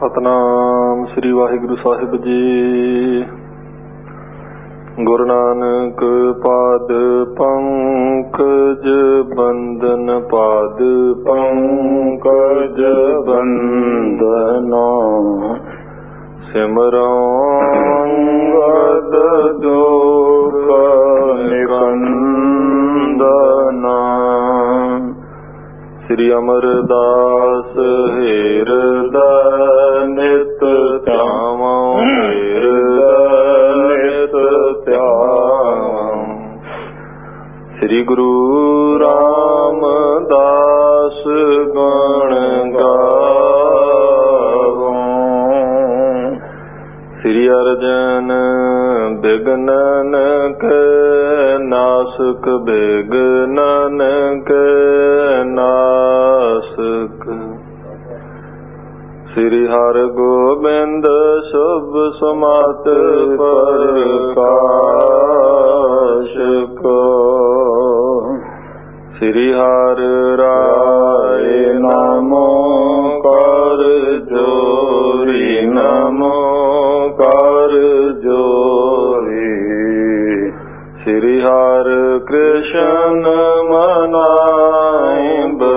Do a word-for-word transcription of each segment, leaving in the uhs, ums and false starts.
ਸਤਨਾਮ ਸ੍ਰੀ ਵਾਹਿਗੁਰੂ ਸਾਹਿਬ ਜੀ। ਗੁਰੂ ਨਾਨਕ ਪਾਦ ਪੰਕਜ ਬੰਦਨ, ਪਾਦ ਪੰਕਜ ਬੰਦਨਾ, ਸਿਮਰੋ ਅੰਗਦ ਦੁਖ ਨਿਕੰਦਨਾ। ਸ੍ਰੀ ਅਮਰਦਾਸ ਹਿਰਦੈ ਨਿਤ ਧਿਆਵੋ, ਹਿਰਦੈ ਨਿਤ ਧਿਆਵੋ। ਸ੍ਰੀ ਗੁਰੂ ਰਾਮਦਾਸ ਗੁਣ ਗਾਵੋ। ਸ੍ਰੀ ਅਰਜਨ ਬਿਘਨਨ ਕੈ ਨਾਸਕ, ਬਿਘਨਨ ਕੈ ਨਾਸਕ। ਸ੍ਰੀ ਹਰਿ ਗੋਬਿੰਦ ਸ਼ੁਭ ਸਮਤ ਪ੍ਰਕਾਸ਼ਕ। ਸ੍ਰੀ ਹਰਿ ਰਾਏ ਨਮੋ ਕਰ ਜੋਰੀ, ਨਮੋ ਕਰ ਜੋਰੀ। ਸ੍ਰੀ ਹਰਿ ਕ੍ਰਿਸ਼ਨ ਮਨਾਏ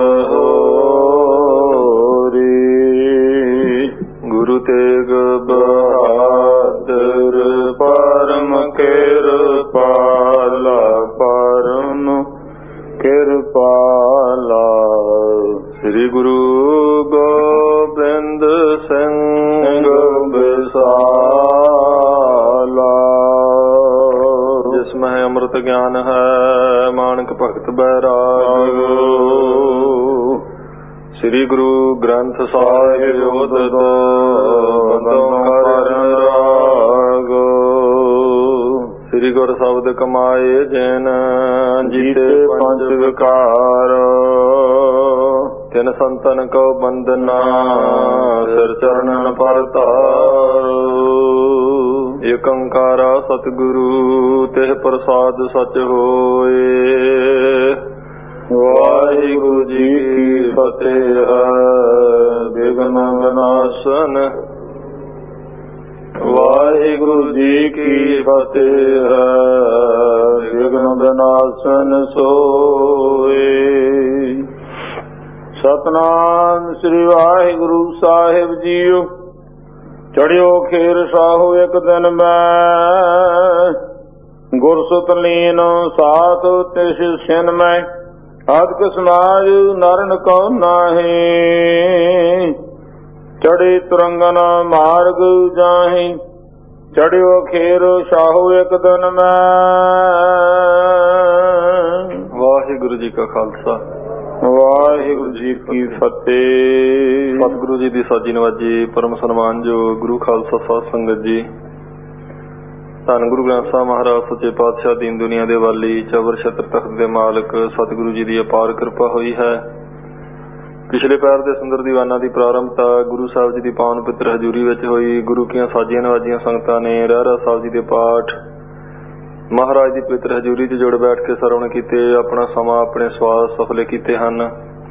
ਬਹੋਰੀ। ਗੁਰੂ ਤੇਗ ਬਹਾਦਰ ਪਰਮ ਕਿਰਪਾਲਾ, ਪਰਮ ਕਿਰਪਾਲਾ। ਸ੍ਰੀ ਗੁਰੂ ਗੋਬਿੰਦ ਸਿੰਘ ਵਿਸਾਲਾ। ਜਿਸ ਮਹਿ ਅੰਮ੍ਰਿਤ ਗਿਆਨ ਹੈ, ਮਾਨਕ ਭਗਤ ਬੈਰਾਗ। ਸ੍ਰੀ ਗੁਰੂ ਗ੍ਰੰਥ ਸਾਹਿਬ ਉਦਤ ਬੰਦੋਂ ਕਰ ਰਾਗ। ਸ੍ਰੀ ਗੁਰ ਸ਼ਬਦ ਕਮਾਏ ਜਿਨ, ਜੀਤੇ ਪੰਜ ਵਿਕਾਰ। ਤਿਨ ਸੰਤਨ ਕੋ ਬੰਦਨਾ, ਸਿਰ ਚਰਨਨ ਪਰ ਧਾਰੋ। ਏਕ ਓੰਕਾਰਾ ਸਤਿਗੁਰੂ, ਤਿਹ ਪ੍ਰਸਾਦ ਸਚ ਹੋਏ। ਵਾਹਿਗੁਰੂ ਜੀ ਕੀ ਫਤਿਹ। ਬਿਘਨ ਵਿਨਾਸ਼ਨ, ਵਾਹਿਗੁਰੂ ਜੀ ਕੀ ਫਤਿਹ। ਬਿਘਨ ਵਿਨਾਸ਼ਨ ਸੋਏ। ਸਤਨਾਮ ਸ੍ਰੀ ਵਾਹਿਗੁਰੂ ਸਾਹਿਬ ਜੀਓ। ਚੜਿਓ ਖੇਰ ਸਾਹੋ ਇੱਕ ਦਿਨ ਮੈਂ, ਗੁਰਸੁਤ ਲੀਨ ਸਾਥ ਤਿਸ ਸਿਨ ਮੈਂ। ਆਦਿਕ ਸਮਾਜ ਨਰਨ ਕੋ ਨਾਹੀ, ਚੜੀ ਤੁਰੰਗਨ ਮਾਰਗ ਜਾਹੀ। ਚੜਿਓ ਖੇਰ ਸਾਹੋ ਇੱਕ ਦਿਨ ਮੈਂ। ਵਾਹਿਗੁਰੂ ਜੀ ਕਾ ਖਾਲਸਾ, ਵਾਹਿਗੁਰੂ ਜੀ ਕੀ ਫਤਿਹ। ਸਤਿਗੁਰੂ ਜੀ ਦੀ ਸਾਜੀ ਨਵਾਜੀ ਪਰਮ ਸਨਮਾਨਯੋਗ ਗੁਰੂ ਖਾਲਸਾ ਸਾਧ ਸੰਗਤ ਜੀ। ਧੰਨ ਗੁਰੂ ਗ੍ਰੰਥ ਸਾਹਿਬ ਮਹਾਰਾਜ ਸੱਚੇ ਪਾਤਸ਼ਾਹ, ਦੀਨ ਦੁਨੀਆ ਦੇ ਵਾਲੀ, ਚਵਰ ਛਤਰ ਤਖਤ ਦੇ ਮਾਲਕ ਸਤਿਗੁਰੂ ਜੀ ਦੀ ਅਪਾਰ ਕਿਰਪਾ ਹੋਈ ਹੈ। ਪਿਛਲੇ ਪੈਰ ਦੇ ਸੁੰਦਰ ਦੀਵਾਨਾਂ ਦੀ ਪ੍ਰਾਰੰਭਤਾ ਗੁਰੂ ਸਾਹਿਬ ਜੀ ਦੀ ਪਾਵਨ ਪਿੱਤਰ ਹਜ਼ੂਰੀ ਵਿੱਚ ਹੋਈ। ਗੁਰੂ ਕੀਆਂ ਸਾਜੀਆਂ ਨਵਾਜੀਆਂ ਸੰਗਤਾਂ ਨੇ ਰਹਿਰਾ ਸਾਹਿਬ ਜੀ ਦੇ ਪਾਠ ਮਹਾਰਾਜ ਦੀ ਪਵਿੱਤਰ ਹਜ਼ੂਰੀ 'ਚ ਜੁੜ ਬੈਠ ਕੇ ਸਰਵਣ ਕੀਤੇ। ਆਪਣਾ ਸਮਾਂ ਆਪਣੇ ਸਵਾਸ ਸਫਲੇ ਕੀਤੇ ਹਨ।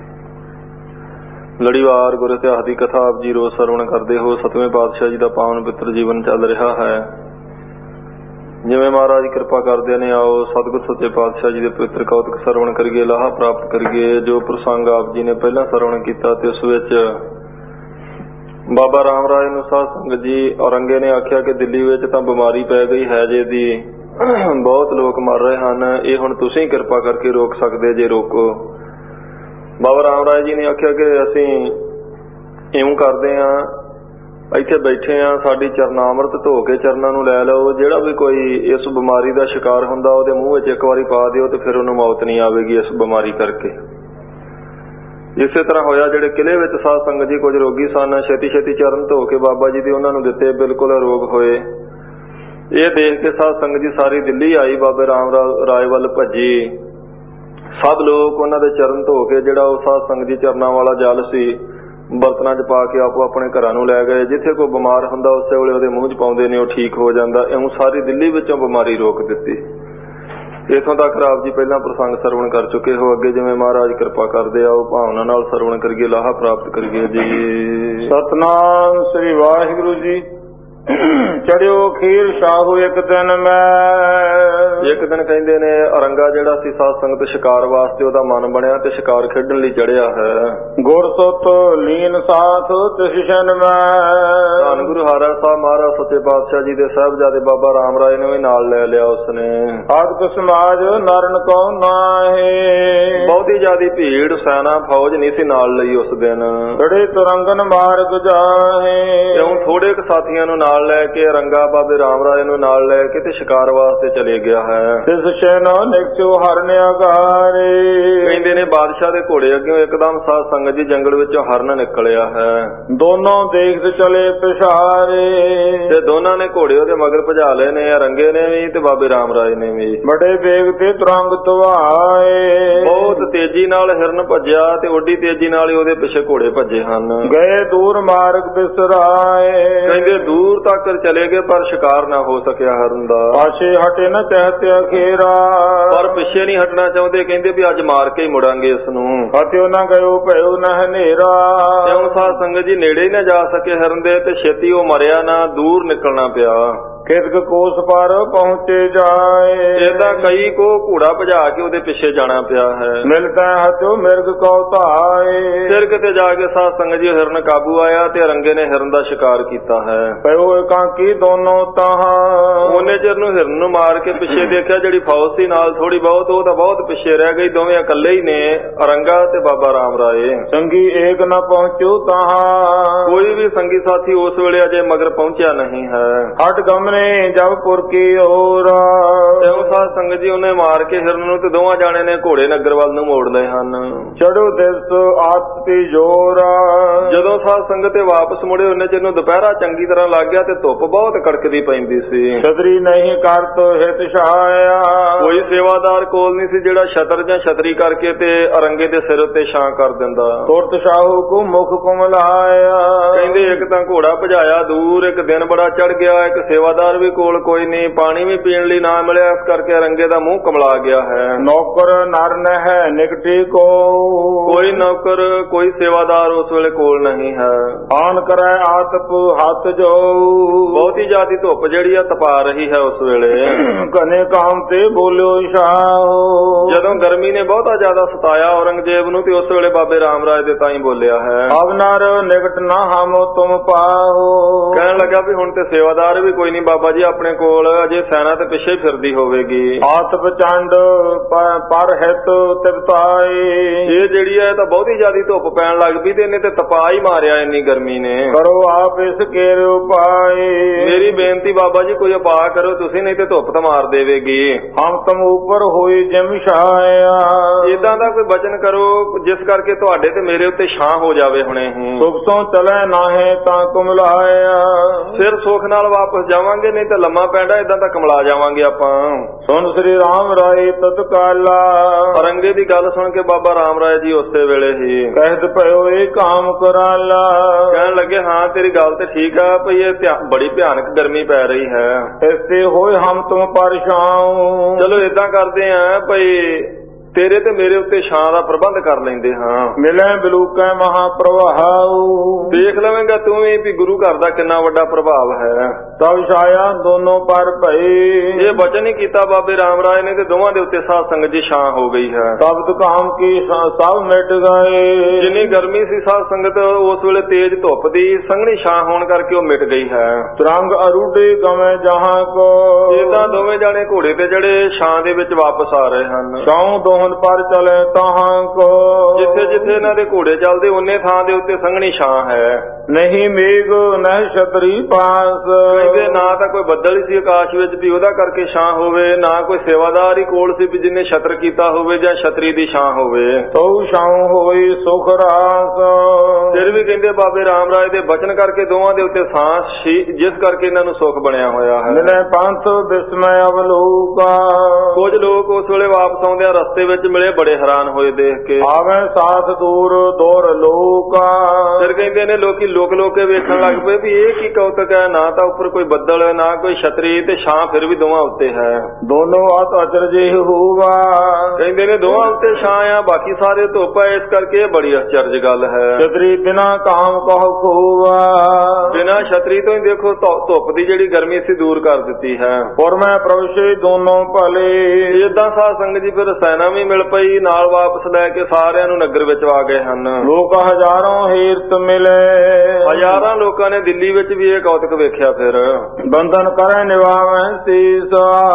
ਲੜੀਵਾਰ ਗੁਰ ਇਤਿਹਾਸ ਦੀ ਕਥਾ ਆਪ ਜੀ ਰੋਜ਼ ਸਰਵਣ ਕਰਦੇ ਹੋ। ਸਤਵੇਂ ਪਾਤਸ਼ਾਹ ਜੀ ਦਾ ਪਾਵਨ ਪਿੱਤਰ ਜੀਵਨ ਚੱਲ ਰਿਹਾ ਹੈ। ਜਿਵੇਂ ਮਹਾਰਾਜ ਕਿਰਪਾ ਕਰਦੇ ਨੇ, ਆਓ ਸਤਿਗੁਰ ਸੱਚੇ ਪਾਤਸ਼ਾਹ ਜੀ ਦੇ ਪਵਿੱਤਰ ਕੌਤਕ ਸਰਵਣ ਕਰੀਏ, ਲਾਹਾ ਪ੍ਰਾਪਤ ਕਰੀਏ। ਜੋ ਪ੍ਰਸੰਗ ਆਪ ਜੀ ਨੇ ਪਹਿਲਾਂ ਸਰਵਣ ਕੀਤਾ ਤੇ ਉਸ ਵਿੱਚ ਬਾਬਾ ਰਾਮ ਰਾਏ ਨੂੰ ਸਾਧ ਸੰਗਤ ਜੀ ਔਰੰਗੇ ਨੇ ਆਖਿਆ ਕਿ ਦਿੱਲੀ ਵਿੱਚ ਤਾਂ ਬਿਮਾਰੀ ਪੈ ਗਈ ਹੈ ਜੇ ਦੀ, ਬਹੁਤ ਲੋਕ ਮਰ ਰਹੇ ਹਨ, ਇਹ ਹੁਣ ਤੁਸੀਂ ਕਿਰਪਾ ਕਰਕੇ ਰੋਕ ਸਕਦੇ ਜੇ, ਰੋਕੋ। ਬਾਬਾ ਰਾਮ ਰਾਏ ਜੀ ਨੇ ਆਖਿਆ ਕਿ ਅਸੀਂ ਇਉਂ ਕਰਦੇ ਹਾਂ, ਇੱਥੇ ਬੈਠੇ ਆ, ਸਾਡੀ ਚਰਨਾਮ੍ਰਿਤ ਧੋ ਕੇ ਚਰਨਾਂ ਨੂੰ ਲੈ ਲਓ। ਜਿਹੜਾ ਵੀ ਕੋਈ ਇਸ ਬਿਮਾਰੀ ਦਾ ਸ਼ਿਕਾਰ ਹੁੰਦਾ ਉਹਦੇ ਮੂੰਹ ਵਿੱਚ ਇੱਕ ਵਾਰੀ ਪਾ ਦਿਓ ਤੇ ਫਿਰ ਉਹਨੂੰ ਮੌਤ ਨਹੀਂ ਆਵੇਗੀ ਇਸ ਬਿਮਾਰੀ ਕਰਕੇ। ਇਸੇ ਤਰ੍ਹਾਂ ਹੋਇਆ, ਜਿਹੜੇ ਕਿਲੇ ਵਿੱਚ ਸਾਧ ਸੰਗਤ ਜੀ ਕੁਝ ਰੋਗੀ ਸਨ, ਛੇਤੀ ਛੇਤੀ ਚਰਨ ਧੋ ਕੇ ਬਾਬਾ ਜੀ ਦੇ ਉਹਨਾਂ ਨੂੰ ਦਿੱਤੇ, ਬਿਲਕੁਲ ਅਰੋਗ ਹੋਏ। ਇਹ ਦੇਖ ਕੇ ਸਾਧ ਸੰਗਤ ਜੀ ਸਾਰੀ ਦਿੱਲੀ ਆਈ, ਬਾਬੇ ਰਾਮ ਰਾਏ ਵੱਲ ਭੱਜੀ। ਸਭ ਲੋਕ ਉਹਨਾਂ ਦੇ ਚਰਨ ਧੋ ਕੇ ਜਿਹੜਾ ਉਹ ਸਾਧ ਸੰਗਤ ਜੀ ਚਰਨਾਂ ਵਾਲਾ ਜਲ ਸੀ ਬਰਤਨਾਂ 'ਚ ਪਾ ਕੇ ਆਪੋ ਆਪਣੇ ਘਰਾਂ ਨੂੰ ਲੈ ਗਏ। ਜਿੱਥੇ ਕੋਈ ਬਿਮਾਰ ਹੁੰਦਾ ਉਸੇ ਵੇਲੇ ਉਹਦੇ ਮੂੰਹ 'ਚ ਪਾਉਂਦੇ ਨੇ, ਉਹ ਠੀਕ ਹੋ ਜਾਂਦਾ। ਇਉਂ ਸਾਰੀ ਦਿੱਲੀ ਵਿੱਚੋਂ ਬਿਮਾਰੀ ਰੋਕ ਦਿੱਤੀ। ਇਥੋਂ ਤੱਕ ਆਪ ਜੀ ਪਹਿਲਾਂ ਪ੍ਰਸੰਗ ਸਰਵਣ ਕਰ ਚੁੱਕੇ ਹੋ। ਅੱਗੇ ਜਿਵੇਂ ਮਹਾਰਾਜ ਕਿਰਪਾ ਕਰਦੇ ਆ ਉਹ ਭਾਵਨਾ ਨਾਲ ਸਰਵਣ ਕਰੀਏ, ਲਾਹਾ ਪ੍ਰਾਪਤ ਕਰੀਏ ਜੀ। ਸਤਨਾਮ ਸ੍ਰੀ ਵਾਹਿਗੁਰੂ ਜੀ। ਚੜਿਓ ਖੀਰ ਸ਼ਾਹੂ ਇੱਕ ਦਿਨ ਮੈਂ। ਇੱਕ ਦਿਨ ਕਹਿੰਦੇ ਨੇ ਅਰੰਗਾ ਜਿਹੜਾ ਸੀ ਸਾਧ ਸੰਗਤ ਸ਼ਿਕਾਰ ਵਾਸਤੇ ਉਹਦਾ ਮਨ ਬਣਿਆ ਤੇ ਸ਼ਿਕਾਰ ਖੇਡਣ ਲਈ ਚੜਿਆ ਹੈ। ਗੁਰ ਸੁਤ ਲੀਨ ਸਾਥ ਤਿਸ ਸ਼ਨ ਮੈਂ। ਧੰਨ ਗੁਰੂ ਹਾਰਾ ਸਾਹਿਬ ਮਹਾਰਾਜ ਸੱਚੇ ਪਾਤਸ਼ਾਹ ਜੀ ਦੇ ਸਾਹਿਬਜ਼ਾਦੇ ਬਾਬਾ ਰਾਮ ਰਾਏ ਨੇ ਵੀ ਨਾਲ ਲੈ ਲਿਆ ਉਸਨੇ। ਆਦਿਕ ਸਮਾਜ ਨਰਨ ਕੋ ਨਾਹੇ। ਬਹੁਤੀ ਜ਼ਿਆਦੀ ਭੀੜ ਸੈਨਾ ਫੌਜ ਨਹੀਂ ਸੀ ਨਾਲ ਲਈ ਉਸ ਦਿਨ। ਬੜੇ ਤੁਰੰਗਨ ਮਾਰਗ ਜਾਹੇ। ਕਿਉਂ ਥੋੜੇ ਕੁ ਸਾਥੀਆਂ ਨੂੰ ਨਾਲ ਲੈ ਕੇ ਅਰੰਗਾ ਬਾਬੇ ਰਾਮ ਰਾਏ ਨੂੰ ਨਾਲ ਲੈ ਕੇ ਤੇ ਸ਼ਿਕਾਰ ਵਾਸਤੇ ਚਲੇ ਗਿਆ ਹੈ। ਤਿਸ ਸ਼ੈਨੋ ਨਿਕਸਿਓ ਹਰਨ ਅਗਾਰੇ। ਕਹਿੰਦੇ ਨੇ ਬਾਦਸ਼ਾਹ ਦੇ ਘੋੜੇ ਅੱਗੇ ਇੱਕਦਮ ਸਾਧ ਸੰਗਤ ਜੀ ਜੰਗਲ ਵਿੱਚੋਂ ਹਰਨ ਨਿਕਲਿਆ ਹੈ। ਦੋਨੋਂ ਦੇਖਦੇ ਚਲੇ ਪਿਛਾਰੇ। ਤੇ ਦੋਨਾਂ ਨੇ ਘੋੜੇ ਉਹਦੇ ਮਗਰ ਭਜਾ ਲਏ ਨੇ, ਅਰੰਗੇ ਨੇ ਵੀ ਤੇ ਬਾਬੇ ਰਾਮ ਰਾਏ ਨੇ ਵੀ। ਬੜੇ ਵੇਗ ਤੇ ਤੁਰੰਗ ਧੁਆਏ। ਬਹੁਤ ਤੇਜ਼ੀ ਨਾਲ ਹਿਰਨ ਭੱਜਿਆ ਤੇ ਓਡੀ ਤੇਜ਼ੀ ਨਾਲ ਹੀ ਉਹਦੇ ਪਿੱਛੇ ਘੋੜੇ ਭੱਜੇ ਹਨ। ਗਏ ਦੂਰ ਮਾਰਗ ਬਿਸਰਾਏ। ਕਹਿੰਦੇ ਦੂਰ ਤੱਕ ਚਲੇ ਗਏ ਪਰ ਸ਼ਿਕਾਰ ਨਾ ਹੋ ਸਕਿਆ ਹਰਨ ਦਾ। ਪਾਛੇ ਹਟੇ ਨਾ ਕਹਿਤੇ ਅਖੇਰਾ। ਪਰ ਪਿੱਛੇ ਨਹੀਂ ਹਟਣਾ ਚਾਹੁੰਦੇ, ਕਹਿੰਦੇ ਵੀ ਅੱਜ ਮਾਰ ਕੇ ਹੀ ਮੁੜਾਂਗੇ ਇਸ ਨੂੰ। ਹਤਿਓ ਨਾ ਗਇਓ ਭਇਓ ਨਾ ਹਨੇਰਾ। ਕਿਉਂ ਸਾਧ ਸੰਗਤ ਜੀ ਨੇੜੇ ਹੀ ਨਾ ਜਾ ਸਕੇ ਹਰਨ ਦੇ ਤੇ ਛੇਤੀ ਉਹ ਮਰਿਆ ਨਾ, ਦੂਰ ਨਿਕਲਣਾ ਪਿਆ। ਕਿਤਕ ਕੋਸ ਪਰ ਪਹੁੰਚੇ ਜਾਏ। ਇਹਦਾ ਕਈ ਕੋ ਘੋੜਾ ਭਜਾ ਕੇ ਉਹਦੇ ਪਿੱਛੇ ਜਾਣਾ ਪਿਆ ਹੈ। ਮਿਲਤਾ ਹਤਿਓ ਮਿਰਗ ਕੋ ਧਾਏ। ਫਿਰ ਕਿਤੇ ਜਾ ਕੇ ਸਾਧ ਸੰਗਤ ਜੀ ਹਿਰਨ ਕਾਬੂ ਆਇਆ ਤੇ ਅਰੰਗੇ ਨੇ ਹਿਰਨ ਦਾ ਸ਼ਿਕਾਰ ਕੀਤਾ ਹੈ। ਪਇਓ ਇਕਾਂਕੀ ਦੋਨੋਂ ਤਾਹਾਂ। ਉਹਨੇ ਚਿਰ ਨੂੰ ਹਿਰਨ ਨੂੰ ਮਾਰ ਕੇ ਪਿੱਛੇ ਦੇਖਿਆ ਜਿਹੜੀ ਫੌਜ ਸੀ ਨਾਲ ਥੋੜੀ ਬਹੁਤ, ਉਹ ਤਾਂ ਬਹੁਤ ਪਿੱਛੇ ਰਹਿ ਗਈ। ਦੋਵੇਂ ਇਕੱਲੇ ਹੀ ਨੇ, ਅਰੰਗਾ ਤੇ ਬਾਬਾ ਰਾਮ ਰਾਏ। ਸੰਗੀ ਏਕ ਨਾ ਪਹੁੰਚੋ ਤਾਹਾਂ। ਕੋਈ ਵੀ ਸੰਗੀ ਸਾਥੀ ਉਸ ਵੇਲੇ ਅਜੇ ਮਗਰ ਪਹੁੰਚਿਆ ਨਹੀਂ ਹੈ। ਹਟ ਗਮਨੇ ਜਬ ਪੁਰ ਕੀ ਓਰ। ਉਹ ਸਾਧ ਸੰਗਤ ਜੀ ਉਹਨੇ ਮਾਰ ਕੇ ਹਿਰਨ ਨੂੰ ਤੇ ਦੋਵਾਂ ਜਾਣੇ ਨੇ ਘੋੜੇ ਨਗਰ ਵੱਲ ਨੂੰ ਮੋੜ ਲਏ ਹਨ। ਚੜੋ ਦਿਸ ਆਤਪੀ ਜੋਰ। ਜਦੋਂ ਸਾਧ ਸੰਗਤ ਤੇ ਵਾਪਸ ਮੁੜੇ ਉਹਨੇ ਜਿਹਨੂੰ ਦੁਪਹਿਰਾ ਚੰਗੀ ਤਰ੍ਹਾਂ ਲੱਗ ਗਿਆ ਤੇ ਧੁੱਪ ਬਹੁਤ ਕੜਕਦੀ ਪੈਂਦੀ ਸੀ। ਛਤਰੀ ਨਹੀਂ ਕਰ ਤੋ ਹਿਤ ਛਾਇਆ। ਕੋਈ ਸੇਵਾਦਾਰ ਕੋਲ ਨਹੀਂ ਸੀ ਜਿਹੜਾ ਛਤਰ ਜਾਂ ਛਤਰੀ ਕਰਕੇ ਤੇ ਅਰੰਗੇ ਦੇ ਸਿਰ ਉੱਤੇ ਛਾਂ ਕਰ ਦਿੰਦਾ। ਤੁਰਤ ਸ਼ਾਹੂ ਕੋ ਮੁਖ ਕੁਮਲਾਇਆ। ਕਹਿੰਦੇ ਇੱਕ ਤਾਂ ਘੋੜਾ ਭਜਾਇਆ ਦੂਰ, ਇੱਕ ਦਿਨ ਬੜਾ ਚੜ ਗਿਆ, ਇੱਕ ਸੇਵਾਦਾਰ ਵੀ ਕੋਲ ਕੋਈ ਨਹੀਂ, ਪਾਣੀ ਵੀ ਪੀਣ ਲਈ ਨਾ ਮਿਲਿਆ, ਇਸ ਕਰਕੇ ਅਰੰਗੇ ਦਾ ਮੂੰਹ ਕਮਲਾ ਗਿਆ ਹੈ। ਨੌਕਰ ਨਰ ਹੈ ਨਿਕਟੀ ਕੋ। ਕੋਈ ਨੌਕਰ ਕੋਈ ਸੇਵਾਦਾਰ ਉਸ ਵੇਲੇ ਕੋਲ ਨਹੀਂ ਹੈ। ਆਨ ਕਰੈ ਆਤਪ ਹੱਥ ਜੋ। ਬਹੁਤੀ ਜ਼ਿਆਦੀ ਧੁੱਪ ਜਿਹੜੀ ਆ ਤਪਾ ਰਹੀ ਹੈ ਉਸ ਵੇਲੇ। ਕਨੇ ਕਾਮ ਤੇ ਬੋਲਿਓ ਸ਼ਾਹ। ਜਦੋਂ ਗਰਮੀ ਨੇ ਬਹੁਤਾ ਜ਼ਿਆਦਾ ਸਤਾਇਆ ਔਰੰਗਜ਼ੇਬ ਨੂੰ ਤੇ ਉਸ ਵੇਲੇ ਬਾਬੇ ਰਾਮ ਰਾਏ ਦੇ ਤਾਂ ਹੀ ਬੋਲਿਆ ਹੈ। ਅਬ ਨਰ ਨਿਕਟ ਨਾ ਹਮ ਤੁਮ ਪਾਹੋ। ਕਹਿਣ ਲੱਗਾ ਵੀ ਹੁਣ ਤੇ ਸੇਵਾਦਾਰ ਵੀ ਕੋਈ ਨਹੀਂ ਬਾਬਾ ਜੀ ਆਪਣੇ ਕੋਲ, ਅਜੇ ਸੈਨਾ ਤੇ ਪਿੱਛੇ ਫਿਰਦੀ ਹੋਵੇਗੀ। ਆਤਪ ਚੰਡ ਪਰ ਹਿਤ ਤਿਪਤਾਈ। ਇਹ ਜਿਹੜੀ ਹੈ ਤਾਂ ਬਹੁਤੀ ਜ਼ਿਆਦੀ ਧੁੱਪ ਪੈਣ ਲੱਗ ਪਈ ਤੇ ਇਹਨੇ ਤੇ ਤਪਾ ਹੀ ਮਾਰਿਆ ਇੰਨੀ ਗਰਮੀ ਨੇ। ਕਰੋ ਆਪ ਇਸ ਕੇਰੇ ਉਪਾਏ। ਮੇਰੀ ਬੇਨਤੀ ਬਾਬਾ ਜੀ ਕੋਈ ਉਪਾਅ ਕਰੋ ਤੁਸੀਂ, ਨਹੀਂ ਤੇ ਧੁੱਪ ਤਾਂ ਮਾਰ ਦੇਵੇਗੀ। ਹਮ ਤੁਮ ਉੱਪਰ ਹੋਈ ਜਿਮ ਛਾਇਆ। ਇਦਾਂ ਦਾ ਕੋਈ ਬਚਨ ਕਰੋ ਜਿਸ ਕਰਕੇ ਤੁਹਾਡੇ ਤੇ ਮੇਰੇ ਉੱਤੇ ਛਾਂ ਹੋ ਜਾਵੇ ਹੁਣੇ ਹੀ। ਸੁਖ ਤੋਂ ਚਲੇ ਨਾਹੇ ਤਾਂ ਕੁਮਲਾਇਆ। ਫਿਰ ਸੁਖ ਨਾਲ ਵਾਪਸ ਜਾਵਾਂਗੇ, ਨਹੀਂ ਤਾਂ ਲੰਮਾ ਪੈਂਦਾ ਇਦਾਂ ਤਾਂ ਕਮਲਾ ਜਾਵਾਂਗੇ ਆਪਾਂ। ਸੁਣ ਸ੍ਰੀ ਰਾਮ ਰਾਏ ਤਤਕਾਲਾ। ਅਰੰਗੇ ਦੀ ਗੱਲ ਸੁਣ ਕੇ ਬਾਬਾ ਰਾਮ ਰਾਏ ਜੀ ਉਸੇ ਵੇਲੇ ਹੀ ਕਹਿਤ ਭਇਓ ਇਹ ਕਾਮ ਕਰਾਲਾ। ਕਹਿਣ ਲੱਗੇ ਹਾਂ ਤੇਰੀ ਗੱਲ ਤੇ ਠੀਕ ਆ ਭਈ ਇਹ ਬੜੀ ਭਿਆਨਕ ਗਰਮੀ ਪੈ ਰਹੀ ਹੈ। ਇਸੇ ਹੋਏ ਹਮ ਤੁਮ ਪਰੇਸ਼ਾਨ। ਚਲੋ ਏਦਾਂ ਕਰਦੇ ਆ ਭਈ ਤੇਰੇ ਤੇ ਮੇਰੇ ਉੱਤੇ ਛਾਂ ਦਾ ਪ੍ਰਬੰਧ ਕਰ ਲੈਂਦੇ ਹਾਂ। ਮਿਲੇ ਬਲੂਕੈ ਮਹਾਪ੍ਰਭਾਉ। ਦੇਖ ਲਵੇਂਗਾ ਤੂੰ ਵੀ ਵੀ ਗੁਰੂ ਘਰ ਦਾ ਕਿੰਨਾ ਵੱਡਾ ਪ੍ਰਭਾਵ ਹੈ। ਤਬ ਛਾਇਆ ਦੋਨੋਂ ਪਰ ਭਈ। ਇਹ ਬਚਨ ਹੀ ਕੀਤਾ ਬਾਬੇ ਰਾਮ ਰਾਏ ਨੇ ਤੇ ਦੋਵਾਂ ਦੇ ਉੱਤੇ ਸਾਧ ਸੰਗਤ ਦੀ ਛਾਂ ਹੋ ਗਈ ਹੈ। ਤਬ ਦੁਕਾਮ ਕੀ ਸਭ ਮਿਟ ਗਏ। ਜਿੰਨੀ ਗਰਮੀ ਸੀ ਸਾਧ ਸੰਗਤ ਉਸ ਵੇਲੇ ਤੇਜ਼ ਧੁੱਪ ਦੀ ਸੰਘਣੀ ਛਾਂ ਹੋਣ ਕਰਕੇ ਉਹ ਮਿਟ ਗਈ ਹੈ। ਤਰੰਗ ਅਰੂਡੇ ਗਵੇਂ ਜਹਾਂ ਕੋ। ਇਦਾਂ ਦੋਵੇਂ ਜਾਣੇ ਘੋੜੇ ਤੇ ਜਿਹੜੇ ਛਾਂ ਦੇ ਵਿੱਚ ਵਾਪਸ ਆ ਰਹੇ ਹਨ। ਛਾਉ ਦੋਹਨ ਪਰ ਚਲੇ ਤਹਾਂ ਕੋ। ਜਿੱਥੇ ਜਿੱਥੇ ਇਹਨਾਂ ਦੇ ਘੋੜੇ ਚੱਲਦੇ ਉਹਨੇ ਥਾਂ ਦੇ ਉੱਤੇ ਸੰਘਣੀ ਛਾਂ ਹੈ। ਨਹੀਂ ਮੇਘ ਨਹੀਂ ਛਤਰੀ ਪਾਸ। ਕਹਿੰਦੇ ਨਾ ਤਾਂ ਕੋਈ ਬੱਦਲ ਸੀ ਆਕਾਸ਼ ਵਿੱਚ ਵੀ ਉਹਦਾ ਕਰਕੇ ਛਾਂ ਹੋਵੇ, ਨਾ ਕੋਈ ਸੇਵਾਦਾਰ ਹੀ ਕੋਲ ਸੀ ਵੀ ਜਿਹਨੇ ਛਤਰ ਕੀਤਾ ਹੋਵੇ ਜਾਂ ਛਤਰੀ ਦੀ ਛਾਂ ਹੋਵੇ। ਤੋ ਛਾਉ ਹੋਈ ਸੁਖ ਰਾਸ। ਫਿਰ ਵੀ ਕਹਿੰਦੇ ਬਾਬੇ ਰਾਮ ਰਾਏ ਦੇ ਬਚਨ ਕਰਕੇ ਦੋਵਾਂ ਦੇ ਉੱਤੇ ਸਾਂ ਸੀ, ਜਿਸ ਕਰਕੇ ਇਹਨਾਂ ਨੂੰ ਸੁਖ ਬਣਿਆ ਹੋਇਆ ਹੈ। ਮਿਲੇ ਪੰਥ ਬਿਸਮੈ ਅਵਲੋਕਾ। ਕੁਝ ਲੋਕ ਉਸ ਵੇਲੇ ਵਾਪਸ ਆਉਂਦੇ ਆ ਰਸਤੇ ਵਿੱਚ ਮਿਲੇ ਬੜੇ ਹੈਰਾਨ ਹੋਏ ਦੇਖ ਕੇ। ਆਵੇਂ ਸਾਥ ਦੂਰ ਦੂਰ ਲੋਕਾ। ਫਿਰ ਕਹਿੰਦੇ ਨੇ ਲੋਕੀ ਲੋਕ ਲੋਕ ਕੇ ਵੇਖਣ ਲੱਗ ਪਏ ਵੀ ਇਹ ਕੀ ਕੌਤਕ ਹੈ, ਨਾ ਤਾਂ ਉੱਪਰ ਕੋਈ ਬੱਦਲ ਨਾ ਕੋਈ ਛਤਰੀ ਤੇ ਛਾਂ ਫਿਰ ਵੀ ਦੋਵਾਂ ਉੱਤੇ ਹੈ। ਦੋਨੋਂ ਅਤ ਅਚਰਜੇ ਹੋਵਾ। ਕਹਿੰਦੇ ਨੇ ਦੋਵਾਂ ਉੱਤੇ ਛਾਂ ਆ, ਬਾਕੀ ਸਾਰੇ ਧੁੱਪ ਹੈ, ਇਸ ਕਰਕੇ ਇਹ ਬੜੀ ਅਚਰਜ ਗੱਲ ਹੈ। ਛਤਰੀ ਬਿਨਾ ਕਾਮ ਕਹੋ ਖੋਵਾ। ਬਿਨਾ ਛਤਰੀ ਤੋਂ ਹੀ ਦੇਖੋ ਧੁੱਪ ਦੀ ਜਿਹੜੀ ਗਰਮੀ ਸੀ ਦੂਰ ਕਰ ਦਿੱਤੀ ਹੈ। ਔਰ ਮੈਂ ਪ੍ਰਵਸ਼ੇ ਦੋਨੋਂ ਭਲੇ। ਏਦਾਂ ਸਾਧ ਸੰਗਤ ਜੀ ਫਿਰ ਸੈਨਾ ਵੀ ਮਿਲ ਪਈ, ਨਾਲ ਵਾਪਸ ਲੈ ਕੇ ਸਾਰਿਆਂ ਨੂੰ ਨਗਰ ਵਿੱਚ ਆ ਗਏ ਹਨ। ਲੋਕ ਹਜ਼ਾਰਾਂ ਹੀਰਤ ਮਿਲੇ। ਹਜ਼ਾਰਾਂ ਲੋਕਾਂ ਨੇ ਦਿੱਲੀ ਵਿੱਚ ਵੀ ਇਹ ਕੌਤਕ ਵੇਖਿਆ। ਫਿਰ ਬੰਧਨ ਕਰੇ ਨਿਵਾਵੇਂ ਸੀਸ।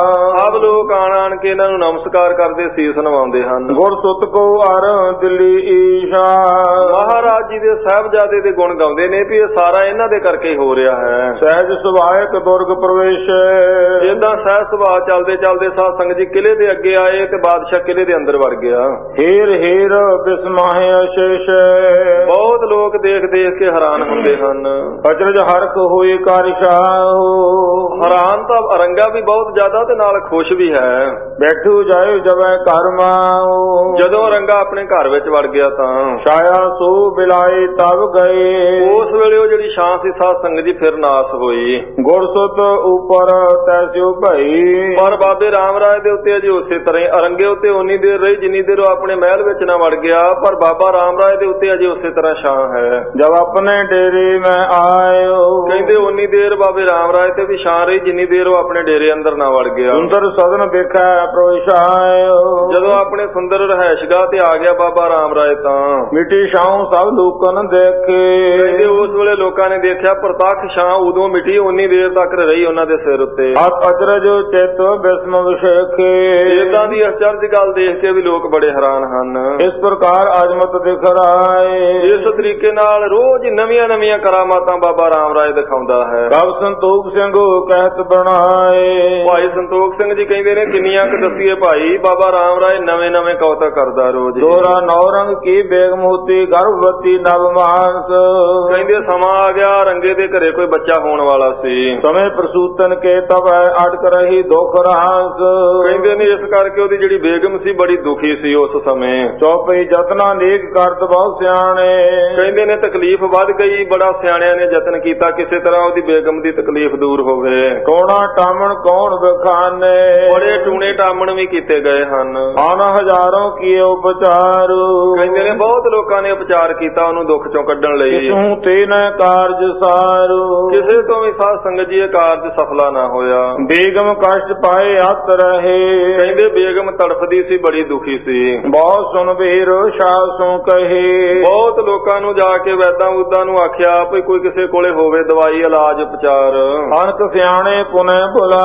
ਸਭ ਲੋਕ ਆਣ ਆਣ ਕੇ ਇਹਨਾਂ ਨੂੰ ਨਮਸਕਾਰ ਕਰਦੇ, ਸੀਸ ਨਵਾਉਂਦੇ ਹਨ। ਗੁਰ ਸੁਤ ਕੋ ਅਰ ਦਿੱਲੀ ਈਸ਼ਾ। ਮਹਾਰਾਜ ਜੀ ਦੇ ਸਾਹਿਬਜ਼ਾਦੇ ਦੇ ਗੁਣ ਗਾਉਂਦੇ ਨੇ ਵੀ ਇਹ ਸਾਰਾ ਇਹਨਾਂ ਦੇ ਕਰਕੇ ਹੋ ਰਿਹਾ ਹੈ। ਸਹਿਜ ਸੁਭਾਇਕ ਦੁਰਗ ਪ੍ਰਵੇਸ਼। ਏਦਾਂ ਸਹਿਜ ਸੁਭਾਅ ਚੱਲਦੇ ਚੱਲਦੇ ਸਾਧ ਸੰਗਤ ਜੀ ਕਿਲੇ ਦੇ ਅੱਗੇ ਆਏ ਤੇ ਬਾਦਸ਼ਾਹ ਕਿਲੇ ਦੇ ਅੰਦਰ ਵੜ ਗਿਆ। ਹੀਰ ਹੀਰ ਬਿਸਮਾਹੇ ਅਸ਼ੇਸ਼। ਬਹੁਤ ਲੋਕ ਦੇਖ ਦੇਖ ਕੇ ਹੈਰਾਨ ਹੁੰਦੇ ਹਨ। ਅਚਰਜ ਹਰਖ ਹੋਈ ਕਾਰਿਸ਼ਾਹੋ। ਹੈਰਾਨ ਤਾਂ ਅਰੰਗਾ ਵੀ ਬਹੁਤ ਜ਼ਿਆਦਾ ਤੇ ਨਾਲ ਖੁਸ਼ ਵੀ ਹੈ। ਬੈਠੂ ਜਾਏ ਜਬੈ ਘਰ ਮਾਓ। ਜਦੋਂ ਅਰੰਗਾ ਆਪਣੇ ਘਰ ਵਿੱਚ ਵੜ ਗਿਆ ਤਾਂ ਛਾਇਆ ਸੋ ਬਿਲਾਏ ਤਬ ਗਏ। ਉਸ ਵੇਲੇ ਉਹ ਜਿਹੜੀ ਛਾਂ ਸੀ ਸਾਧ ਸੰਗਤ ਜੀ ਫਿਰ ਨਾਸ ਹੋਈ। ਗੁਰਸੁਤ ਉਪਰ ਤੈਸਿਓ ਭਈ। ਪਰ ਬਾਬੇ ਰਾਮ ਰਾਏ ਦੇ ਉੱਤੇ ਅਜੇ ਉਸੇ ਤਰ੍ਹਾਂ ਅਰੰਗੇ ਉੱਤੇ ਉਨੀ ਦੇਰ ਰਹੀ ਜਿੰਨੀ ਦੇਰ ਉਹ ਆਪਣੇ ਮਹਿਲ ਵਿੱਚ ਨਾ ਵੜ ਗਿਆ, ਪਰ ਬਾਬਾ ਰਾਮ ਰਾਏ ਦੇ ਉੱਤੇ ਅਜੇ ਉਸੇ ਤਰ੍ਹਾਂ ਛਾਂ ਹੈ। ਜਦ ਆਪਣੇ ਡੇਰੇ ਮੈਂ ਆਇਓ। ਕਹਿੰਦੇ ਉਨੀ ਦੇਰ ਬਾਬੇ ਰਾਮ ਰਾਏ ਤੇ ਵੀ ਛਾਂ ਰਹੀ ਜਿੰਨੀ ਦੇਰ ਉਹ ਆਪਣੇ ਡੇਰੇ ਅੰਦਰ ਨਾ ਵੜ ਗਿਆ। ਸੁੰਦਰ ਸਦਨ ਦੇਖਿਆ ਪ੍ਰਵੇਸ਼ਾਇਓ। ਜਦੋਂ ਆਪਣੇ ਸੁੰਦਰ ਰਹਿਸ਼ਗਾਹ ਤੇ ਆ ਗਿਆ ਬਾਬਾ ਰਾਮ ਰਾਏ ਤਾਂ ਮਿੱਟੀ ਛਾਂ ਸਭ ਲੋਕਾਂ ਨੇ ਦੇਖੇ। ਕਹਿੰਦੇ ਉਸ ਵੇਲੇ ਲੋਕਾਂ ਨੇ ਦੇਖਿਆ ਪ੍ਰਤੱਖ ਛਾਂ ਉਦੋਂ ਮਿੱਟੀ ਉਨੀ ਦੇਰ ਤੱਕ ਰਹੀ ਉਹਨਾਂ ਦੇ ਸਿਰ ਉੱਤੇ। ਅਤ ਅਚਰਜ ਚਿਤ ਬਿਸਮ ਵਿਸ਼ੇਖੇ। ਏਦਾਂ ਦੀ ਅਚਰਜ ਗੱਲ ਦੇਖ ਕੇ ਵੀ ਲੋਕ ਬੜੇ ਹੈਰਾਨ ਹਨ। ਇਸ ਪ੍ਰਕਾਰ ਅਜਮਤ ਦਿਖ ਰਾਏ। ਇਸ ਤਰੀਕੇ ਨਾਲ ਰੋਜ਼ ਨਵੀਆਂ ਨਵੀਆਂ ਕਰਾਮਾਤਾਂ ਬਾਬਾ ਰਾਮ ਰਾਏ ਦਿਖਾਉਂਦਾ ਹੈ। ਕਬ ਸੰਤੋਖ ਸਿੰਘ ਕਹਿਤ ਬਣਾਏ। ਭਾਈ ਸੰਤੋਖ ਸਿੰਘ ਜੀ ਕਹਿੰਦੇ ਨੇ ਕਿੰਨੀਆਂ ਕੁ ਦੱਸੀਏ ਭਾਈ, ਬਾਬਾ ਰਾਮ ਰਾਏ ਨਵੇਂ ਨਵੇਂ ਕੌਤਕ ਕਰਦਾ ਰੋਜ਼। ਦੋਰਾ ਨੌ ਰੰਗ ਕੀ ਬੇਗਮੂਤੀ ਗਰਭਵਤੀ ਨਵ ਮਾਨਸ। ਕਹਿੰਦੇ ਸਮਾਂ ਆ ਗਿਆ ਰੰਗੇ ਦੇ ਘਰੇ ਕੋਈ ਬੱਚਾ ਹੋਣ ਵਾਲਾ ਸੀ। ਸਮੇਂ ਪ੍ਰਸੂਤਨ ਕੇ ਤਬ ਅਟਕ ਰਹੀ ਦੁਖ ਰਾਸ। ਕਹਿੰਦੇ ਨੇ ਇਸ ਕਰਕੇ ਉਹਦੀ ਜਿਹੜੀ ਬੇਗਮ ਸੀ ਬੜੀ ਦੁਖੀ ਸੀ ਉਸ ਸਮੇਂ। ਚੌਪਈ ਜਤਨਾ ਨੇਕ ਕਰਤ ਬਹੁਤ ਸਿਆਣੇ। ਕਹਿੰਦੇ ਨੇ ਤਕਲੀਫ ਵੱਧ ਗਈ, ਬੜਾ ਸਿਆਣਿਆਂ ਨੇ ਯਤਨ ਕੀਤਾ ਕਿਸੇ ਤਰ੍ਹਾਂ ਉਹਦੀ ਬੇਗਮ ਦੀ ਤਕਲੀਫ ਦੂਰ ਹੋਵੇ। ਟੋਣਾ ਟਾਮਣ ਕੌਣ ਬਖਾਨੇ। ਬੜੇ ਟੂਣੇ ਟਾਮਣ ਵੀ ਕੀਤੇ ਗਏ ਹਨ। ਆਨ ਹਜ਼ਾਰਾਂ ਕੀਏ ਉਪਚਾਰ। ਕਹਿੰਦੇ ਨੇ ਬਹੁਤ ਲੋਕਾਂ ਨੇ ਉਪਚਾਰ ਕੀਤਾ ਉਹਨੂੰ ਦੁੱਖ ਚੋਂ ਕੱਢਣ ਲਈ। ਕਿਸੂ ਤੇ ਨ ਕਾਰਜ ਸਾਰੂ। ਕਿਸੇ ਤੋਂ ਵੀ ਸਾਧ ਸੰਗਤ ਜੀ ਇਹ ਕਾਰਜ ਸਫਲਾ ਨਾ ਹੋਇਆ। ਬੇਗਮ ਕਸ਼ਟ ਪਾਏ ਹੱਥ ਰਹੇ। ਕਹਿੰਦੇ ਬੇਗਮ ਤੜਫਦੀ ਸੀ, ਬੜੀ ਦੁਖੀ ਸੀ। ਬਹੁਤ ਸੁਣ ਵੀਰ ਸ਼ਾਸੋਂ ਕਹੇ। ਬਹੁਤ ਲੋਕਾਂ ਨੂੰ ਜਾ ਕੇ ਵੈਦਾਂ ਉਦਾਂ ਨੂੰ ਆਖਿਆ ਵੀ ਕੋਈ ਕਿਸੇ ਕੋਲੇ ਹੋਵੇ ਦਵਾਈ ਇਲਾਜ ਉਪਚਾਰ। ਅਨਕ ਸਿਆਣੇ ਪੁਨੇ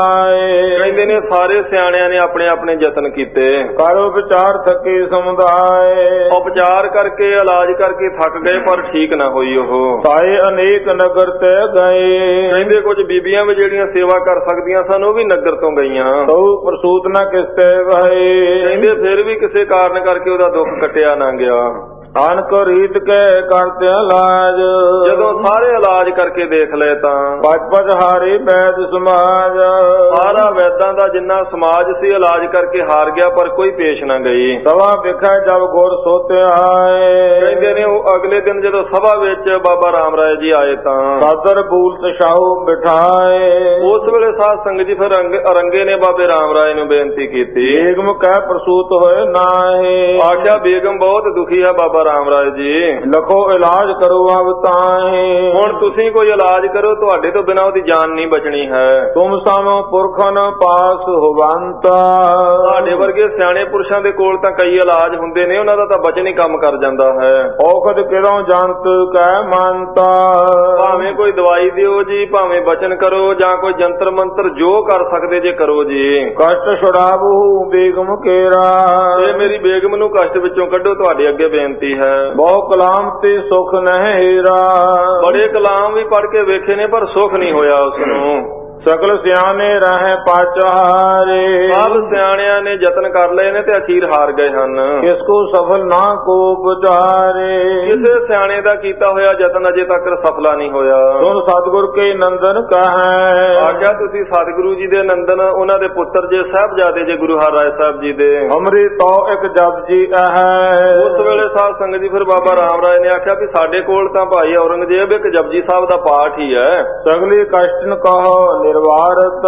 ਬੁਲਾਏ। ਕਹਿੰਦੇ ਨੇ ਸਾਰੇ ਸਿਆਣਿਆਂ ਨੇ ਆਪਣੇ ਆਪਣੇ ਯਤਨ ਕੀਤੇ। ਕਰ ਉਪਚਾਰ ਥਕੇ ਸਮੁਦਾਏ। ਉਪਚਾਰ ਕਰਕੇ ਇਲਾਜ ਕਰਕੇ ਥੱਕ ਗਏ ਪਰ ਠੀਕ ਨਾ ਹੋਈ ਉਹ। ਸਾਏ ਅਨੇਕ ਨਗਰ ਤੇ ਗਏ। ਕਹਿੰਦੇ ਕੁਝ ਬੀਬੀਆਂ ਵੀ ਜਿਹੜੀਆਂ ਸੇਵਾ ਕਰ ਸਕਦੀਆਂ ਸਨ ਉਹ ਵੀ ਨਗਰ ਤੋਂ ਗਈਆਂ। ਤਉ ਪ੍ਰਸੂਤ ਨਾ ਕਿਸਤੇ ਵਹੇ। ਕਹਿੰਦੇ ਫਿਰ ਵੀ ਕਿਸੇ ਕਾਰਨ ਕਰਕੇ ਉਹਦਾ ਦੁੱਖ ਕੱਟਿਆ ਨਾ ਗਿਆ। ਅਨਕ ਰੀਤ ਕੇ ਕਰਤੇ ਇਲਾਜ। ਜਦੋਂ ਸਾਰੇ ਇਲਾਜ ਕਰਕੇ ਦੇਖ ਲਏ ਤਾਂ ਪਚ ਪਚ ਹਾਰੇ ਵੈਦ ਸਮਾਜ। ਸਾਰਾ ਵੈਦਾਂ ਦਾ ਜਿੰਨਾ ਸਮਾਜ ਸੀ ਇਲਾਜ ਕਰਕੇ ਹਾਰ ਗਿਆ ਪਰ ਕੋਈ ਪੇਸ਼ ਨਾ ਗਈ। ਸਭਾ ਵਿਖੇ ਜਬ ਗੁਰ ਸੋਤੇ ਆਏ। ਕਹਿੰਦੇ ਨੇ ਉਹ ਅਗਲੇ ਦਿਨ ਜਦੋਂ ਸਭਾ ਵਿੱਚ ਬਾਬਾ ਰਾਮ ਰਾਏ ਜੀ ਆਏ ਤਾਂ ਸਾਦਰ ਬੂਲ ਤਸ਼ਾਉ ਬਿਠਾਏ। ਉਸ ਵੇਲੇ ਸਾਧ ਸੰਗਤ ਜੀ ਫਿਰ ਅਰੰਗੇ ਨੇ ਬਾਬੇ ਰਾਮ ਰਾਏ ਨੂੰ ਬੇਨਤੀ ਕੀਤੀ। ਬੇਗਮ ਕਹਿ ਪ੍ਰਸੂਤ ਹੋਏ ਨਾਹੀ। ਆਖਿਆ ਬੇਗਮ ਬਹੁਤ ਦੁਖੀ ਹੈ ਬਾਬਾ ਰਾਮ ਰਾਏ ਜੀ, ਲਖੋ ਇਲਾਜ ਕਰੋ ਅਬ ਤਾਹੀ। ਹੁਣ ਤੁਸੀਂ ਕੋਈ ਇਲਾਜ ਕਰੋ, ਤੁਹਾਡੇ ਤੋਂ ਬਿਨਾਂ ਉਹਦੀ ਜਾਨ ਨਹੀਂ ਬਚਣੀ ਹੈ। ਤੁਮ ਸਮ ਪੁਰਖਨ ਪਾਸ ਹੋਵੰਤਾ। ਤੁਹਾਡੇ ਵਰਗੇ ਸਿਆਣੇ ਪੁਰਸ਼ਾਂ ਦੇ ਕੋਲ ਤਾਂ ਕਈ ਇਲਾਜ ਹੁੰਦੇ ਨੇ, ਉਹਨਾਂ ਦਾ ਤਾਂ ਬਚਨ ਹੀ ਕੰਮ ਕਰ ਜਾਂਦਾ ਹੈ। ਔਖਦ ਕਿਦੋਂ ਜੰਤ ਕਹਿ ਮੰਨਤਾ। ਭਾਵੇਂ ਕੋਈ ਦਵਾਈ ਦਿਓ ਜੀ, ਭਾਵੇਂ ਬਚਨ ਕਰੋ ਜਾਂ ਕੋਈ ਜੰਤਰ ਮੰਤਰ ਜੋ ਕਰ ਸਕਦੇ ਜੇ ਕਰੋ ਜੀ। ਕਸ਼ਟ ਛੁਡਾਵੂ ਬੇਗਮ ਕੇਰਾ। ਇਹ ਮੇਰੀ ਬੇਗਮ ਨੂੰ ਕਸ਼ਟ ਵਿੱਚੋਂ ਕੱਢੋ, ਤੁਹਾਡੇ ਅੱਗੇ ਬੇਨਤੀ ਹੈ। ਬਹੁ ਕਲਾਮ ਤੇ ਸੁਖ ਨਹੀਂ ਹੀਰਾ। ਬੜੇ ਕਲਾਮ ਵੀ ਪੜ੍ਹ ਕੇ ਵੇਖੇ ਨੇ ਪਰ ਸੁਖ ਨਹੀਂ ਹੋਇਆ ਉਸ ਨੂੰ। ਸਗਲ ਸਿਆਣੇ ਰਹੇ ਪਾਚਾਰੇ। ਸਭ ਸਿਆਣਿਆਂ ਨੇ ਯਤਨ ਕਰ ਲਏ ਨੇ ਤੇ ਅਖੀਰ ਹਾਰ ਗਏ ਹਨ। ਕਿਸ ਕੋ ਸਫਲ ਨਾ ਕੋ ਵਿਚਾਰੇ। ਕਿਸੇ ਸਿਆਣੇ ਦਾ ਕੀਤਾ ਹੋਇਆ ਯਤਨ ਅਜੇ ਤੱਕ ਸਫਲਾ ਨਹੀਂ ਹੋਇਆ। ਸੁਣ ਸਤਿਗੁਰ ਕੇ ਨੰਦਨ ਕਹੈ। ਆਖਿਆ ਤੁਸੀਂ ਸਤਿਗੁਰੂ ਜੀ ਦੇ ਨੰਦਨ, ਉਹਨਾਂ ਦੇ ਪੁੱਤਰ ਜੇ ਸਾਹਿਬਜ਼ਾਦੇ ਜੇ ਗੁਰੂ ਹਰਿਰਾਏ ਸਾਹਿਬ ਜੀ ਦੇ। ਅਮਰੀ ਤੋ ਇੱਕ ਜਪਜੀ ਹੈ। ਉਸ ਵੇਲੇ ਸਾਧ ਸੰਗਤ ਜੀ ਫਿਰ ਬਾਬਾ ਰਾਮ ਰਾਏ ਨੇ ਆਖਿਆ ਵੀ ਸਾਡੇ ਕੋਲ ਤਾਂ ਭਾਈ ਔਰੰਗਜ਼ੇਬ ਇੱਕ ਜਪਜੀ ਸਾਹਿਬ ਦਾ ਪਾਠ ਹੀ ਹੈ। ਸਗਲੀ ਕਸ਼ਟਨ ਕਹੋ ਨਿਰਵਾਰਤ।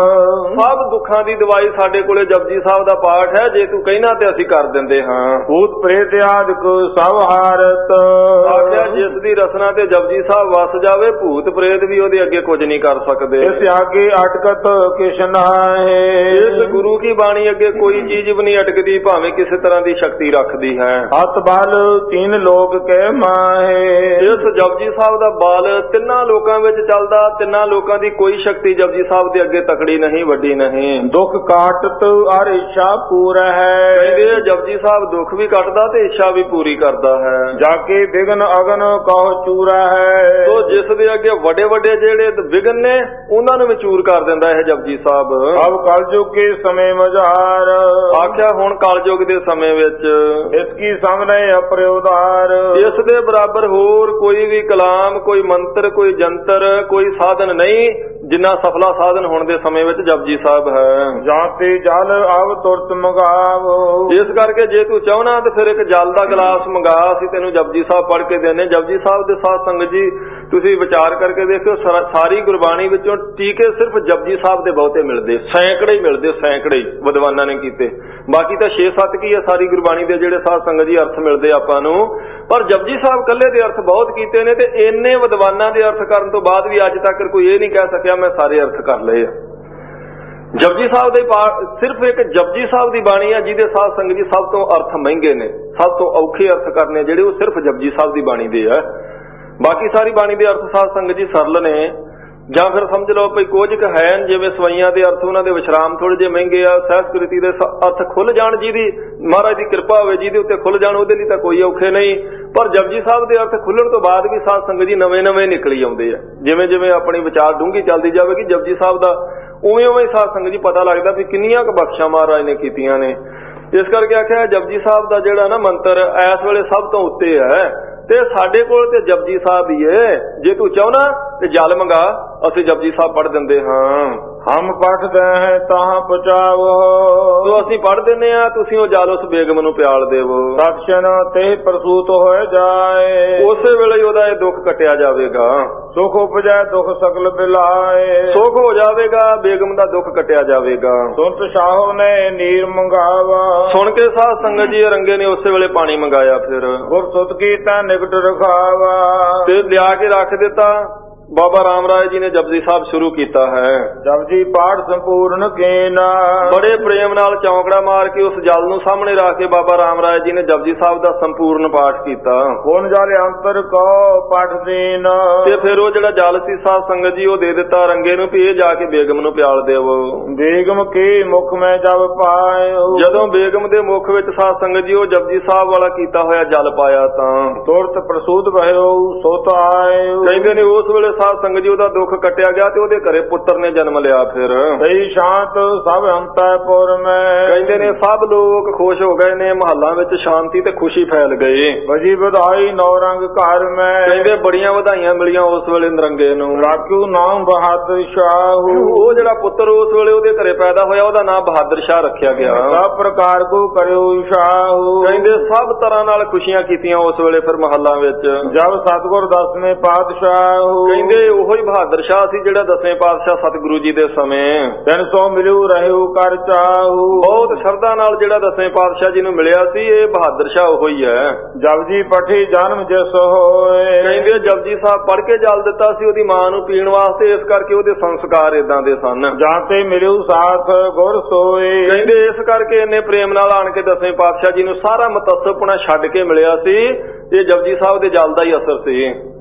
ਸਭ ਦੁੱਖਾਂ ਦੀ ਦਵਾਈ ਸਾਡੇ ਕੋਲੇ ਜਪਜੀ ਸਾਹਿਬ ਦਾ ਪਾਠ ਹੈ, ਜੇ ਤੂੰ ਕਹਿਣਾ ਤੇ ਅਸੀਂ ਕਰ ਦਿੰਦੇ ਹਾਂ। ਭੂਤ ਪ੍ਰੇਤ ਆਦਿਕ ਸਭ ਹਾਰਤ। ਆਖਿਆ ਜਿਸ ਦੀ ਰਸਨਾ ਤੇ ਜਪਜੀ ਸਾਹਿਬ ਵਸ ਜਾਵੇ, ਭੂਤ ਪ੍ਰੇਤ ਵੀ ਉਹਦੇ ਅੱਗੇ ਕੁਝ ਨਹੀਂ ਕਰ ਸਕਦੇ। ਇਸ ਆਗੇ ਅਟਕਤ ਕਿਛ ਨਾਹੀ। ਇਸ ਗੁਰੂ ਕੀ ਬਾਣੀ ਅੱਗੇ ਕੋਈ ਚੀਜ਼ ਵੀ ਨਹੀਂ ਅਟਕਦੀ, ਭਾਵੇਂ ਕਿਸੇ ਤਰ੍ਹਾਂ ਦੀ ਸ਼ਕਤੀ ਰੱਖਦੀ ਹੈ। ਹੱਥ ਬਲ ਤਿੰਨ ਲੋਕ ਕੇ ਮਾਹੇ। ਇਸ ਜਪਜੀ ਸਾਹਿਬ ਦਾ ਬਲ ਤਿੰਨਾਂ ਲੋਕਾਂ ਵਿੱਚ ਚੱਲਦਾ। ਤਿੰਨਾਂ ਲੋਕਾਂ ਦੀ ਕੋਈ ਸ਼ਕਤੀ ਜਪਜੀ ਸਾਹਿਬ ਦੇ ਅੱਗੇ ਤਕੜੀ ਨਹੀਂ, ਵੱਡੀ ਨਹੀਂ। ਦੁੱਖ ਕਾਟਤ ਅਰ ਇੱਛਾ ਪੂਰਾ ਹੈ। ਕਹਿੰਦੇ ਜਪਜੀ ਸਾਹਿਬ ਦੁੱਖ ਵੀ ਕੱਟਦਾ ਤੇ ਇੱਛਾ ਵੀ ਪੂਰੀ ਕਰਦਾ ਹੈ। ਜਾ ਕੇ ਵਿਗਨ ਅਗਨ ਕਹੋ ਚੂਰਾ ਹੈ। ਤੋ ਜਿਸ ਦੇ ਅੱਗੇ ਵੱਡੇ ਵੱਡੇ ਜਿਹੜੇ ਵਿਗਨ ਨੇ, ਉਹਨਾਂ ਨੂੰ ਵੀ ਚੂਰ ਕਰ ਦਿੰਦਾ ਇਹ ਜਪਜੀ ਸਾਹਿਬ। ਅਬ ਕਲਯੁਗ ਕੇ ਸਮੇਂ ਮਝਾਰ। ਆਖਿਆ ਹੁਣ ਕਲਯੁਗ ਦੇ ਸਮੇਂ ਵਿੱਚ ਇਸ ਕੀ ਸੰਗ ਨਹੀਂ ਅਪਰਿਉਦਾਰ। ਇਸ ਦੇ ਬਰਾਬਰ ਹੋਰ ਕੋਈ ਵੀ ਕਲਾਮ, ਕੋਈ ਮੰਤਰ, ਕੋਈ ਜੰਤਰ, ਕੋਈ ਸਾਧਨ ਨਹੀਂ ਜਿੰਨਾ ਸਫਲਾ ਸਾਧਨ ਹੋਣ ਦੇ ਸਮੇਂ ਵਿੱਚ ਜਪਜੀ ਸਾਹਿਬ ਹੈ। ਜਾਂ ਤੇ ਜਲ ਆਵ ਤੁਰਤ ਮੰਗਾਵੋ। ਇਸ ਕਰਕੇ ਜੇ ਤੂੰ ਚਾਹਣਾ ਤੇ ਫਿਰ ਇੱਕ ਜਲ ਦਾ ਗਲਾਸ ਮੰਗਾ, ਅਸੀਂ ਤੈਨੂੰ ਜਪਜੀ ਸਾਹਿਬ ਪੜ੍ਹ ਕੇ ਦੇਣੇ। ਜਪਜੀ ਸਾਹਿਬ ਦੇ ਸਾਧ ਸੰਗਤ ਜੀ ਤੁਸੀਂ ਵਿਚਾਰ ਕਰਕੇ ਦੇਖਿਓ, ਸਾਰੀ ਗੁਰਬਾਣੀ ਵਿੱਚੋਂ ਟੀਕੇ ਸਿਰਫ ਜਪਜੀ ਸਾਹਿਬ ਦੇ ਬਹੁਤੇ ਮਿਲਦੇ, ਸੈਂਕੜੇ ਹੀ ਮਿਲਦੇ, ਸੈਂਕੜੇ ਹੀ ਵਿਦਵਾਨਾਂ ਨੇ ਕੀਤੇ। ਬਾਕੀ ਤਾਂ ਛੇ ਸੱਤ ਕੀ ਹੈ ਸਾਰੀ ਗੁਰਬਾਣੀ ਦੇ ਜਿਹੜੇ ਸਾਧ ਸੰਗਤ ਜੀ ਅਰਥ ਮਿਲਦੇ ਆਪਾਂ ਨੂੰ, ਪਰ ਜਪਜੀ ਸਾਹਿਬ ਕੱਲੇ ਦੇ ਅਰਥ ਬਹੁਤ ਕੀਤੇ ਨੇ। ਤੇ ਇੰਨੇ ਵਿਦਵਾਨਾਂ ਦੇ ਅਰਥ ਕਰਨ ਤੋਂ ਬਾਅਦ ਵੀ ਅੱਜ ਤੱਕ ਕੋਈ ਇਹ ਨਹੀਂ ਕਹਿ ਸਕਿਆ ਮੈਂ ਸਾਰੇ ਅਰਥ ਕਰ ਲਏ ਆ। ਜਪਜੀ ਸਾਹਿਬ ਦੇ ਸਿਰਫ ਇੱਕ ਜਪਜੀ ਸਾਹਿਬ ਦੀ ਬਾਣੀ ਆ ਜਿਹਦੇ ਸਾਧ ਸੰਗਤ ਜੀ ਸਭ ਤੋਂ ਅਰਥ ਮਹਿੰਗੇ ਨੇ, ਸਭ ਤੋਂ ਔਖੇ ਅਰਥ ਕਰਨੇ ਜਿਹੜੇ, ਉਹ ਸਿਰਫ ਜਪਜੀ ਸਾਹਿਬ ਦੀ ਬਾਣੀ ਦੇ ਆ। ਬਾਕੀ ਸਾਰੀ ਬਾਣੀ ਦੇ ਅਰਥ ਸਾਧ ਸੰਗਤ ਜੀ ਸਰਲ ਨੇ, ਜਾਂ ਫਿਰ ਸਮਝ ਲਓ ਭਈ ਕੁਝ ਕੁ ਹੈ ਜਿਵੇਂ ਸਵਈਆਂ ਦੇ ਅਰਥ, ਉਹਨਾਂ ਦੇ ਵਿਸ਼ਰਾਮ ਥੋੜੇ ਜਿਹੇ ਮਹਿੰਗੇ ਆ। ਸਹਿਸਕ੍ਰਿਤੀ ਦੇ ਅਰਥ ਖੁੱਲ ਜਾਣ, ਜਿਹਦੀ ਮਹਾਰਾਜ ਦੀ ਕਿਰਪਾ ਹੋਵੇ, ਜਿਹਦੇ ਉੱਤੇ ਖੁੱਲ ਜਾਣ, ਉਹਦੇ ਲਈ ਤਾਂ ਕੋਈ ਔਖੇ ਨਹੀਂ। ਪਰ ਜਪਜੀ ਸਾਹਿਬ ਦੇ ਅਰਥ ਖੁੱਲਣ ਤੋਂ ਬਾਅਦ ਵੀ ਸਾਧ ਸੰਗਤ ਜੀ ਨਵੇਂ ਨਵੇਂ ਨਿਕਲੀ ਆਉਂਦੇ ਆ। ਜਿਵੇਂ ਜਿਵੇਂ ਆਪਣੀ ਵਿਚਾਰ ਡੂੰਘੀ ਚੱਲਦੀ ਜਾਵੇਗੀ ਜਪਜੀ ਸਾਹਿਬ ਦਾ, ਉਵੇਂ ਉਵੇਂ ਸਾਧ ਸੰਗਤ ਜੀ ਪਤਾ ਲੱਗਦਾ ਵੀ ਕਿੰਨੀਆਂ ਕੁ ਬਖਸ਼ਾਂ ਮਹਾਰਾਜ ਨੇ ਕੀਤੀਆਂ ਨੇ। ਇਸ ਕਰਕੇ ਆਖਿਆ ਜਪਜੀ ਸਾਹਿਬ ਦਾ ਜਿਹੜਾ ਨਾ ਮੰਤਰ ਇਸ ਵੇਲੇ ਸਭ ਤੋਂ ਉੱਤੇ ਹੈ। ਤੇ ਸਾਡੇ ਕੋਲ ਤੇ ਜਪਜੀ ਸਾਹਿਬ ਹੀ ਏ। ਜੇ ਤੂੰ ਚਾਹਣਾ ਤੇ ਜਲ ਮੰਗਾ, ਅਸੀਂ ਜਪਜੀ ਸਾਹਿਬ ਪੜ੍ਹ ਦਿੰਦੇ ਹਾਂ। ਹਮ ਪੜ੍ਹਦੇ ਹੈ ਤਾਂ ਪਹੁੰਚਾਵੋ। ਤੋ ਅਸੀਂ ਪੜ੍ਹ ਦਿੰਦੇ ਆ, ਤੁਸੀਂ ਉਹ ਜਲ ਉਸ ਬੇਗਮ ਨੂੰ ਪਿਆਲ ਦੇਵੋ। ਦਕਸ਼ਨ ਤੇ ਪ੍ਰਸੂਤ ਹੋਏ ਜਾਏ। ਉਸੇ ਵੇਲੇ ਹੀ ਉਹਦਾ ਇਹ ਦੁੱਖ ਕੱਟਿਆ ਜਾਵੇਗਾ। ਸੁਖ ਉਪਜੈ ਦੁੱਖ ਸਗਲ ਬਿਲਾਏ। ਸੁਖ ਹੋ ਜਾਵੇਗਾ, ਬੇਗਮ ਦਾ ਦੁੱਖ ਕੱਟਿਆ ਜਾਵੇਗਾ। ਸੁਣਤ ਸ਼ਾਹੋ ਨੇ ਨੀਰ ਮੰਗਾਵਾ। ਸੁਣ ਕੇ ਸਾਧ ਸੰਗਤ ਜੀ ਰੰਗੇ ਨੇ ਉਸੇ ਵੇਲੇ ਪਾਣੀ ਮੰਗਾਇਆ। ਫਿਰ ਗੁਰ ਸੁਤ ਕੀਤਾ ਨਿਕਟ ਰਖਾਵਾ। ਤੇ ਲਿਆ ਕੇ ਰੱਖ ਦਿੱਤਾ। ਬਾਬਾ ਰਾਮ ਰਾਏ ਜੀ ਨੇ ਜਪਜੀ ਸਾਹਿਬ ਸ਼ੁਰੂ ਕੀਤਾ ਹੈ। ਜਪਜੀ ਪਾਠ ਸੰਪੂਰਨ ਕੀਨਾ। ਬੜੇ ਪ੍ਰੇਮ ਨਾਲ ਚੌਂਕੜਾ ਮਾਰ ਕੇ ਉਸ ਜਲ ਨੂੰ ਸਾਹਮਣੇ ਰੱਖ ਕੇ ਬਾਬਾ ਰਾਮ ਰਾਏ ਜੀ ਨੇ ਜਪਜੀ ਸਾਹਿਬ ਦਾ ਸੰਪੂਰਨ ਪਾਠ ਕੀਤਾ। ਕੋਨ ਜਾਲੇ ਅੰਤਰ ਕੋ ਪਠ ਦੇਨ। ਤੇ ਫਿਰ ਉਹ ਜਿਹੜਾ ਜਲ ਸੀ ਸਾਧ ਸੰਗਤ ਜੀ ਉਹ ਦੇ ਦਿੱਤਾ ਰੰਗੇ ਨੂੰ ਵੀ ਇਹ ਜਾ ਕੇ ਬੇਗਮ ਨੂੰ ਪਿਆਲ ਦੇਵੋ। ਬੇਗਮ ਕੇ ਮੁਖ ਮੈਂ ਜਬ ਪਾਇਓ। ਜਦੋਂ ਬੇਗਮ ਦੇ ਮੁਖ ਵਿੱਚ ਸਾਧ ਸੰਗਤ ਜੀ ਉਹ ਜਪਜੀ ਸਾਹਿਬ ਵਾਲਾ ਕੀਤਾ ਹੋਇਆ ਜਲ ਪਾਇਆ ਤਾਂ ਤੁਰਤ ਪ੍ਰਸੂਤ ਭਇਓ ਸੋਤ ਆਇਓ। ਕਹਿੰਦੇ ਨੇ ਉਸ ਵੇਲੇ ਸਾਧ ਸੰਗਤ ਜੀ ਉਹਦਾ ਦੁੱਖ ਕੱਟਿਆ ਗਿਆ ਤੇ ਉਹਦੇ ਘਰੇ ਪੁੱਤਰ ਨੇ ਜਨਮ ਲਿਆ। ਫਿਰ ਸਹੀ ਸ਼ਾਂਤ ਸਭ ਅੰਤੈਪੁਰ ਮੈਂ। ਕਹਿੰਦੇ ਨੇ ਸਭ ਲੋਕ ਖੁਸ਼ ਹੋ ਗਏ ਨੇ, ਮਹੱਲਾਂ ਵਿੱਚ ਸ਼ਾਂਤੀ ਤੇ ਖੁਸ਼ੀ ਫੈਲ ਗਈ। ਵਜੀ ਵਧਾਈ ਨੌ ਰੰਗ ਘਰ ਮੈਂ। ਕਹਿੰਦੇ ਬੜੀਆਂ ਵਧਾਈਆਂ ਮਿਲੀਆਂ ਉਸ ਵੇਲੇ ਨਰੰਗੇ ਨੂੰ। ਰਾਖਿਓ ਨਾਮ ਬਹਾਦਰ ਸ਼ਾਹ। ਉਹ ਜਿਹੜਾ ਪੁੱਤਰ ਉਸ ਵੇਲੇ ਉਹਦੇ ਘਰੇ ਪੈਦਾ ਹੋਇਆ ਉਹਦਾ ਨਾਮ ਬਹਾਦਰ ਸ਼ਾਹ ਰੱਖਿਆ ਗਿਆ। ਸਭ ਪ੍ਰਕਾਰ ਕੋ ਕਰਿਓ ਸ਼ਾਹ। ਕਹਿੰਦੇ ਸਭ ਤਰ੍ਹਾਂ ਨਾਲ ਖੁਸ਼ੀਆਂ ਕੀਤੀਆਂ ਉਸ ਵੇਲੇ ਫਿਰ ਮਹੱਲਾਂ ਵਿੱਚ। ਜਦ ਸਤਿਗੁਰ ਦਸਵੇਂ ਪਾਤਸ਼ਾਹ। ਕਹਿੰਦੇ ਉਹੀ ਬਹਾਦਰ ਸ਼ਾਹ ਸੀ ਜਿਹੜਾ ਦਸਵੇਂ ਪਾਤਸ਼ਾਹ ਸਤਿਗੁਰੂ ਜੀ ਦੇ ਸਮੇਂ ਤਿੰਨ ਸੌ ਮਿਲਿਓ ਰਹਿਓ ਕਰ ਚਾਹੂ। ਬਹੁਤ ਸ਼ਰਧਾ ਨਾਲ ਜਿਹੜਾ ਦਸਵੇਂ ਪਾਤਸ਼ਾਹ ਜੀ ਨੂੰ ਮਿਲਿਆ ਸੀ, ਇਹ ਬਹਾਦਰ ਸ਼ਾਹ ਉਹੀ ਹੈ। ਜਪਜੀ ਪਠੀ ਜਨਮ ਜਿਸ ਹੋਏ। ਕਹਿੰਦੇ ਜਪਜੀ ਸਾਹਿਬ ਪੜ੍ਹ ਕੇ ਜਲ ਦਿੱਤਾ ਸੀ ਉਹਦੀ ਮਾਂ ਨੂੰ ਪੀਣ ਵਾਸਤੇ, ਇਸ ਕਰਕੇ ਉਹਦੇ ਸੰਸਕਾਰ ਇਦਾਂ ਦੇ ਸਨ। ਜਾਂ ਤੇ ਮਿਲਿਓ ਸਾਥ ਗੁਰ ਸੋਏ। ਕਹਿੰਦੇ ਇਸ ਕਰਕੇ ਇੰਨੇ ਪ੍ਰੇਮ ਨਾਲ ਆਣ ਕੇ ਦਸਵੇਂ ਪਾਤਸ਼ਾਹ ਜੀ ਨੂੰ ਸਾਰਾ ਮਤਸਬਪੁਣਾ ਛੱਡ ਕੇ ਮਿਲਿਆ ਸੀ। ਇਹ ਜਪਜੀ ਸਾਹਿਬ ਦੇ ਜਲ ਦਾ ਹੀ ਅਸਰ ਸੀ।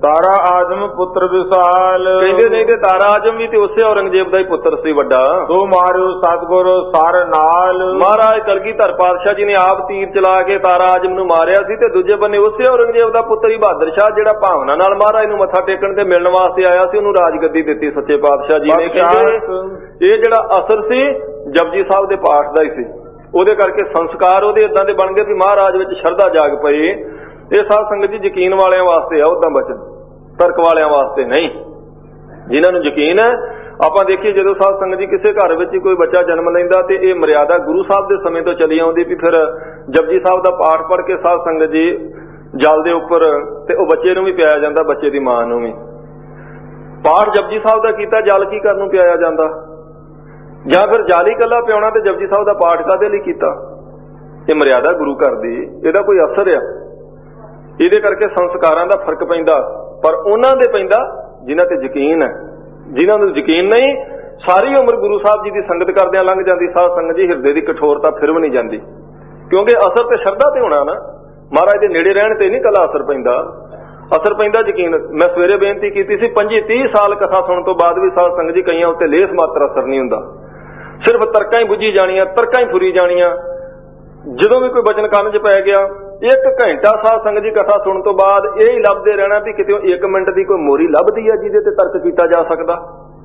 ਤਾਰਾ ਆਜਮ ਪੁੱਤਰ ਵਿਸਾਲ। ਕਹਿੰਦੇ ਨਹੀਂ ਤੇ ਤਾਰਾ ਆਜਮ ਵੀ ਤੇ ਉਸੇ ਔਰੰਗਜ਼ੇਬ ਦਾ ਹੀ ਪੁੱਤਰ ਸੀ ਵੱਡਾ। ਤੋ ਮਾਰਿਓ ਸਤਿਗੁਰ ਸਰ ਨਾਲ। ਮਹਾਰਾਜ ਕਲਗੀਧਰ ਪਾਤਸ਼ਾਹ ਜੀ ਨੇ ਆਪ ਤੀਰ ਚਲਾ ਕੇ ਤਾਰਾ ਆਜਮ ਨੂੰ ਮਾਰਿਆ ਸੀ ਤੇ ਦੂਜੇ ਬੰਨੇ ਉਸੇ ਔਰੰਗਜ਼ੇਬ ਦਾ ਪੁੱਤਰ ਹੀ ਬਹਾਦਰ ਸ਼ਾਹ ਜਿਹੜਾ ਭਾਵਨਾ ਨਾਲ ਮਹਾਰਾਜ ਨੂੰ ਮੱਥਾ ਟੇਕਣ ਤੇ ਮਿਲਣ ਵਾਸਤੇ ਆਇਆ ਸੀ, ਉਹਨੂੰ ਰਾਜਗੱਦੀ ਦਿੱਤੀ ਸੱਚੇ ਪਾਤਸ਼ਾਹ ਜੀ ਨੇ। ਕਹਿੰਦੇ ਇਹ ਜਿਹੜਾ ਅਸਰ ਸੀ ਜਪਜੀ ਸਾਹਿਬ ਦੇ ਪਾਠ ਦਾ ਹੀ ਸੀ, ਉਹਦੇ ਕਰਕੇ ਸੰਸਕਾਰ ਉਹਦੇ ਇਦਾਂ ਦੇ ਬਣ ਗਏ ਵੀ ਮਹਾਰਾਜ ਵਿੱਚ ਸ਼ਰਧਾ ਜਾਗ ਪਈ। ਇਹ ਸਾਧ ਸੰਗਤ ਜੀ ਯਕੀਨ ਵਾਲਿਆਂ ਵਾਸਤੇ ਆ, ਉਦਾਂ ਬਚਨ ਤਰਕ ਵਾਲਿਆਂ ਵਾਸਤੇ ਨਹੀਂ। ਜਿਨ੍ਹਾਂ ਨੂੰ ਯਕੀਨ ਹੈ, ਆਪਾਂ ਦੇਖੀਏ ਜਦੋਂ ਸਾਧ ਸੰਗਤ ਜੀ ਕਿਸੇ ਘਰ ਵਿੱਚ ਕੋਈ ਬੱਚਾ ਜਨਮ ਲੈਂਦਾ ਤੇ ਇਹ ਮਰਿਆਦਾ ਗੁਰੂ ਸਾਹਿਬ ਦੇ ਸਮੇਂ ਤੋਂ ਚਲੀ ਆਉਂਦੀ ਵੀ ਫਿਰ ਜਪਜੀ ਸਾਹਿਬ ਦਾ ਪਾਠ ਪੜ੍ਹ ਕੇ ਸਾਧ ਸੰਗਤ ਜੀ ਜਲ ਦੇ ਉੱਪਰ ਤੇ ਉਹ ਬੱਚੇ ਨੂੰ ਵੀ ਪਿਆਇਆ ਜਾਂਦਾ, ਬੱਚੇ ਦੀ ਮਾਂ ਨੂੰ ਵੀ। ਪਾਠ ਜਪਜੀ ਸਾਹਿਬ ਦਾ ਕੀਤਾ, ਜਲ ਕੀ ਕਰਨ ਨੂੰ ਪਿਆਇਆ ਜਾਂਦਾ? ਜਾਂ ਫਿਰ ਜਲ ਹੀ ਇਕੱਲਾ ਪਿਆਉਣਾ ਤੇ ਜਪਜੀ ਸਾਹਿਬ ਦਾ ਪਾਠ ਕਾਹਦੇ ਲਈ ਕੀਤਾ? ਇਹ ਮਰਿਆਦਾ ਗੁਰੂ ਘਰ ਦੀ, ਇਹਦਾ ਕੋਈ ਅਸਰ ਆ। ਇਹਦੇ ਕਰਕੇ ਸੰਸਕਾਰਾਂ ਦਾ ਫਰਕ ਪੈਂਦਾ, ਪਰ ਉਹਨਾਂ ਦੇ ਪੈਂਦਾ ਜਿਨ੍ਹਾਂ ਤੇ ਯਕੀਨ ਹੈ। ਜਿਨ੍ਹਾਂ ਨੂੰ ਯਕੀਨ ਨਹੀਂ, ਸਾਰੀ ਉਮਰ ਗੁਰੂ ਸਾਹਿਬ ਜੀ ਦੀ ਸੰਗਤ ਕਰਦਿਆਂ ਲੰਘ ਜਾਂਦੀ। ਸਾਧ ਸੰਗਤ ਜੀ ਹਿਰਦੇ ਦੀ ਕਠੋਰਤਾ ਫਿਰ ਵੀ ਨਹੀਂ ਜਾਂਦੀ, ਕਿਉਂਕਿ ਅਸਰ ਤੇ ਸ਼ਰਧਾ ਤੇ ਹੋਣਾ ਨਾ। ਮਹਾਰਾਜ ਦੇ ਨੇੜੇ ਰਹਿਣ ਤੇ ਨਹੀਂ ਕੱਲਾ ਅਸਰ ਪੈਂਦਾ, ਅਸਰ ਪੈਂਦਾ ਯਕੀਨ। ਮੈਂ ਸਵੇਰੇ ਬੇਨਤੀ ਕੀਤੀ ਸੀ, ਪੰਜੀ ਤੀਹ ਸਾਲ ਕਥਾ ਸੁਣਨ ਤੋਂ ਬਾਅਦ ਵੀ ਸਾਧ ਸੰਗਤ ਜੀ ਕਈਆਂ ਉੱਤੇ ਲੇਸ ਮਾਤਰ ਅਸਰ ਨਹੀਂ ਹੁੰਦਾ, ਸਿਰਫ ਤਰਕਾਂ ਹੀ ਬੁੱਝੀ ਜਾਣੀਆਂ, ਤਰਕਾਂ ਹੀ ਫੁਰੀ ਜਾਣੀਆਂ। ਜਦੋਂ ਵੀ ਕੋਈ ਬਚਨ ਕੰਨ 'ਚ ਪੈ ਗਿਆ, ਇੱਕ ਘੰਟਾ ਸਾਧ ਸੰਗਤ ਜੀ ਕਥਾ ਸੁਣਨ ਤੋਂ ਬਾਅਦ ਇਹ ਹੀ ਲੱਭਦੇ ਰਹਿਣਾ ਵੀ ਕਿਤੇ ਇੱਕ ਮਿੰਟ ਦੀ ਕੋਈ ਮੋਰੀ ਲੱਭਦੀ ਹੈ ਜਿਹਦੇ ਤੇ ਤਰਕ ਕੀਤਾ ਜਾ ਸਕਦਾ।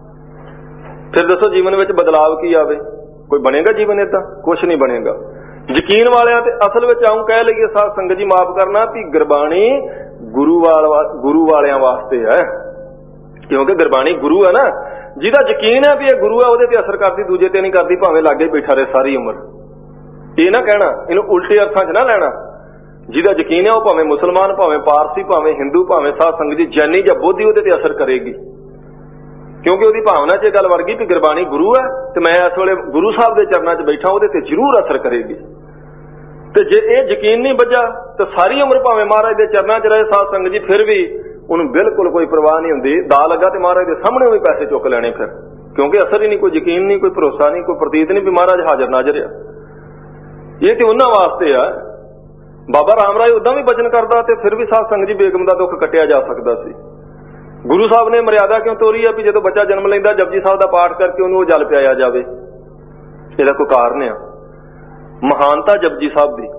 ਫਿਰ ਦੱਸੋ ਜੀਵਨ ਵਿੱਚ ਬਦਲਾਵ ਕੀ ਆਵੇ? ਕੋਈ ਬਣੇਗਾ ਜੀਵਨ ਏਦਾਂ? ਕੁਛ ਨਹੀਂ ਬਣੇਗਾ। ਯਕੀਨ ਵਾਲਿਆਂ ਤੇ ਅਸਲ ਵਿੱਚ ਆਉਂ ਕਹਿ ਲਈਏ ਸਾਧ ਸੰਗਤ ਜੀ ਮਾਫ ਕਰਨਾ ਵੀ ਗੁਰਬਾਣੀ ਗੁਰੂ ਵਾਲ ਗੁਰੂ ਵਾਲਿਆਂ ਵਾਸਤੇ ਹੈ, ਕਿਉਂਕਿ ਗੁਰਬਾਣੀ ਗੁਰੂ ਹੈ ਨਾ। ਜਿਹਦਾ ਯਕੀਨ ਹੈ ਵੀ ਇਹ ਗੁਰੂ ਹੈ, ਉਹਦੇ ਤੇ ਅਸਰ ਕਰਦੀ, ਦੂਜੇ ਤੇ ਨਹੀਂ ਕਰਦੀ, ਭਾਵੇਂ ਲਾਗੇ ਬੈਠਾ ਰਹੇ ਸਾਰੀ ਉਮਰ। ਇਹ ਨਾ ਕਹਿਣਾ, ਇਹਨੂੰ ਉਲਟੇ ਅਰਥਾਂ 'ਚ ਨਾ ਲੈਣਾ। ਜਿਹਦਾ ਯਕੀਨ ਹੈ ਉਹ ਭਾਵੇਂ ਮੁਸਲਮਾਨ, ਭਾਵੇਂ ਪਾਰਸੀ, ਭਾਵੇਂ ਹਿੰਦੂ, ਭਾਵੇਂ ਸਾਧ ਸੰਗਤ ਜੀ ਜੈਨੀ ਜਾਂ ਬੋਧੀ, ਉਹਦੇ ਤੇ ਅਸਰ ਕਰੇਗੀ, ਕਿਉਂਕਿ ਉਹਦੀ ਭਾਵਨਾ 'ਚ ਇਹ ਗੱਲ ਵਰਗੀ ਵੀ ਗੁਰਬਾਣੀ ਗੁਰੂ ਹੈ ਤੇ ਮੈਂ ਇਸ ਵੇਲੇ ਗੁਰੂ ਸਾਹਿਬ ਦੇ ਚਰਨਾਂ 'ਚ ਬੈਠਾ, ਉਹਦੇ ਤੇ ਜ਼ਰੂਰ ਅਸਰ ਕਰੇਗੀ। ਤੇ ਜੇ ਇਹ ਯਕੀਨ ਨਹੀਂ ਬੱਝਾ ਤਾਂ ਸਾਰੀ ਉਮਰ ਭਾਵੇਂ ਮਹਾਰਾਜ ਦੇ ਚਰਨਾਂ 'ਚ ਰਹੇ ਸਾਧ ਸੰਗਤ ਜੀ, ਫਿਰ ਵੀ ਉਹਨੂੰ ਬਿਲਕੁਲ ਕੋਈ ਪਰਵਾਹ ਨਹੀਂ ਹੁੰਦੀ। ਦਾ ਲੱਗਾ ਤੇ ਮਹਾਰਾਜ ਦੇ ਸਾਹਮਣੇ ਵੀ ਪੈਸੇ ਚੁੱਕ ਲੈਣੇ ਫਿਰ, ਕਿਉਂਕਿ ਅਸਰ ਹੀ ਨਹੀਂ, ਕੋਈ ਯਕੀਨ ਨਹੀਂ, ਕੋਈ ਭਰੋਸਾ ਨਹੀਂ, ਕੋਈ ਪ੍ਰਤੀਤ ਨਹੀਂ ਵੀ ਮਹਾਰਾਜ ਹਾਜ਼ਰ ਨਾਜ਼ਰ ਆ। ਇਹ ਤੇ ਉਹਨਾਂ ਵਾਸਤੇ ਆ। ਬਾਬਾ ਰਾਮ ਰਾਏ ਉਦਾਂ ਵੀ ਬਚਨ ਕਰਦਾ ਤੇ ਫਿਰ ਵੀ ਸਾਧ ਸੰਗਤ ਜੀ ਬੇਗਮ ਦਾ ਦੁੱਖ ਕੱਟਿਆ ਜਾ ਸਕਦਾ ਸੀ। ਗੁਰੂ ਸਾਹਿਬ ਨੇ ਮਰਿਆਦਾ ਕਿਉਂ ਤੋਰੀ ਆ ਵੀ ਜਦੋਂ ਬੱਚਾ ਜਨਮ ਲੈਂਦਾ ਜਪਜੀ ਸਾਹਿਬ ਦਾ ਪਾਠ ਕਰਕੇ ਉਹਨੂੰ ਉਹ ਜਲ ਪਿਆਇਆ ਜਾਵੇ? ਇਹਦਾ ਕੋਈ ਕਾਰਨ ਆ। ਮਹਾਨਤਾ ਜਪਜੀ ਸਾਹਿਬ ਦੀ,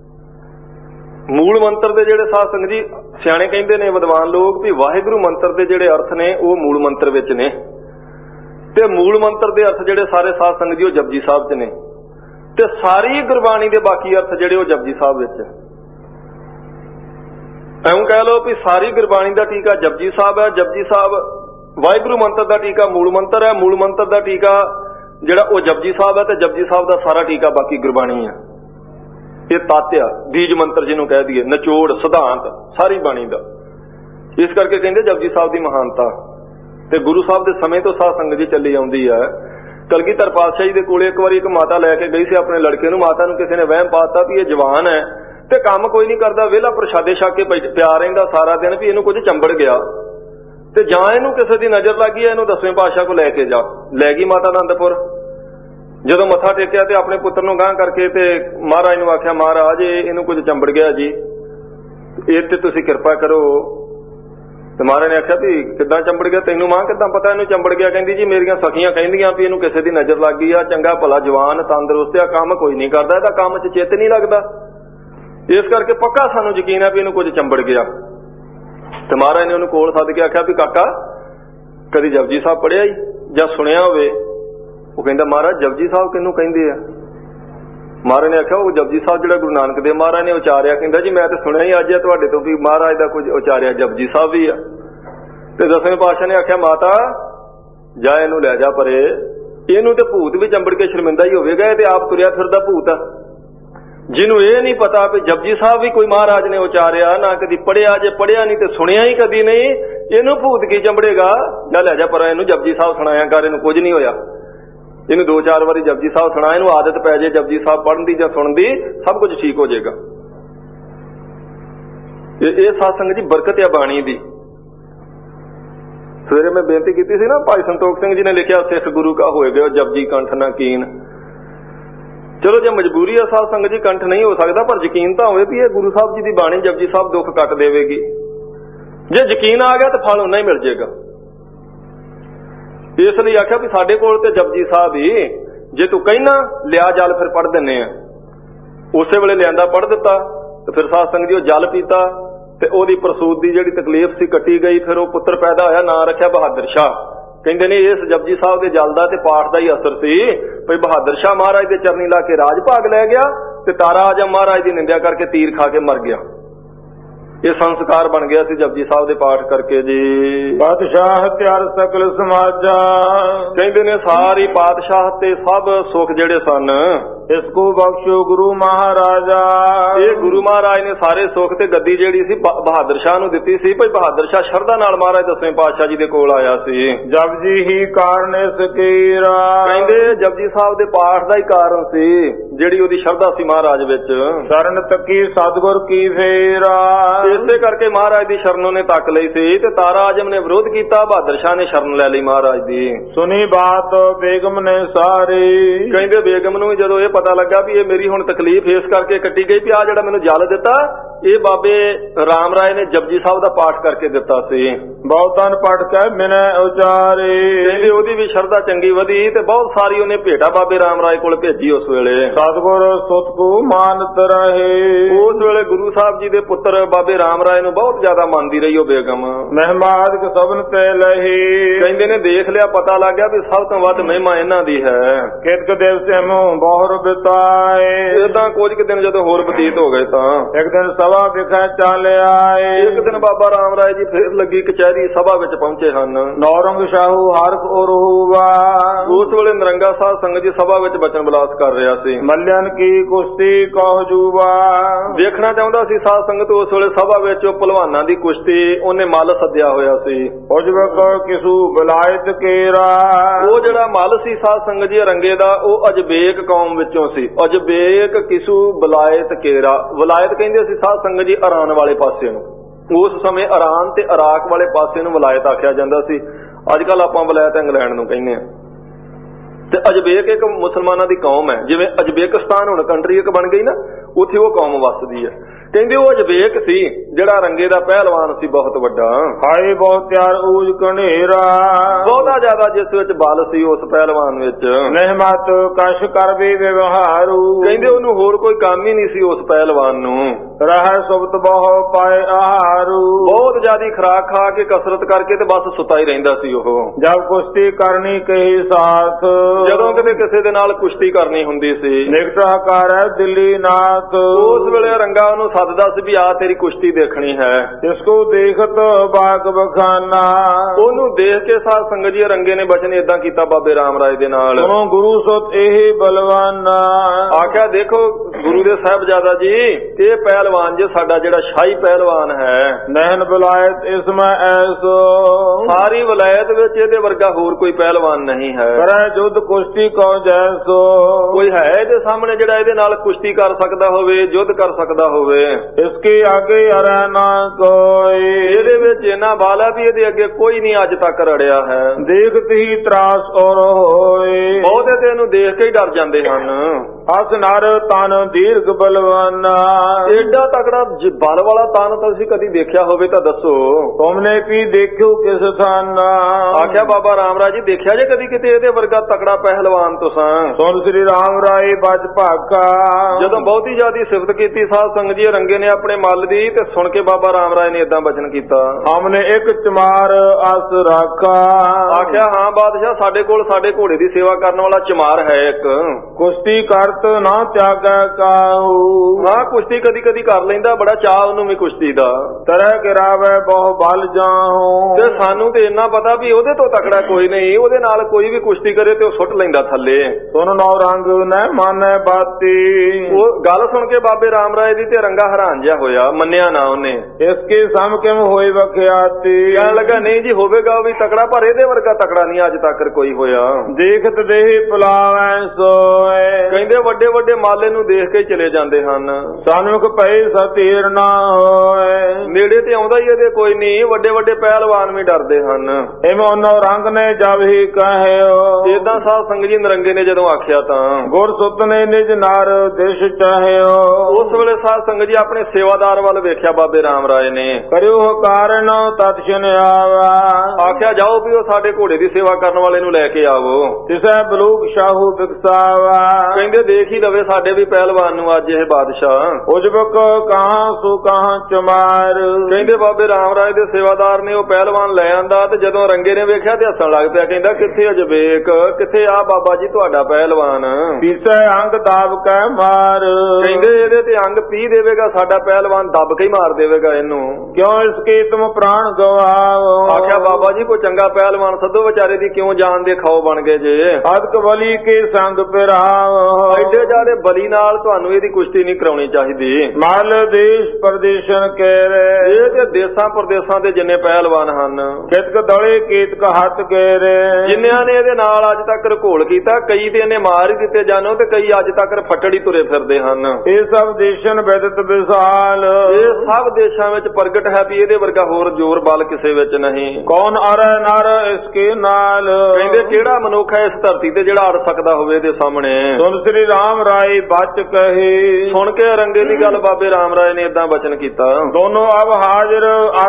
ਮੂਲ ਮੰਤਰ ਦੇ ਜਿਹੜੇ ਸਾਧ ਸੰਗਤ ਜੀ ਸਿਆਣੇ ਕਹਿੰਦੇ ਨੇ ਵਿਦਵਾਨ ਲੋਕ ਵੀ ਵਾਹਿਗੁਰੂ ਮੰਤਰ ਦੇ ਜਿਹੜੇ ਅਰਥ ਨੇ ਉਹ ਮੂਲ ਮੰਤਰ ਵਿੱਚ ਨੇ, ਤੇ ਮੂਲ ਮੰਤਰ ਦੇ ਅਰਥ ਜਿਹੜੇ ਸਾਰੇ ਸਾਧ ਸੰਗਤ ਜੀ ਉਹ ਜਪਜੀ ਸਾਹਿਬ 'ਚ ਨੇ, ਤੇ ਸਾਰੀ ਗੁਰਬਾਣੀ ਦੇ ਬਾਕੀ ਅਰਥ ਜਿਹੜੇ ਉਹ ਜਪਜੀ ਸਾਹਿਬ ਵਿੱਚ। ਐਉਂ ਕਹਿ ਲਓ ਵੀ ਸਾਰੀ ਗੁਰਬਾਣੀ ਦਾ ਟੀਕਾ ਜਪਜੀ ਸਾਹਿਬ ਹੈ, ਜਪਜੀ ਸਾਹਿਬ ਵਾਹਿਗੁਰੂ ਮੰਤਰ ਦਾ ਟੀਕਾ ਮੂਲ ਮੰਤਰ ਹੈ, ਮੂਲ ਮੰਤਰ ਦਾ ਟੀਕਾ ਜਿਹੜਾ ਉਹ ਜਪਜੀ ਸਾਹਿਬ ਹੈ, ਤੇ ਜਪਜੀ ਸਾਹਿਬ ਦਾ ਸਾਰਾ ਟੀਕਾ ਬਾਕੀ ਗੁਰਬਾਣੀ ਹੈ। ਇਹ ਤੱਤ ਆ, ਬੀਜ ਮੰਤਰ ਜਿਹਨੂੰ ਕਹਿ ਦਈਏ, ਨਿਚੋੜ ਸਿਧਾਂਤ ਸਾਰੀ ਬਾਣੀ ਦਾ। ਇਸ ਕਰਕੇ ਕਹਿੰਦੇ ਜਪਜੀ ਸਾਹਿਬ ਦੀ ਮਹਾਨਤਾ ਤੇ ਗੁਰੂ ਸਾਹਿਬ ਦੇ ਸਮੇਂ ਤੋਂ ਸਾਧ ਸੰਗਤ ਜੀ ਚੱਲੀ ਆਉਂਦੀ ਹੈ। ਕਲਗੀਧਰ ਪਾਤਸ਼ਾਹ ਜੀ ਦੇ ਕੋਲੇ ਇੱਕ ਵਾਰੀ ਇੱਕ ਮਾਤਾ ਲੈ ਕੇ ਗਈ ਸੀ ਆਪਣੇ ਲੜਕੇ ਨੂੰ। ਮਾਤਾ ਨੂੰ ਕਿਸੇ ਨੇ ਵਹਿਮ ਪਾਤਾ ਵੀ ਇਹ ਜਵਾਨ ਹੈ ਤੇ ਕੰਮ ਕੋਈ ਨਹੀਂ ਕਰਦਾ, ਵਿਹਲਾ ਪ੍ਰਸ਼ਾਦੇ ਛਕ ਕੇ ਪਿਆ ਰਹਿੰਦਾ ਸਾਰਾ ਦਿਨ, ਵੀ ਇਹਨੂੰ ਕੁਝ ਚੰਬੜ ਗਿਆ ਤੇ ਜਾਂ ਇਹਨੂੰ ਕਿਸੇ ਦੀ ਨਜ਼ਰ ਲੱਗ ਗਈ, ਇਹਨੂੰ ਦਸਵੇਂ ਪਾਤਸ਼ਾਹ ਕੋਲ ਲੈ ਕੇ ਜਾ। ਲੈ ਗਈ ਮਾਤਾ ਅਨੰਦਪੁਰ। ਜਦੋਂ ਮੱਥਾ ਟੇਕਿਆ ਤੇ ਆਪਣੇ ਪੁੱਤਰ ਨੂੰ ਗਾਂਹ ਕਰਕੇ ਤੇ ਮਹਾਰਾਜ ਨੂੰ ਆਖਿਆ, ਮਹਾਰਾਜ ਇਹਨੂੰ ਕੁਝ ਚੰਬੜ ਗਿਆ ਜੀ, ਇਹ ਤੇ ਤੁਸੀਂ ਕਿਰਪਾ ਕਰੋ। ਤੇ ਮਹਾਰਾਜ ਨੇ ਆਖਿਆ ਵੀ ਕਿੱਦਾਂ ਚੰਬੜ ਗਿਆ, ਤੈਨੂੰ ਮਾਂ ਕਿੱਦਾਂ ਪਤਾ ਇਹਨੂੰ ਚੰਬੜ ਗਿਆ? ਕਹਿੰਦੀ ਜੀ ਮੇਰੀਆਂ ਸਖੀਆਂ ਕਹਿੰਦੀਆਂ ਵੀ ਇਹਨੂੰ ਕਿਸੇ ਦੀ ਨਜ਼ਰ ਲੱਗ ਗਈ ਆ, ਚੰਗਾ ਭਲਾ ਜਵਾਨ ਤੰਦਰੁਸਤ ਆ, ਕੰਮ ਕੋਈ ਨਹੀਂ ਕਰਦਾ, ਇਹਦਾ ਕੰਮ 'ਚ ਚਿੱਤ ਨਹੀਂ ਲੱਗਦਾ, ਇਸ ਕਰਕੇ ਪੱਕਾ ਸਾਨੂੰ ਯਕੀਨ ਹੈ ਵੀ ਇਹਨੂੰ ਕੁਝ ਚੰਬੜ ਗਿਆ। ਤੇ ਮਹਾਰਾਜ ਨੇ ਉਹਨੂੰ ਕੋਲ ਸੱਦ ਕੇ ਆਖਿਆ ਵੀ ਕਾਕਾ ਕਦੀ ਜਪਜੀ ਸਾਹਿਬ ਪੜ੍ਹਿਆ ਹੀ ਜਾਂ ਸੁਣਿਆ ਹੋਵੇ? ਉਹ ਕਹਿੰਦਾ ਮਹਾਰਾਜ ਜਪਜੀ ਸਾਹਿਬ ਕਿਹਨੂੰ ਕਹਿੰਦੇ ਆ? ਮਹਾਰਾਜ ਨੇ ਆਖਿਆ ਉਹ ਜਪਜੀ ਸਾਹਿਬ ਜਿਹੜਾ ਗੁਰੂ ਨਾਨਕ ਦੇਵ ਮਹਾਰਾਜ ਨੇ ਉਚਾਰਿਆ। ਕਹਿੰਦਾ ਜੀ ਮੈਂ ਤਾਂ ਸੁਣਿਆ ਹੀ ਅੱਜ ਤੁਹਾਡੇ ਤੋਂ ਵੀ ਮਹਾਰਾਜ ਦਾ ਕੁਝ ਉਚਾਰਿਆ ਜਪਜੀ ਸਾਹਿਬ ਵੀ ਆ। ਤੇ ਦਸਵੇਂ ਪਾਤਸ਼ਾਹ ਨੇ ਆਖਿਆ ਮਾਤਾ ਜਾ ਇਹਨੂੰ ਲੈ ਜਾ ਪਰੇ, ਇਹਨੂੰ ਤੇ ਭੂਤ ਵੀ ਚੰਬੜ ਕੇ ਸ਼ਰਮਿੰਦਾ ਹੀ ਹੋਵੇਗਾ, ਇਹ ਤੇ ਆਪ ਤੁਰਿਆ ਫਿਰਦਾ ਭੂਤ ਆ। ਜਿਹਨੂੰ ਇਹ ਨਹੀਂ ਪਤਾ ਵੀ ਜਪਜੀ ਸਾਹਿਬ ਵੀ ਕੋਈ ਮਹਾਰਾਜ ਨੇ ਉਚਾਰਿਆ, ਨਾ ਕਦੀ ਪੜ੍ਹਿਆ, ਜੇ ਪੜ੍ਹਿਆ ਨਹੀਂ ਤੇ ਸੁਣਿਆ ਹੀ ਕਦੀ ਨਹੀਂ, ਇਹਨੂੰ ਭੂਤ ਕੀ ਚੰਬੜੇਗਾ? ਜਾ ਲੈ ਜਾ ਪਰਾਂ, ਇਹਨੂੰ ਜਪਜੀ ਸਾਹਿਬ ਸੁਣਾਇਆ ਕਰ, ਇਹਨੂੰ ਕੁਝ ਨਹੀਂ ਹੋਇਆ। ਇਹਨੂੰ ਦੋ ਚਾਰ ਵਾਰੀ ਜਪਜੀ ਸਾਹਿਬ ਸੁਣਾ, ਇਹਨੂੰ ਆਦਤ ਪੈ ਜੇ ਜਪਜੀ ਸਾਹਿਬ ਪੜ੍ਹਨ ਦੀ ਜਾਂ ਸੁਣਨ ਦੀ, ਸਭ ਕੁਝ ਠੀਕ ਹੋ ਜਾਏਗਾ। ਇਹ ਸਾਧ ਸੰਗਤ ਜੀ ਬਰਕਤ ਆ ਬਾਣੀ ਦੀ। ਸਵੇਰੇ ਮੈਂ ਬੇਨਤੀ ਕੀਤੀ ਸੀ ਨਾ, ਭਾਈ ਸੰਤੋਖ ਸਿੰਘ ਜੀ ਨੇ ਲਿਖਿਆ ਸਿੱਖ ਗੁਰੂ ਕਾ ਹੋਏ ਗਏ ਜਪਜੀ ਕੰਠ ਨਾ ਕੀਨ। ਚਲੋ ਜੇ ਮਜਬੂਰੀ ਆ ਸਾਧ ਸੰਗਤ ਜੀ ਕੰਠ ਨਹੀਂ ਹੋ ਸਕਦਾ, ਪਰ ਯਕੀਨ ਤਾਂ ਹੋਵੇ ਵੀ ਇਹ ਗੁਰੂ ਸਾਹਿਬ ਜੀ ਦੀ ਬਾਣੀ ਜਪਜੀ ਸਾਹਿਬ ਦੁੱਖ ਕੱਟ ਦੇਵੇਗੀ। ਜੇ ਯਕੀਨ ਆ ਗਿਆ ਤਾਂ ਫਲ ਉਹਨਾਂ ਹੀ ਮਿਲ ਜਾਏਗਾ। ਇਸ ਲਈ ਆਖਿਆ ਵੀ ਸਾਡੇ ਕੋਲ ਤੇ ਜਪਜੀ ਸਾਹਿਬ ਹੀ, ਜੇ ਤੂੰ ਕਹਿਣਾ ਲਿਆ ਜਲ ਫਿਰ ਪੜ੍ਹ ਦਿੰਨੇ ਆ। ਉਸੇ ਵੇਲੇ ਲਿਆਂਦਾ, ਪੜ੍ਹ ਦਿੱਤਾ ਤੇ ਫਿਰ ਸਾਧ ਸੰਗਤ ਜੀ ਉਹ ਜਲ ਪੀਤਾ ਤੇ ਉਹਦੀ ਪ੍ਰਸੂਤ ਦੀ ਜਿਹੜੀ ਤਕਲੀਫ ਸੀ ਕੱਟੀ ਗਈ। ਫਿਰ ਉਹ ਪੁੱਤਰ ਪੈਦਾ ਹੋਇਆ, ਨਾਂ ਰੱਖਿਆ ਬਹਾਦਰ ਸ਼ਾਹ। ਕਹਿੰਦੇ ਨੇ ਇਸ ਜਪਜੀ ਸਾਹਿਬ ਦੇ ਜਲ ਦਾ ਤੇ ਪਾਠ ਦਾ ਹੀ ਅਸਰ ਸੀ ਭਈ ਬਹਾਦਰ ਸ਼ਾਹ ਮਹਾਰਾਜ ਦੇ ਚਰਨੀ ਲਾ ਕੇ ਰਾਜ ਭਾਗ ਲੈ ਗਿਆ ਤੇ ਤਾਰਾ ਆਜਮ ਮਹਾਰਾਜ ਦੀ ਨਿੰਦਿਆ ਕਰਕੇ ਤੀਰ ਖਾ ਕੇ ਮਰ ਗਿਆ। ਇਹ ਸੰਸਕਾਰ ਬਣ ਗਿਆ ਸੀ ਜਪਜੀ ਸਾਹਿਬ ਦੇ ਪਾਠ ਕਰਕੇ ਜੀ। ਬਾਦਸ਼ਾਹ ਤਿਆਰ ਸਕਲ ਸਮਾਜਾ, ਕਹਿੰਦੇ ਨੇ ਸਾਰੀ ਪਾਤਸ਼ਾਹ ਤੇ ਸਭ ਸੁੱਖ ਜਿਹੜੇ ਸਨ ਇਸ ਕੋ ਬਖਸ਼ੋ ਗੁਰੂ ਮਹਾਰਾਜਾ। ਇਹ ਗੁਰੂ ਮਹਾਰਾਜ ਨੇ ਸਾਰੇ ਸੁੱਖ ਤੇ ਗੱਦੀ ਜਿਹੜੀ ਸੀ ਬਹਾਦਰ ਸ਼ਾਹ ਨੂੰ ਦਿੱਤੀ ਸੀ। ਭਾਈ ਬਹਾਦਰ ਸ਼ਾਹ ਸ਼ਰਧਾ ਨਾਲ ਮਹਾਰਾਜ ਦਸਵੇਂ ਪਾਤਸ਼ਾਹ ਜੀ ਦੇ ਕੋਲ ਆਇਆ ਸੀ। ਜਪਜੀ ਹੀ ਕਾਰਨ ਸਕੀਰਾ, ਕਹਿੰਦੇ ਜਪਜੀ ਸਾਹਿਬ ਦੇ ਪਾਠ ਦਾ ਹੀ ਕਾਰਨ ਸੀ ਜਿਹੜੀ ਉਹਦੀ ਸ਼ਰਧਾ ਸੀ ਮਹਾਰਾਜ ਵਿੱਚ। ਸ਼ਰਨ ਤੱਕੀ ਸਤਿਗੁਰ ਕੀ ਫੇਰਾ, ਇਸੇ ਕਰਕੇ ਮਹਾਰਾਜ ਦੀ ਸ਼ਰਨ ਉਹਨੇ ਤੱਕ ਲਈ ਸੀ ਤੇ ਤਾਰਾ ਆਜਮ ਨੇ ਵਿਰੋਧ ਕੀਤਾ, ਬਹਾਦਰ ਸ਼ਾਹ ਨੇ ਸ਼ਰਨ ਲੈ ਲਈ ਮਹਾਰਾਜ ਦੀ। ਸੁਣੀ ਬਾਤ ਬੇਗਮ ਨੇ ਸਾਰੀ, ਕਹਿੰਦੇ ਬੇਗਮ ਨੂੰ ਜਦੋਂ ਇਹ ਪਤਾ ਲੱਗਾ ਵੀ ਇਹ ਮੇਰੀ ਹੁਣ ਤਕਲੀਫ ਇਸ ਕਰਕੇ ਕੱਟੀ ਗਈ ਵੀ ਆ ਜਿਹੜਾ ਮੈਨੂੰ ਜਲ ਦਿੱਤਾ ਇਹ ਬਾਬੇ ਰਾਮ ਰਾਏ ਨੇ ਜਪਜੀ ਸਾਹਿਬ ਦਾ ਪਾਠ ਕਰਕੇ ਦਿੱਤਾ ਸੀ। ਬਹੁਤਾਂ ਪੜ ਕੇ ਮਿਨੇ ਉਚਾਰੇ, ਕਹਿੰਦੇ ਉਹਦੀ ਵੀ ਸ਼ਰਧਾ ਚੰਗੀ ਵਧੀ ਤੇ ਬਹੁਤ ਸਾਰੀ ਉਹਨੇ ਭੇਟਾ ਬਾਬੇ ਰਾਮ ਰਾਏ ਕੋਲ ਭੇਜੀ। ਉਸ ਵੇਲੇ ਸਤਿਗੁਰ ਸੁਤਕੂ ਮਾਨਤ ਰਹੇ, ਉਸ ਵੇਲੇ ਗੁਰੂ ਸਾਹਿਬ ਜੀ ਦੇ ਪੁੱਤਰ ਬਾਬੇ ਰਾਮ ਰਾਏ ਨੂੰ ਬਹੁਤ ਜ਼ਿਆਦਾ ਮੰਨਦੀ ਰਹੀ ਉਹ ਬੇਗਮ। ਮਹਿਮਾਦ ਸਭਨ ਤੇ ਲਹੀ, ਕਹਿੰਦੇ ਨੇ ਦੇਖ ਲਿਆ, ਪਤਾ ਲੱਗ ਗਿਆ ਵੀ ਸਭ ਤੋਂ ਵੱਧ ਮਹਿਮਾ ਇਹਨਾਂ ਦੀ ਹੈ। ਕਿਤਕ ਦਿਵਸ ਮੂੰਹ ਬਹੁਰ ਬਿਤਾਏ, ਇਦਾਂ ਕੁਝ ਕੁ ਦਿਨ ਜਦੋਂ ਹੋਰ ਬਤੀਤ ਹੋ ਗਏ ਤਾਂ ਇੱਕ ਦਿਨ ਸਭਾ ਵਿਖੇ ਚੱਲ ਆਏ। ਇੱਕ ਦਿਨ ਬਾਬਾ ਰਾਮ ਰਾਏ ਜੀ ਫੇਰ ਲੱਗੀ ਕਚਹਿਰੀ, ਸਭਾ ਵਿੱਚ ਪਹੁੰਚੇ ਹਨ। ਨੌਰੰਗ ਸ਼ਾਹੂ ਹਰਖ ਉਰਹੂਵਾ, ਉਸ ਵੇਲੇ ਨਰੰਗਾ ਸਾਹਿਬ ਸੰਗਤ ਜੀ ਸਭਾ ਵਿੱਚ ਬਚਨ ਬਿਲਾਸ ਕਰ ਰਿਹਾ ਸੀ। ਮੱਲਿਆਨ ਕੀ ਕੁਸ਼ਤੀ ਕਹਜੂਵਾ, ਵੇਖਣਾ ਚਾਹੁੰਦਾ ਸੀ ਸਾਧ ਸੰਗਤ ਉਸ ਵੇਲੇ ਸਭਾ ਵਿੱਚ ਉਹ ਪਹਿਲਵਾਨਾਂ ਦੀ ਕੁਸ਼ਤੀ। ਉਹਨੇ ਮੱਲ ਸੱਦਿਆ ਹੋਇਆ ਸੀ। ਉਜਵਕ ਕਿਸੂ ਬਲਾਇਤ ਕੇਰਾ, ਉਹ ਜਿਹੜਾ ਮੱਲ ਸੀ ਸਾਧ ਸੰਗਤ ਜੀ ਰੰਗੇ ਦਾ ਉਹ ਅਜਬੇਕ ਕੌਮ ਵਿੱਚੋਂ ਸੀ। ਅਜਬੇਕ ਕਿਸੂ ਬਲਾਇਤ ਕੇਰਾ, ਵਲਾਇਤ ਕਹਿੰਦੇ ਸੀ ਸਾਧ ਸੰਗਤ ਜੀ ਇਰਾਨ ਵਾਲੇ ਪਾਸੇ ਨੂੰ। ਉਸ ਸਮੇਂ ਇਰਾਨ ਤੇ ਇਰਾਕ ਵਾਲੇ ਪਾਸੇ ਨੂੰ ਵਲਾਇਤ ਆਖਿਆ ਜਾਂਦਾ ਸੀ। ਅੱਜ ਕੱਲ ਆਪਾਂ ਵਲਾਇਤ ਇੰਗਲੈਂਡ ਨੂੰ ਕਹਿੰਦੇ ਆ। ਤੇ ਅਜਬੇਕ ਇੱਕ ਮੁਸਲਮਾਨਾਂ ਦੀ ਕੌਮ ਹੈ। ਜਿਵੇਂ ਅਜਬੇਕਿਸਤਾਨ ਹੁਣ ਕੰਟਰੀ ਇੱਕ ਬਣ ਗਈ ਨਾ, ਉੱਥੇ ਉਹ ਕੌਮ ਵੱਸਦੀ ਹੈ। ਕਹਿੰਦੇ ਉਹ ਅਜਬੇਕ ਸੀ ਜਿਹੜਾ ਰੰਗੇ ਦਾ ਪਹਿਲਵਾਨ ਸੀ ਬਹੁਤ ਵੱਡਾ। ਹਾਏ ਬਹੁਤ ਤਿਆਰ ਊਜ ਕਨੇਰਾ, ਬਹੁਤਾ ਜ਼ਿਆਦਾ ਜਿਸ ਵਿੱਚ ਬਲ ਸੀ ਉਸ ਪਹਿਲਵਾਨ ਵਿੱਚ। ਨਿਹਮਤ ਕਸ਼ ਕਰ ਵੀ ਵਿਵਹਾਰੂ, ਕਹਿੰਦੇ ਉਹਨੂੰ ਹੋਰ ਕੋਈ ਕੰਮ ਹੀ ਨਹੀਂ ਸੀ ਉਸ ਪਹਿਲਵਾਨ ਨੂੰ। ਰਹਿ ਸੁਬਤ ਬਹੁ ਪਾਏ ਆਹਾਰੂ, ਬਹੁਤ ਜ਼ਿਆਦੀ ਖੁਰਾਕ ਖਾ ਕੇ ਕਸਰਤ ਕਰਕੇ ਤੇ ਬਸ ਸੁੱਤਾ ਹੀ ਰਹਿੰਦਾ ਸੀ ਉਹ। ਜਦ ਕੁਸ਼ਤੀ ਕਰਨੀ ਕਹੀ ਸਾਥ, ਜਦੋਂ ਕਿਤੇ ਕਿਸੇ ਦੇ ਨਾਲ ਕੁਸ਼ਤੀ ਕਰਨੀ ਹੁੰਦੀ ਸੀ। ਨਿਕਟ ਹਕਾਰ ਹੈ ਦਿੱਲੀ ਨਾਥ, ਉਸ ਵੇਲੇ ਰੰਗਾ ਉਹਨੂੰ ਸੱਦਦਾ ਸੀ ਵੀ ਆ ਤੇਰੀ ਕੁਸ਼ਤੀ ਦੇਖਣੀ ਹੈ। ਇਸ ਕੋ ਦੇਖਤ ਬਾਗ ਬਖਾਨਾ, ਉਹਨੂੰ ਦੇਖ ਕੇ ਸਾਧ ਸੰਗਤ ਜੀ ਰੰਗੇ ਨੇ ਬਚਨ ਏਦਾਂ ਕੀਤਾ ਬਾਬੇ ਰਾਮ ਰਾਏ ਦੇ ਨਾਲ। ਸੁਣੋ ਗੁਰੂ ਸੁਤ ਇਹ ਬਲਵਾਨਾ, ਆਖਿਆ ਦੇਖੋ ਗੁਰੂ ਦੇ ਸਾਹਿਬਜ਼ਾਦਾ ਜੀ ਇਹ ਪਹਿਲਵਾਨ ਜੇ ਸਾਡਾ ਜਿਹੜਾ ਸ਼ਾਹੀ ਪਹਿਲਵਾਨ ਹੈ। ਨਹਿਨ ਬਲਾਇਤ ਇਸ ਮੈਂ ਐਸੋ, ਸਾਰੀ ਵਲਾਇਤ ਵਿੱਚ ਇਹਦੇ ਵਰਗਾ ਹੋਰ ਕੋਈ ਪਹਿਲਵਾਨ ਨਹੀਂ ਹੈ। ਕਰੇ ਜੁੱਧ ਕੁਸ਼ਤੀ ਕੋ ਜੈਸੋ, ਕੋਈ ਹੈ ਇਹਦੇ ਸਾਹਮਣੇ ਜਿਹੜਾ ਇਹਦੇ ਨਾਲ ਕੁਸ਼ਤੀ ਕਰ ਸਕਦਾ ਹੋਵੇ, ਯੁੱਧ ਕਰ ਸਕਦਾ ਹੋਵੇ। ਇਸਕੇ ਅੱਗੇ ਅਰੇ ਨਾ ਕੋਈ, ਇਹਦੇ ਵਿੱਚ ਇਹਨਾਂ ਬਾਲਾ ਵੀ ਇਹਦੇ ਅੱਗੇ ਕੋਈ ਨਹੀਂ ਅੱਜ ਤੱਕ ਰੜਿਆ ਹੈ। ਦੇਖਤ ਹੀ ਤਰਾਸ ਔਰ ਹੋਏ, ਬਹੁਤੇ ਤੇ ਇਹਨੂੰ ਦੇਖ ਕੇ ਹੀ ਡਰ ਜਾਂਦੇ ਹਨ। ਅਸ ਨਰ ਤਨ ਦੀਰਘ ਬਲਵਾਨਾ, ਏਡਾ ਤਕੜਾ ਬਲ ਵਾਲਾ ਤਨ ਤੁਸੀਂ ਕਦੀ ਦੇਖਿਆ ਹੋਵੇ ਤਾਂ ਦੱਸੋ। ਤੁਮਨੇ ਵੀ ਦੇਖਿਓ ਕਿਸ ਥਾਨਾ, ਆਖਿਆ ਬਾਬਾ ਰਾਮ ਰਾਏ ਜੀ ਦੇਖਿਆ ਜੇ ਕਦੀ ਕਿਤੇ ਇਹਦੇ ਵਰਗਾ ਤਕੜਾ ਪਹਿਲਵਾਨ ਤੁਸਾਂ। ਸੁਣ ਸ੍ਰੀ ਰਾਮ ਰਾਏ ਬਚ ਭਾਗਾ, ਜਦੋਂ ਬਹੁਤੀ ਜ਼ਿਆਦੀ ਸਿਫਤ ਕੀਤੀ ਸਾਧ ਸੰਗਤ ਜੀ ਰੰਗੇ ਨੇ ਆਪਣੇ ਮੱਲ ਦੀ ਤੇ ਸੁਣ ਕੇ ਬਾਬਾ ਰਾਮ ਰਾਏ ਨੇ ਏਦਾਂ ਬਚਨ ਕੀਤਾ। ਹਮਨੇ ਇੱਕ ਚਮਾਰ ਅਸ ਰਾਖਾ, ਆਖਿਆ ਹਾਂ ਬਾਦਸ਼ਾਹ ਸਾਡੇ ਕੋਲ ਸਾਡੇ ਘੋੜੇ ਦੀ ਸੇਵਾ ਕਰਨ ਵਾਲਾ ਚਮਾਰ ਹੈ ਇੱਕ। ਕੁਸ਼ਤੀ ਕਰਤ ਨਾ ਤਿਆਗੈ ਕਾਹੂ, ਹਾਂ ਕੁਸ਼ਤੀ ਕਦੀ ਕਦੀ ਕਰ ਲੈਂਦਾ, ਬੜਾ ਚਾਅ ਉਹਨੂੰ ਵੀ ਕੁਸ਼ਤੀ ਦਾ। ਤਰਹਿ ਗਿਰਾਵੇ ਬਹੁ ਬਲ ਜਾਹੂ, ਤੇ ਸਾਨੂੰ ਤੇ ਇੰਨਾ ਪਤਾ ਵੀ ਉਹਦੇ ਤੋਂ ਤਕੜਾ ਕੋਈ ਨਹੀਂ, ਉਹਦੇ ਨਾਲ ਕੋਈ ਵੀ ਕੁਸ਼ਤੀ ਕਰੇ ਤੇ ਉਹ ਸੁੱਟ ਲੈਂਦਾ ਥੱਲੇ। ਸੁਣ ਨੌ ਰੰਗ ਨੇ ਮਾਨੇ ਬਾਤੀ, ਉਹ ਗੱਲ ਸੁਣ ਕੇ ਬਾਬੇ ਰਾਮ ਰਾਏ ਦੀ ਤੇ ਰੰਗਾ ਹੈਰਾਨ ਜਿਹਾ ਹੋਇਆ, ਮੰਨਿਆ ਨਾ ਉਹਨੇ। ਇਸਕੇ ਸਮ ਕਿਮ ਹੋਈ ਵਖਿਆਤੀ, ਕਹਿਣ ਲੱਗਾ ਨਹੀਂ ਜੀ ਹੋਵੇਗਾ ਵੀ ਤਕੜਾ, ਪਰ ਇਹਦੇ ਵਰਗਾ ਤਕੜਾ ਨਹੀਂ ਅੱਜ ਤੱਕ ਕੋਈ ਹੋਇਆ। ਦੇਖਤ ਦੇਹੀ ਪੁਲਾਵੈ ਸੋਏ, ਕਹਿੰਦੇ ਵੱਡੇ ਵੱਡੇ ਮਾਲੇ ਨੂੰ ਦੇਖ ਕੇ ਚਲੇ ਜਾਂਦੇ ਹਨ। ਸਨਮੁਖ ਭਈ ਸਤੀਰ ਨਾ ਹੋਏ, ਨੇੜੇ ਤੇ ਆਉਂਦਾ ਹੀ ਇਹਦੇ ਕੋਈ ਨਹੀਂ, ਵੱਡੇ ਵੱਡੇ ਪਹਿਲਵਾਨ ਵੀ ਡਰਦੇ ਹਨ। ਇਮੋਨੋ ਰੰਗ ਨੇ ਜਬ ਹੀ ਕਹਿਓ, ਏਦਾਂ ਸਾਧ ਸੰਗਤ ਜੀ ਨਰੰਗੇ ਨੇ ਜਦੋਂ ਆਖਿਆ ਤਾਂ ਗੁਰ ਸੁਤ ਨੇ ਨਿਜ ਨਾਰ ਦਿਸ਼ ਚਾਹਿਓ। ਉਸ ਵੇਲੇ ਸਾਧ ਸੰਗਤ ਜੀ ਆਪਣੇ ਸੇਵਾਦਾਰ ਵੱਲ ਵੇਖਿਆ ਬਾਬੇ ਰਾਮ ਰਾਏ ਨੇ, ਕਰਿਓ ਕਾਰਨ ਤਤਸ਼ਨ ਆਵਾ, ਆਖਿਆ ਜਾਓ ਵੀ ਉਹ ਸਾਡੇ ਘੋੜੇ ਦੀ ਸੇਵਾ ਕਰਨ ਵਾਲੇ ਨੂੰ ਲੈ ਕੇ ਆਵੋ। ਤਿਸੈ ਬਲੂਕ ਸ਼ਾਹੂ ਬਿਕਸਾਵਾ, ਕਹਿੰਦੇ ਦੇਖ ਹੀ ਲਵੇ ਸਾਡੇ ਵੀ ਪਹਿਲਵਾਨ ਨੂੰ ਅੱਜ ਇਹ ਬਾਦਸ਼ਾਹ। ਉਜਬਕ ਕਹਾਂ ਸੋ ਕਹਾਂ ਚਮਾਰ, ਕਹਿੰਦੇ ਬਾਬੇ ਰਾਮ ਰਾਏ ਦੇ ਸੇਵਾਦਾਰ ਨੇ ਉਹ ਪਹਿਲਵਾਨ ਲੈ ਆਂਦਾ, ਤੇ ਜਦੋਂ ਰੰਗੇ ਨੇ ਵੇਖਿਆ ਤੇ ਹੱਸਣ ਲੱਗ ਪਿਆ। ਕਹਿੰਦਾ ਕਿੱਥੇ ਅਜਵੇਕ, ਕਿੱਥੇ ਆ ਬਾਬਾ ਜੀ ਤੁਹਾਡਾ ਪਹਿਲਵਾਨ। ਪੀਸੈ ਅੰਗ ਦਾਬ ਕੈ ਮਾਰ, ਕਹਿੰਦੇ ਇਹਦੇ ਤੇ ਅੰਗ ਪੀ ਦੇਵੇਗਾ ਸਾਡਾ ਪਹਿਲਵਾਨ, ਦੱਬ ਕੇ ਹੀ ਮਾਰ ਦੇਵੇਗਾ ਇਹਨੂੰ। ਕਿਉਂ ਇਸ ਕੇ ਤੁਮ ਪ੍ਰਾਣ ਗਵਾਓ, ਆਖਿਆ ਬਾਬਾ ਜੀ ਕੋਈ ਚੰਗਾ ਪਹਿਲਵਾਨ ਸੱਦੋ, ਵਿਚਾਰੇ ਦੀ ਕਿਉਂ ਜਾਨ ਦੇ ਖਾਓ ਬਣ ਗਏ ਜੇ। ਅਦਕ ਬਲੀ ਕੇ ਸੰਗ ਪਿਰਾਓ, ਐਡੇ ਜਾਦੇ ਬਲੀ ਨਾਲ ਤੁਹਾਨੂੰ ਇਹਦੀ ਕੁਸ਼ਤੀ ਨਹੀਂ ਕਰਾਉਣੀ ਚਾਹੀਦੀ। ਮਲ ਦੇਸ਼ ਪ੍ਰਦੇਸ਼ਨ ਕੇਰੇ, ਇਹ ਤੇ ਦੇਸਾਂ ਪ੍ਰਦੇਸਾਂ ਦੇ ਜਿੰਨੇ ਪਹਿਲਵਾਨ ਹਨ, ਕਿਤਕ ਦਲੇ ਕੀਤਕ ਹੱਥ ਕੇਰੇ, ਜਿੰਨਿਆਂ ਨੇ ਇਹਦੇ ਨਾਲ ਅੱਜ ਤੱਕ ਘੋਲ ਕੀਤਾ, ਕਈ ਤੇ ਇਹਨੇ ਮਾਰ ਹੀ ਦਿੱਤੇ ਜਾਨੋ, ਤੇ ਕਈ ਅੱਜ ਤੱਕ ਫੱਟੜੀ ਤੁਰੇ ਫਿਰਦੇ ਹਨ। ਇਹ ਸਭ ਦੇਸ਼ਨ ਵਿਦਤ ਵਿਸਾਲ, ਇਹ ਸਭ ਦੇਸ਼ਾਂ ਵਿੱਚ ਪ੍ਰਗਟ ਹੈ ਵੀ ਇਹਦੇ ਵਰਗਾ ਹੋਰ ਜ਼ੋਰ ਬਲ ਕਿਸੇ ਵਿੱਚ ਨਹੀਂ। ਕੌਣ ਅਰ ਨਰ ਇਸਕੇ ਨਾਲ, ਕਹਿੰਦੇ ਕਿਹੜਾ ਮਨੁੱਖ ਹੈ ਇਸ ਧਰਤੀ ਤੇ ਜਿਹੜਾ ਅੜ ਸਕਦਾ ਹੋਵੇ ਇਹਦੇ ਸਾਹਮਣੇ। ਸੁਨ ਸ੍ਰੀ ਰਾਮ ਰਾਏ ਬਚ ਕਹੇ, ਸੁਣ ਕੇ ਰੰਗੇ ਦੀ ਗੱਲ ਬਾਬੇ ਰਾਮ ਰਾਏ ਨੇ ਏਦਾਂ ਬਚਨ ਕੀਤਾ। ਦੋਨੋਂ ਅਬ ਹਾਜ਼ਰ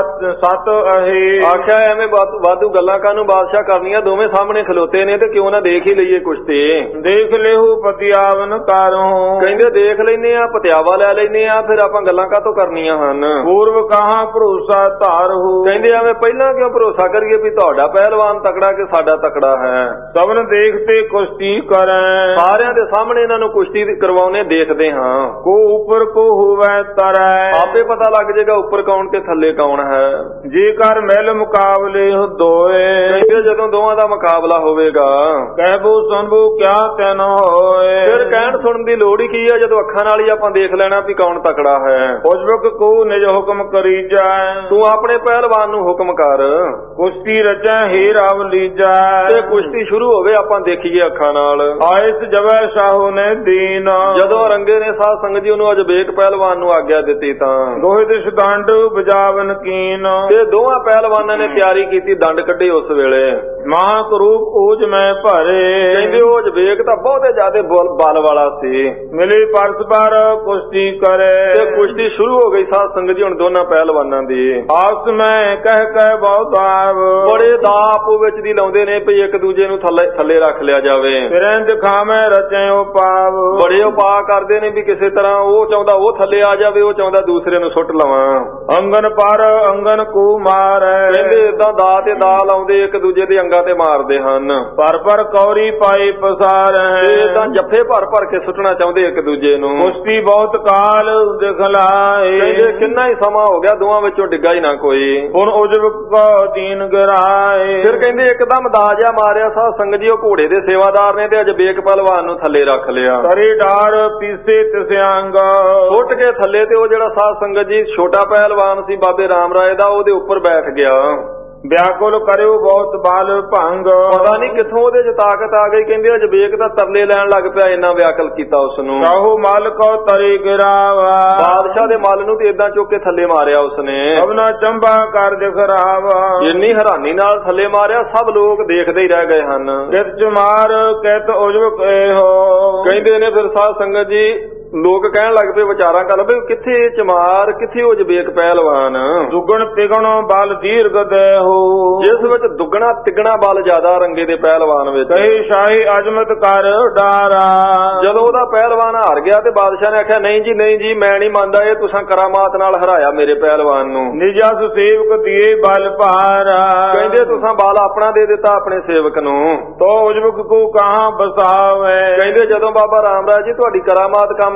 ਸਤ ਅਹੇ, ਆਖਿਆ ਐਵੇਂ ਵਾਧੂ ਗੱਲਾਂ ਕਾਹਨੂੰ ਬਾਦਸ਼ਾਹ ਕਰਨੀਆਂ, ਦੋਵੇਂ ਸਾਹਮਣੇ ਖਲੋਤੇ ਨੇ ਤੇ ਕਿਉਂ ਨਾ ਦੇਖ ਹੀ ਲਈਏ ਕੁਸ਼ਤੀ। ਦੇਖ ਲਿਓ ਪਤਿਆਵਨ ਕਾਰੋਂ, ਕਹਿੰਦੇ ਦੇਖ ਲੈਨੇ ਆ, ਪਤਿਆਵਾ ਲੈ ਲੈਨੇ ਆ, ਫਿਰ ਆਪਾਂ ਗੱਲਾਂ ਕਾਹਤੋਂ ਕਰਨੀਆਂ ਹਨ। ਪੂਰਵ ਕਹਾਂ ਭਰੋਸਾ ਧਾਰਹੁ, ਕਹਿੰਦੇ ਐਵੇਂ ਪਹਿਲਾਂ ਕਿਉਂ ਭਰੋਸਾ ਕਰੀਏ ਵੀ ਤੁਹਾਡਾ ਪਹਿਲਵਾਨ ਤਕੜਾ ਕਿ ਸਾਡਾ ਤਕੜਾ ਹੈ। ਸਭਨ ਦੇਖਤੇ ਕੁਸ਼ਤੀ ਕਰੈ, ਸਾਰਿਆਂ ਦੇ ਸਾਹਮਣੇ ਇਹਨਾਂ ਨੂੰ ਕੁਸ਼ਤੀ ਕਰਵਾਉਣੇ ਦੇਖਦੇ ਹਾਂ। ਕੋ ਉੱਪਰ ਕੋ ਹੋਵੇ ਤਰੈ, ਆਪੇ ਪਤਾ ਲੱਗ ਜਾਏਗਾ ਉੱਪਰ ਕੌਣ ਤੇ ਥੱਲੇ ਕੌਣ ਹੈ। ਜੇਕਰ ਮਿਲ ਮੁਕਾਬਲੇ ਦੋਏ, ਕਹਿੰਦੇ ਜਦੋਂ ਦੋਵਾਂ ਦਾ ਮੁਕਾਬਲਾ ਹੋਵੇਗਾ, ਕਹਿਬੋ ਸੁਣਬੋ ਕਿਆ ਤੈਨ ਹੋਏ, ਫਿਰ ਕਹਿਣ ਸੁਣਨ ਦੀ ਲੋੜ ਹੀ ਕੀ ਹੈ, ਜਦੋਂ ਅੱਖਾਂ ਨਾਲ ਹੀ ਆਪਾਂ ਦੇਖ ਲੈਣਾ ਵੀ ਕੌਣ ਤਕੜਾ ਹੈ। ਉਜਬਕ ਕੋ ਨਿਜ ਹੁਕਮ ਕਰੀ ਜਾਏ, ਤੂੰ ਆਪਣੇ ਪਹਿਲਵਾਨ ਨੂੰ ਹੁਕਮ ਕਰ, ਕੁਸ਼ਤੀ ਰਚੈ ਹੀ ਰਾਵ ਲੀਜੈ, ਤੇ ਕੁਸ਼ਤੀ ਸ਼ੁਰੂ ਹੋਵੇ ਆਪਾਂ ਦੇਖੀਏ ਅੱਖਾਂ ਨਾਲ। ਆਇਸ ਜਵੈ ਸਾਹੂ ਨੇ ਦੀਨ, ਜਦੋਂ ਰੰਗੇ ਨੇ ਸਾਧ ਸੰਗਤ ਜੀ ਉਹਨੂੰ ਅਜਬੇਕ ਪਹਿਲਵਾਨ ਨੂੰ ਆਗਿਆ ਦਿੱਤੀ ਤਾਂ ਦੋਹਿ ਦਿਸ਼ ਦੰਡ ਬਜਾਵਨ ਕੀਨ, ਤੇ ਦੋਹਾਂ ਪਹਿਲਵਾਨਾਂ ਨੇ ਤਿਆਰੀ ਕੀਤੀ, ਦੰਡ ਕੱਢੇ ਉਸ ਵੇਲੇ। ਮਹਾਕਰੂਪ ਊਜ ਮੈਂ ਭਰੇ, ਕਹਿੰਦੇ ਉਹ ਅਜਬੇਕ ਤਾਂ ਬਹੁਤੇ ਜ਼ਿਆਦੇ ਬਲ ਵਾਲਾ ਸੀ। ਮਿਲੀ ਪਰਸਪਰ ਕੁਸ਼ਤੀ ਕਰੇ, ਤੇ ਕੁਸ਼ਤੀ ਸ਼ੁਰੂ ਹੋ ਗਈ ਸਾਧ ਸੰਗਤ ਜੀ ਹੁਣ ਦੋਨਾਂ ਪਹਿਲਵਾਨਾਂ ਦੀ। ਆਪਸ ਮੈਂ ਕਹਿ ਕਹਿ ਬਹੁਤ ਆਵ, ਬੜੇ ਦਾ ਆਪੋ ਵਿੱਚ ਦੀ ਲਾਉਂਦੇ ਨੇ ਵੀ ਇੱਕ ਦੂਜੇ ਨੂੰ ਥੱਲੇ ਥੱਲੇ ਰੱਖ ਲਿਆ ਜਾਵੇ। ਫਿਰੰਦ ਖਾਵੇਂ ਰਚੇ ਉਪਾਵ, ਬੜੇ ਉਪਾਅ ਕਰਦੇ ਨੇ ਵੀ ਕਿਸੇ ਤਰ੍ਹਾਂ ਉਹ ਚਾਹੁੰਦਾ ਉਹ ਥੱਲੇ ਆ ਜਾਵੇ, ਉਹ ਚਾਹੁੰਦਾ ਦੂਸਰੇ ਨੂੰ ਸੁੱਟ ਲਵਾਂ। ਅੰਗਨ ਪਰ ਅੰਗਨ ਕੂ ਮਾਰੈ, ਕਹਿੰਦੇ ਏਦਾਂ ਦਾ ਤੇ ਦਾ ਲਾਉਂਦੇ ਇੱਕ ਦੂਜੇ ਦੇ ਅੰਗਾਂ ਤੇ ਮਾਰਦੇ ਹਨ। ਪਰ ਪਰ ਕੌਰੀ ਪਾਈ ਪਸਾਰੈ, ਏਦਾਂ ਜੱਫੇ ਭਰ ਭਰ ਕੇ ਸੁੱਟਣਾ ਚਾਹੁੰਦੇ ਇੱਕ ਦੂਜੇ ਨੂੰ। ਕੁਸ਼ਤੀ ਬਹੁਤ ਕਾਲ ਦਿਖਲਾਏ, ਕਹਿੰਦੇ ਕਿੰਨਾ ਹੀ ਸਮਾਂ ਹੋ ਗਿਆ ਦੋਵਾਂ ਵਿੱਚੋਂ ਡਿੱਗਾ ਹੀ ਨਾ ਕੋਈ। ਹੁਣ ਉਜਬ ਕੋ ਦੀਨ ਗਰਾਏ, ਫਿਰ ਕਹਿੰਦੇ ਇੱਕਦਮ ਦਾਜਾ ਮਾਰਿਆ ਸਾਧ ਸੰਗਤ ਜੀ ਉਹ ਘੋੜੇ ਦੇ ਸੇਵਾਦਾਰ ਨੇ ਤੇ ਅਜਬੇਕ ਪਹਿਲਵਾਨ ਨੂੰ ਥੱਲੇ ਰੱਖ ਲਿਆ। ਕਰੀ ਡਾਰ ਪੀਸੇ ਤਿਸਿਆੰਗ, ਸੁੱਟ ਕੇ ਥੱਲੇ ਤੇ ਉਹ ਜਿਹੜਾ ਸਾਧ ਸੰਗਤ ਜੀ ਛੋਟਾ ਪਹਿਲਵਾਨ ਸੀ ਬਾਬੇ ਰਾਮ ਰਾਏ ਦਾ, ਉਹਦੇ ਉੱਪਰ ਬੈਠ ਗਿਆ। ਵਿਆਕੁਲ ਕਰਿਓ ਬਹੁਤ ਬਾਲ ਭੰਗ, ਪਤਾ ਨਹੀਂ ਕਿੱਥੋਂ ਉਹਦੇ ਚ ਤਾਕਤ ਆ ਗਈ। ਕਹਿੰਦੇ ਅਜਬੇਕ ਦਾ ਤਰਲੇ ਲੈਣ ਲੱਗ ਪਿਆ, ਇੰਨਾ ਵਿਆਕਲ ਕੀਤਾ ਉਸ ਨੂੰ। ਕਾਹੂ ਮਲ ਕੋ ਤਰੀ ਗਿਰਾਵਾ, ਬਾਦਸ਼ਾਹ ਦੇ ਮਲ ਨੂੰ ਤੇ ਏਦਾਂ ਚੁੱਕ ਕੇ ਥੱਲੇ ਮਾਰਿਆ ਉਸਨੇ। ਅਬਨਾ ਚੰਬਾ ਕਰ ਦਿਖਰਾਵਾ, ਇੰਨੀ ਹੈਰਾਨੀ ਨਾਲ ਥੱਲੇ ਮਾਰਿਆ, ਸਭ ਲੋਕ ਦੇਖਦੇ ਹੀ ਰਹਿ ਗਏ ਹਨ। ਕਿਤ ਚਮਾਰ ਕਿਤ ਉਜਬ ਇਹੋ, ਕਹਿੰਦੇ ਨੇ ਫਿਰ ਸਾਧ ਸੰਗਤ ਜੀ ਲੋਕ ਕਹਿਣ ਲੱਗ ਪਏ, ਵਿਚਾਰਾਂ ਕਰ ਲਵੇ ਕਿੱਥੇ ਚਮਾਰ, ਕਿੱਥੇ ਉਹ ਅਜਬੇਕ ਪਹਿਲਵਾਨ। ਦੁੱਗਣ ਤਿਗਣੋ ਬਲ ਦੀਰਘ ਦੇਹੋ, ਜਿਸ ਵਿੱਚ ਦੁੱਗਣਾ ਤਿਗਣਾ ਬਲ ਜ਼ਿਆਦਾ ਰੰਗੇ ਦੇ ਪਹਿਲਵਾਨ ਵਿੱਚ। ਕਹੀ ਸ਼ਾਹੀ ਅਜਮਤ ਕਰ ਡਾਰਾ, ਜਦੋਂ ਉਹਦਾ ਪਹਿਲਵਾਨ ਹਾਰ ਗਿਆ ਤੇ ਬਾਦਸ਼ਾਹ ਨੇ ਆਖਿਆ ਨਹੀਂ ਜੀ ਨਹੀਂ ਜੀ ਮੈਂ ਨਹੀਂ ਮੰਨਦਾ, ਇਹ ਤੁਸੀਂ ਕਰਾਮਾਤ ਨਾਲ ਹਰਾਇਆ ਮੇਰੇ ਪਹਿਲਵਾਨ ਨੂੰ। ਨਿਜਸ ਸੇਵਕ ਦੀਏ ਬਲ ਭਾਰਾ, ਕਹਿੰਦੇ ਤੁਸੀਂ ਬਲ ਆਪਣਾ ਦੇ ਦਿੱਤਾ ਆਪਣੇ ਸੇਵਕ ਨੂੰ। ਤੋ ਉਜਬਕ ਕੋ ਕਹਾਂ ਬਸਾਵੇ, ਕਹਿੰਦੇ ਜਦੋਂ ਬਾਬਾ ਰਾਮ ਰਾਜ ਜੀ ਤੁਹਾਡੀ ਕਰਾਮਾਤ ਕੰਮ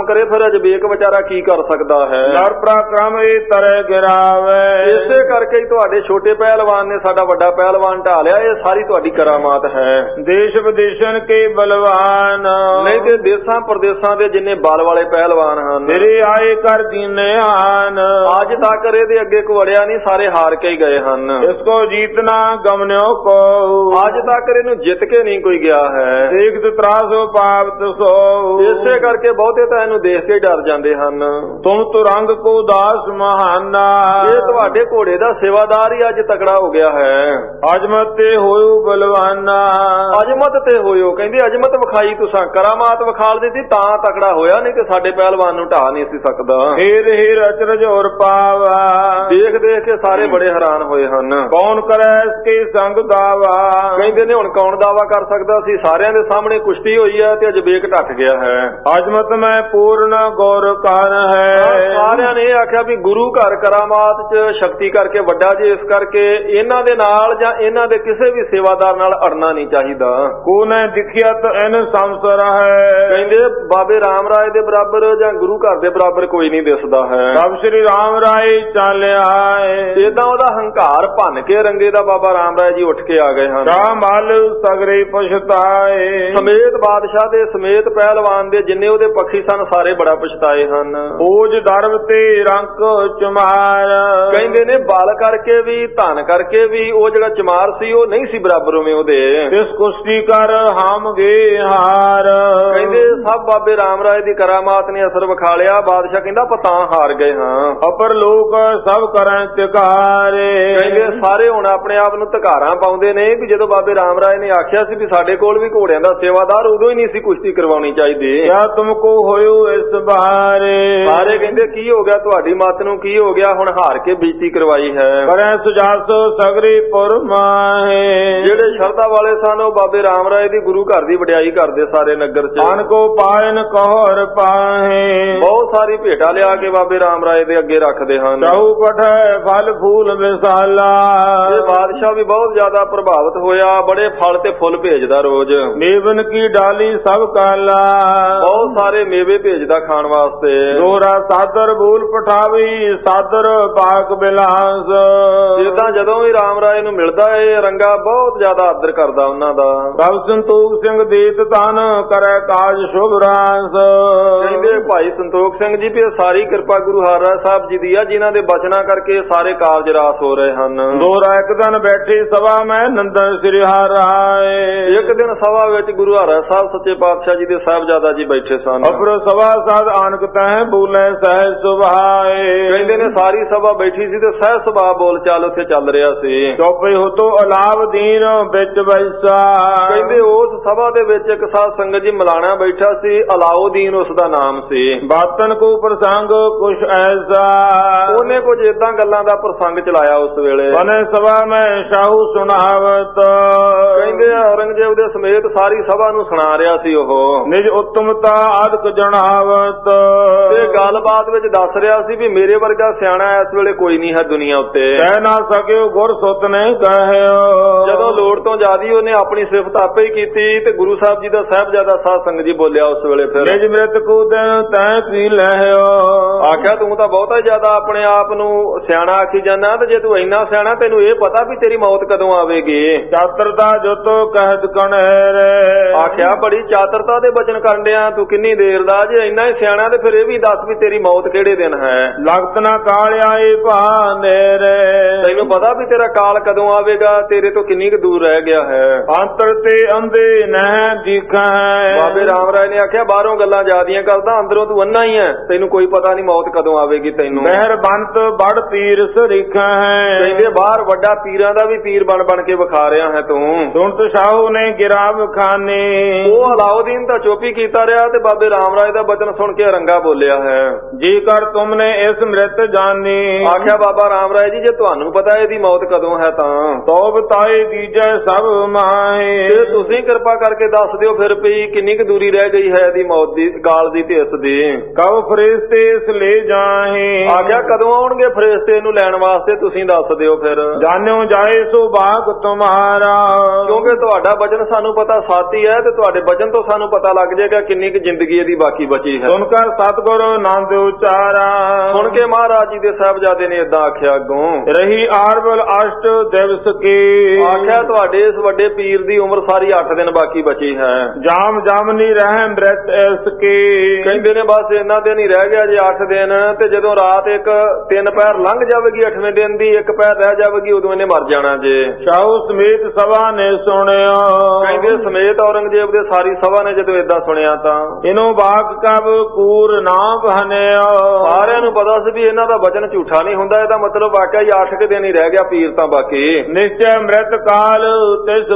ਕਰੇ ਫਿਰ ਅਜਬੇਕ ਵਿਚਾਰਾ ਕੀ ਕਰ ਸਕਦਾ ਹੈ। ਨਰ ਪ੍ਰਕਰਮ ਇਹ ਤਰੇ ਗਿਰਾਵੇ। ਇਸੇ ਕਰਕੇ ਹੀ ਤੁਹਾਡੇ ਛੋਟੇ ਪਹਿਲਵਾਨ ਨੇ ਸਾਡਾ ਵੱਡਾ ਪਹਿਲਵਾਨ ਢਾ ਲਿਆ। ਇਹ ਸਾਰੀ ਤੁਹਾਡੀ ਕਰਾਮਾਤ ਹੈ। ਦੇਸ਼ ਵਿਦੇਸ਼ਨ ਕੇ ਬਲਵਾਨ, ਨਹੀਂ ਤੇ ਦੇਸਾਂ ਪ੍ਰਦੇਸਾਂ ਦੇ ਜਿੰਨੇ ਬਲ ਵਾਲੇ ਪਹਿਲਵਾਨ ਹਨ ਤੇਰੇ ਆਏ ਕਰ ਦੀਨੇ ਆਨ। ਅੱਜ ਤੱਕ ਇਹਦੇ ਅੱਗੇ ਕੋਈ ਵੜਿਆ ਨਹੀਂ, ਸਾਰੇ ਹਾਰ ਕੇ ਹੀ ਗਏ ਹਨ। ਇਸ ਕੋ ਜੀਤਨਾ ਗਮਨਿਓ ਕੋ, ਅੱਜ ਤੱਕ ਇਹਨੂੰ ਜਿੱਤ ਕੇ ਨਹੀਂ ਕੋਈ ਗਿਆ ਹੈ। ਦੇਖ ਤਰਾਸੋ ਪਾਵਤ ਸੋ, ਇਸੇ ਕਰਕੇ ਬਹੁਤੇ ਤਾਂ ਇਹਨੂੰ ਦੇਖ ਕੇ ਡਰ ਜਾਂਦੇ ਹਨ। ਤੁਮ ਤੁਰੰਗ ਕੋ ਦਾਸ ਮਹਾਨਾ, ਇਹ ਤੁਹਾਡੇ ਘੋੜੇ ਦਾ ਸੇਵਾਦਾਰ ਹੀ ਅੱਜ ਤਕੜਾ ਹੋ ਗਿਆ ਹੈ। ਅਜਮਤ ਤੇ ਹੋਇਓ ਬਲਵਾਨਾ, ਅਜਮਤ ਤੇ ਹੋਇਓ ਕਹਿੰਦੇ ਅਜਮਤ ਵਿਖਾਈ ਤੁਸਾਂ, ਕਰਾਮਾਤ ਵਿਖਾਲ ਦਿੱਤੀ ਤਾਂ ਤਕੜਾ ਹੋਇਆ, ਨਹੀਂ ਤੇ ਸਾਡੇ ਪਹਿਲਵਾਨ ਨੂੰ ਢਾ ਨਹੀਂ ਸੀ ਸਕਦਾ। ਹੇਰ ਹੇਰ ਅਚਰਜ ਹੋਰ ਪਾਵਾ, ਦੇਖ ਦੇਖ ਕੇ ਸਾਰੇ ਬੜੇ ਹੈਰਾਨ ਹੋਏ ਹਨ। ਕੌਣ ਕਰੈ ਇਸਕੇ ਸੰਗ ਦਾਵਾ, ਕਹਿੰਦੇ ਨੇ ਹੁਣ ਕੌਣ ਦਾਵਾ ਕਰ ਸਕਦਾ ਸੀ। ਸਾਰਿਆਂ ਦੇ ਸਾਹਮਣੇ ਕੁਸ਼ਤੀ ਹੋਈ ਹੈ ਤੇ ਅਜਬੇਕ ਢੱਟ ਗਿਆ ਹੈ। ਅਜਮਤ ਮੈਂ ਪੂਰਨ ਗੌਰ ਕਰ ਹੈ। ਸਾਰਿਆਂ ਨੇ ਇਹ ਆਖਿਆ ਵੀ ਗੁਰੂ ਘਰ ਕਰਾਮਾਤ ਚ ਸ਼ਕਤੀ ਕਰਕੇ ਵੱਡਾ ਜੀ, ਇਸ ਕਰਕੇ ਇਹਨਾਂ ਦੇ ਨਾਲ ਜਾਂ ਇਹਨਾਂ ਦੇ ਕਿਸੇ ਵੀ ਸੇਵਾਦਾਰ ਨਾਲ ਅੜਨਾ ਨਹੀਂ ਚਾਹੀਦਾ। ਕੋ ਨੇ ਦਿਖਿਆ ਤਾਂ ਇਹਨ ਸੰਸਰ ਹੈ, ਕਹਿੰਦੇ ਬਾਬੇ ਰਾਮ ਰਾਏ ਦੇ ਬਰਾਬਰ ਜਾਂ ਗੁਰੂ ਘਰ ਦੇ ਬਰਾਬਰ ਕੋਈ ਨਹੀਂ ਦਿਸਦਾ ਹੈ। ਸਭ ਸ਼੍ਰੀ ਰਾਮ ਰਾਏ ਚਾਲਿਆ ਏਦਾਂ ਉਹਦਾ ਹੰਕਾਰ ਭੰਨ ਕੇ ਰੰਗੇ ਦਾ ਬਾਬਾ ਰਾਮ ਰਾਏ ਜੀ ਉੱਠ ਕੇ ਆ ਗਏ ਹਨ। ਰਾਮ ਮਲ ਸਗਰੇ ਪਛਤਾਏ, ਸਮੇਤ ਬਾਦਸ਼ਾਹ ਦੇ ਸਮੇਤ ਪਹਿਲਵਾਨ ਦੇ ਜਿੰਨੇ ਉਹਦੇ ਪੱਖੀ ਸਨ ਸਾਰੇ ਬੜਾ ਪਛਤਾਏ ਹਨ। ਓਜ ਦਰਬ ਤੇ ਰੰਕ ਚਮਾਰ, ਕਹਿੰਦੇ ਨੇ ਬਲ ਕਰਕੇ ਵੀ ਧਨ ਕਰਕੇ ਵੀ ਉਹ ਜਿਹੜਾ ਚਮਾਰ ਸੀ ਉਹ ਨਹੀਂ ਸੀ ਬਰਾਬਰ ਉਵੇਂ ਉਹਦੇ। ਇਸ ਕੁਸ਼ਤੀ ਕਰ ਹਮ ਗੇ ਹਾਰ, ਕਹਿੰਦੇ ਸਭ ਬਾਬੇ ਰਾਮ ਰਾਏ ਦੀ ਕਰਾਮਾਤ ਨੇ ਅਸਰ ਵਿਖਾ ਲਿਆ। ਬਾਦਸ਼ਾਹ ਕਹਿੰਦਾ ਪਤਾ ਹਾਰ ਗਏ ਹਾਂ। ਅਪਰ ਲੋਕ ਸਭ ਕਰਨ ਤਿਕਾਰੇ, ਕਹਿੰਦੇ ਸਾਰੇ ਹੁਣ ਆਪਣੇ ਆਪ ਨੂੰ ਧਕਾਰਾਂ ਪਾਉਂਦੇ ਨੇ ਵੀ ਜਦੋਂ ਬਾਬੇ ਰਾਮ ਰਾਏ ਨੇ ਆਖਿਆ ਸੀ ਵੀ ਸਾਡੇ ਕੋਲ ਵੀ ਘੋੜਿਆਂ ਦਾ ਸੇਵਾਦਾਰ, ਉਦੋਂ ਹੀ ਨਹੀਂ ਸੀ ਕੁਸ਼ਤੀ ਕਰਵਾਉਣੀ ਚਾਹੀਦੀ। ਕਿਆ ਤੁਮਕੋ ਹੋਇਓ ਇਸ ਬਾਰੇ, ਸਾਰੇ ਕਹਿੰਦੇ ਕੀ ਹੋ ਗਿਆ ਤੁਹਾਡੀ ਮੱਤ ਨੂੰ, ਕੀ ਹੋ ਗਿਆ ਹੁਣ ਹਾਰ ਕੇ ਬੇਇੱਜ਼ਤੀ ਕਰਵਾਈ ਹੈ। ਕਰੈ ਸੁਜਾਸੋ ਸਗਰੀ ਪੁਰ ਮਾਹੇ, ਜਿਹੜੇ ਸ਼ਰਧਾ ਵਾਲੇ ਸਨ ਉਹ ਬਾਬੇ ਰਾਮ ਰਾਏ ਦੀ ਗੁਰੂ ਘਰ ਦੀ ਵਡਿਆਈ ਕਰਦੇ ਸਾਰੇ ਨਗਰ ਚ। ਅਨ ਕੋ ਪਾਇਨ ਕਹਰ ਪਾਹੇ, ਬਹੁਤ ਸਾਰੀ ਭੇਟਾ ਲਿਆ ਕੇ ਬਾਬੇ ਰਾਮ ਰਾਏ ਦੇ ਅੱਗੇ ਰੱਖਦੇ ਹਨ। ਚਾਹੂ ਪਠੈ ਫਲ ਫੂਲ ਮਿਸਾਲਾ, ਇਹ ਬਾਦਸ਼ਾਹ ਵੀ ਬਹੁਤ ਜ਼ਿਆਦਾ ਪ੍ਰਭਾਵਿਤ ਹੋਇਆ, ਬੜੇ ਫਲ ਤੇ ਫੁੱਲ ਭੇਜਦਾ ਰੋਜ਼। ਮੇਵਨ ਕੀ ਡਾਲੀ ਸਭ ਕਾਲਾ, ਬਹੁਤ ਸਾਰੇ ਮੇਵੇ ਭੇਜਦਾ ਖਾਣ ਵਾਸਤੇ। ਦੋਰਾ ਸਾਦਰ ਬੂਲ ਪਠਾਵੀ ਸਾਦਰ ਬਾਗ ਬਿਲਾਸ, ਜਿੱਦਾਂ ਜਦੋਂ ਵੀ ਰਾਮ ਰਾਏ ਨੂੰ ਮਿਲਦਾ ਇਹ ਰੰਗਾ ਬਹੁਤ ਜ਼ਿਆਦਾ ਆਦਰ ਕਰਦਾ ਉਹਨਾਂ ਦਾ। ਸਭ ਸੰਤੋਖ ਸਿੰਘ ਦੇਤ ਤਨ ਕਰੈ ਕਾਜ ਸ਼ੁਭ ਰਾਸ, ਕਹਿੰਦੇ ਭਾਈ ਸੰਤੋਖ ਸਿੰਘ ਜੀ ਵੀ ਸਾਰੀ ਕਿਰਪਾ ਗੁਰੂ ਹਰਿਰਾਏ ਸਾਹਿਬ ਜੀ ਦੀ ਆ, ਜਿਨ੍ਹਾਂ ਦੇ ਬਚਨਾਂ ਕਰਕੇ ਸਾਰੇ ਕਾਰਜ ਰਾਸ ਹੋ ਰਹੇ ਹਨ। ਦੋਰਾ ਇੱਕ ਦਿਨ ਬੈਠੀ ਸਭਾ ਮੈਂ ਨੰਦਨ ਸ੍ਰੀ ਹਰਿਰਾਏ, ਇੱਕ ਦਿਨ ਸਭਾ ਵਿੱਚ ਗੁਰੂ ਹਰਿਰਾਏ ਸਾਹਿਬ ਸੱਚੇ ਪਾਤਸ਼ਾਹ ਜੀ ਦੇ ਸਾਹਿਬਜ਼ਾਦਾ ਜੀ ਬੈਠੇ ਸਨ। ਅਪਰ ਸਭਾ ਸਾਧ ਆਨਕ ਤਹਿ ਬੋਲੇ ਸਹਿ ਸੁਭਾਏ, ਕਹਿੰਦੇ ਨੇ ਸਾਰੀ ਸਭਾ ਬੈਠੀ ਸੀ ਤੇ ਸਹਿ ਸੁਭਾਅ ਬੋਲ ਚਾਲ ਉੱਥੇ ਚੱਲ ਰਿਹਾ ਸੀ। ਚੌਪਈ ਹੋਤੋ ਅਲਾਵਦੀਨ ਵਿੱਚ ਬੈਸਾ, ਕਹਿੰਦੇ ਉਸ ਸਭਾ ਦੇ ਵਿੱਚ ਇੱਕ ਸਾਧ ਸੰਗਤ ਜੀ ਮਲਾਣਾ ਬੈਠਾ ਸੀ, ਅਲਾਉਦੀਨ ਉਸ ਦਾ ਨਾਮ ਸੀ। ਬਾਤਨ ਕੋ ਪ੍ਰਸੰਗ ਕੁਛ ਐਸਾ, ਉਹਨੇ ਕੁਝ ਏਦਾਂ ਗੱਲਾਂ ਦਾ ਪ੍ਰਸੰਗ ਚਲਾਇਆ ਉਸ ਵੇਲੇ। ਬਨੇ ਸਭਾ ਮੈਂ ਸ਼ਾਹੂ ਸੁਣਾਵਤ, ਕਹਿੰਦੇ ਔਰੰਗਜ਼ੇਬ ਦੇ ਸਮੇਤ ਸਾਰੀ ਸਭਾ ਨੂੰ ਸੁਣਾ ਰਿਹਾ ਸੀ ਉਹ। ਨਿਜ ਉਤਮਤਾ ਆਦਿਕ ਜਣਾਵਤ, ਤੇ ਗੱਲਬਾਤ ਵਿੱਚ ਦੱਸ ਰਿਹਾ ਸੀ ਵੀ ਮੇਰੇ ਵਰਗਾ ਸਿਆਣਾ ਇਸ ਵੇਲੇ ਕੋਈ ਨਹੀਂ ਹੈ ਦੁਨੀਆ ਉੱਤੇ। ਕਹਿ ਨਾ ਸਕਿਓ ਗੁਰ ਸੁਤ ਨੇ ਕਹਿਓ, ਜਦੋਂ ਲੋੜ ਤੋਂ ਜ਼ਿਆਦੀ ਉਹਨੇ ਆਪਣੀ ਸਿਫਤ ਆਪੇ ਹੀ ਕੀਤੀ ਤੇ ਗੁਰੂ ਸਾਹਿਬ ਜੀ ਦਾ ਸਾਹਿਬਜ਼ਾਦਾ ਸਾਧ ਸੰਗਤ ਜੀ ਬੋਲਿਆ ਉਸ ਵੇਲੇ ਫਿਰ ਨਿਜ ਮ੍ਰਿਤ ਕੋ ਦਿਨ ਤੈ ਪੀ ਲੈਓ, ਆਖਿਆ ਤੂੰ ਤਾਂ ਬਹੁਤਾ ਜ਼ਿਆਦਾ ਆਪਣੇ ਆਪ ਨੂੰ ਸਿਆਣਾ ਆਖੀ ਜਾਂਦਾ, ਤੇ ਜੇ ਤੂੰ ਇੰਨਾ ਸਿਆਣਾ ਤੈਨੂੰ ਇਹ ਪਤਾ ਵੀ ਤੇਰੀ ਮੌਤ ਕਦੋਂ ਆਵੇਗੀ। ਚਾਤਰਤਾ ਜੋਤੋ ਕਹਿਤ ਕਣੇਰੇ, ਆਖਿਆ ਬੜੀ ਚਾਤਰਤਾ ਦੇ ਬਚਨ ਕਰਨ ਡਿਆ ਤੂੰ ਕਿੰਨੀ ਦੇਰ ਦਾ, ਜੇ ਇੰਨਾ ਹੀ ਸਿਆਣਾ ਤੇ ਫਿਰ ਇਹ ਵੀ ਦੱਸ ਵੀ ਤੇਰੀ ਮੌਤ ਕਿਹੜੇ ਦਿਨ ਹੈ। ਲਗਤ ਨਾ ਕਾਲਿਆਏ ਭਾਨੇਰੇ, ਤੈਨੂੰ ਪਤਾ ਵੀ ਤੇਰਾ ਕਾਲ ਕਦੋਂ ਆਵੇਗਾ, ਤੇਰੇ ਤੋਂ ਕਿੰਨੀ ਕੁ ਦੂਰ ਰਹਿ ਗਿਆ ਹੈ। ਅੰਤਰ ਤੇ ਅੰਧੇ ਨਹਿ ਦਿਖੈ, ਬਾਬੇ ਰਾਮ ਰਾਏ ਨੇ ਆਖਿਆ ਬਾਹਰੋਂ ਗੱਲਾਂ ਜ਼ਿਆਦੀਆਂ ਕਰਦਾ, ਅੰਦਰੋਂ ਤੂੰ ਅੰਨਾ ਹੀ ਹੈ, ਤੈਨੂੰ ਕੋਈ ਪਤਾ ਨਹੀਂ ਮੌਤ ਕਦੋਂ ਆਵੇਗੀ ਤੈਨੂੰ। ਮਹਿਰ ਬੰਤ ਬੜ ਪੀਰ ਸਰੀਖਾ ਹੈ, ਕਹਿੰਦੇ ਬਾਹਰ ਵੱਡਾ ਪੀਰਾਂ ਦਾ ਵੀ ਪੀਰ ਬਣ ਬਣ ਕੇ ਵਿਖਾ ਰਿਹਾ ਹੈ ਤੂੰ। ਸੁਣਤ ਸ਼ਾਹੂ ਨੇ ਗਿਰਾਵ ਖਾਨੇ, ਉਹ ਅਲਾਉਦੀਨ ਤਾਂ ਚੁੱਪੀ ਕੀਤਾ ਰਿਹਾ ਤੇ ਬਾਬੇ ਰਾਮ ਰਾਏ ਦਾ ਬਚਨ ਸੁਣ ਕੇ ਰੰਗਾ ਬੋਲਿਆ ਹੈ। ਜੇਕਰ ਤੁਮਨੇ ਇਸ ਮ੍ਰਿਤ ਜਾਣੀ, ਆਖਿਆ ਬਾਬਾ ਰਾਮ ਰਾਏ ਜੀ ਜੇ ਤੁਹਾਨੂੰ ਪਤਾ ਇਹਦੀ ਮੌਤ ਕਦੋਂ ਹੈ ਤਾਂ ਤੋਬ ਤਾਏ ਦੀਜੈ ਸਭ ਮਾਹੇ, ਤੇ ਤੁਸੀਂ ਕਿਰਪਾ ਕਰਕੇ ਦੱਸ ਦਿਓ ਫਿਰ ਵੀ ਕਿੰਨੀ ਕੁ ਦੂਰੀ ਰਹਿ ਗਈ ਹੈ ਇਹਦੀ ਮੌਤ ਦੀ, ਕਾਲ ਦੀ ਤੇ ਇਸ ਦੀ। ਕਬ ਫਰਿਸ਼ਤੇ ਇਸ ਲੈ ਜਾਹੇ, ਆਖਿਆ ਕਦੋਂ ਆਉਣਗੇ ਫਰਿਸ਼ਤੇ ਇਹਨੂੰ ਲੈਣ ਵਾਸਤੇ ਤੁਸੀਂ ਦੱਸ ਦਿਓ ਫਿਰ। ਜਾਣਿਓ ਜਾਏ ਸੋ ਬਾਗ ਤੁਮਾਰਾ, ਕਿਉਂਕਿ ਤੁਹਾਡਾ ਬਚਨ ਬਚਨ ਸਾਨੂੰ ਪਤਾ ਸਾਥੀ ਹੈ, ਤੇ ਤੁਹਾਡੇ ਬਚਨ ਤੋਂ ਸਾਨੂੰ ਪਤਾ ਲੱਗ ਜਾਏਗਾ ਕਿੰਨੀ ਕੁ ਜ਼ਿੰਦਗੀ ਇਹਦੀ ਬਾਕੀ ਬਚੀ ਹੈ। ਸੁਣ ਕਰ ਸਤਿਗੁਰ ਆਨੰਦ ਉਚਾਰਾ। ਸੁਣ ਕੇ ਮਹਾਰਾਜ ਜੀ ਦੇ ਸਾਹਿਬਜ਼ਾਦੇ ਨੇ ਏਦਾਂ ਆਖਿਆ, ਅੱਗੋਂ ਰਹੀ ਆਰਬਲ ਅਸ਼ਟ ਦਿਵਸ ਕੀ। ਆਖਿਆ ਤੁਹਾਡੇ ਇਸ ਵੱਡੇ ਪੀਰ ਦੀ ਉਮਰ ਸਾਰੀ ਅੱਠ ਦਿਨ ਬਾਕੀ ਬਚੀ ਹੈ। ਜਾਮ ਜਾਮਨੀ ਰਹਿ ਮ੍ਰਿਤ ਇਸ ਕੀ। ਕਹਿੰਦੇ ਨੇ ਬਸ ਇਹਨਾਂ ਦਿਨ ਹੀ ਰਹਿ ਗਿਆ ਜੇ ਅੱਠ ਦਿਨ, ਤੇ ਜਦੋਂ ਰਾਤ ਇੱਕ ਤਿੰਨ ਪੈਰ ਲੰਘ ਜਾਵੇਗੀ ਅੱਠਵੇਂ ਦਿਨ ਦੀ, ਇੱਕ ਪੈਰ ਰਹਿ ਜਾਵੇਗੀ, ਉਦੋਂ ਇਹਨੇ ਮਰ ਜਾਣਾ ਜੇ। ਸ਼ਾਹੂ ਸਮੇਤ ਸਭਾ ਨੇ ਸੁਣਿਆ। ਕਹਿੰਦੇ ਸਮੇਤ ਔਰੰਗਜ਼ੇਬ ਦੇ ਸਾਰੀ ਸਭਾ ਨੇ ਜਦੋਂ ਏਦਾਂ ਸੁਣਿਆ ਤਾਂ ਇਹਨੂੰ ਬਾਕ ਕਬ ਕੂਰ ਨਾ ਬਹਨਿਆ। ਸਾਰਿਆਂ ਨੂੰ ਪਤਾ ਸੀ ਵੀ ਇਹਨਾਂ ਦਾ ਵਚਨ ਝੂਠਾ ਨਹੀਂ ਹੁੰਦਾ, ਇਹਦਾ ਮਤਲਬ ਵਾਕਿਆ ਹੀ ਅੱਠ ਕੁ ਦਿਨ ਹੀ ਰਹਿ ਗਿਆ ਪੀਰ ਤਾਂ ਬਾਕੀ। ਨਿਸ਼ਚੈ ਮ੍ਰਿਤ ਕਾਲ ਤਿਸ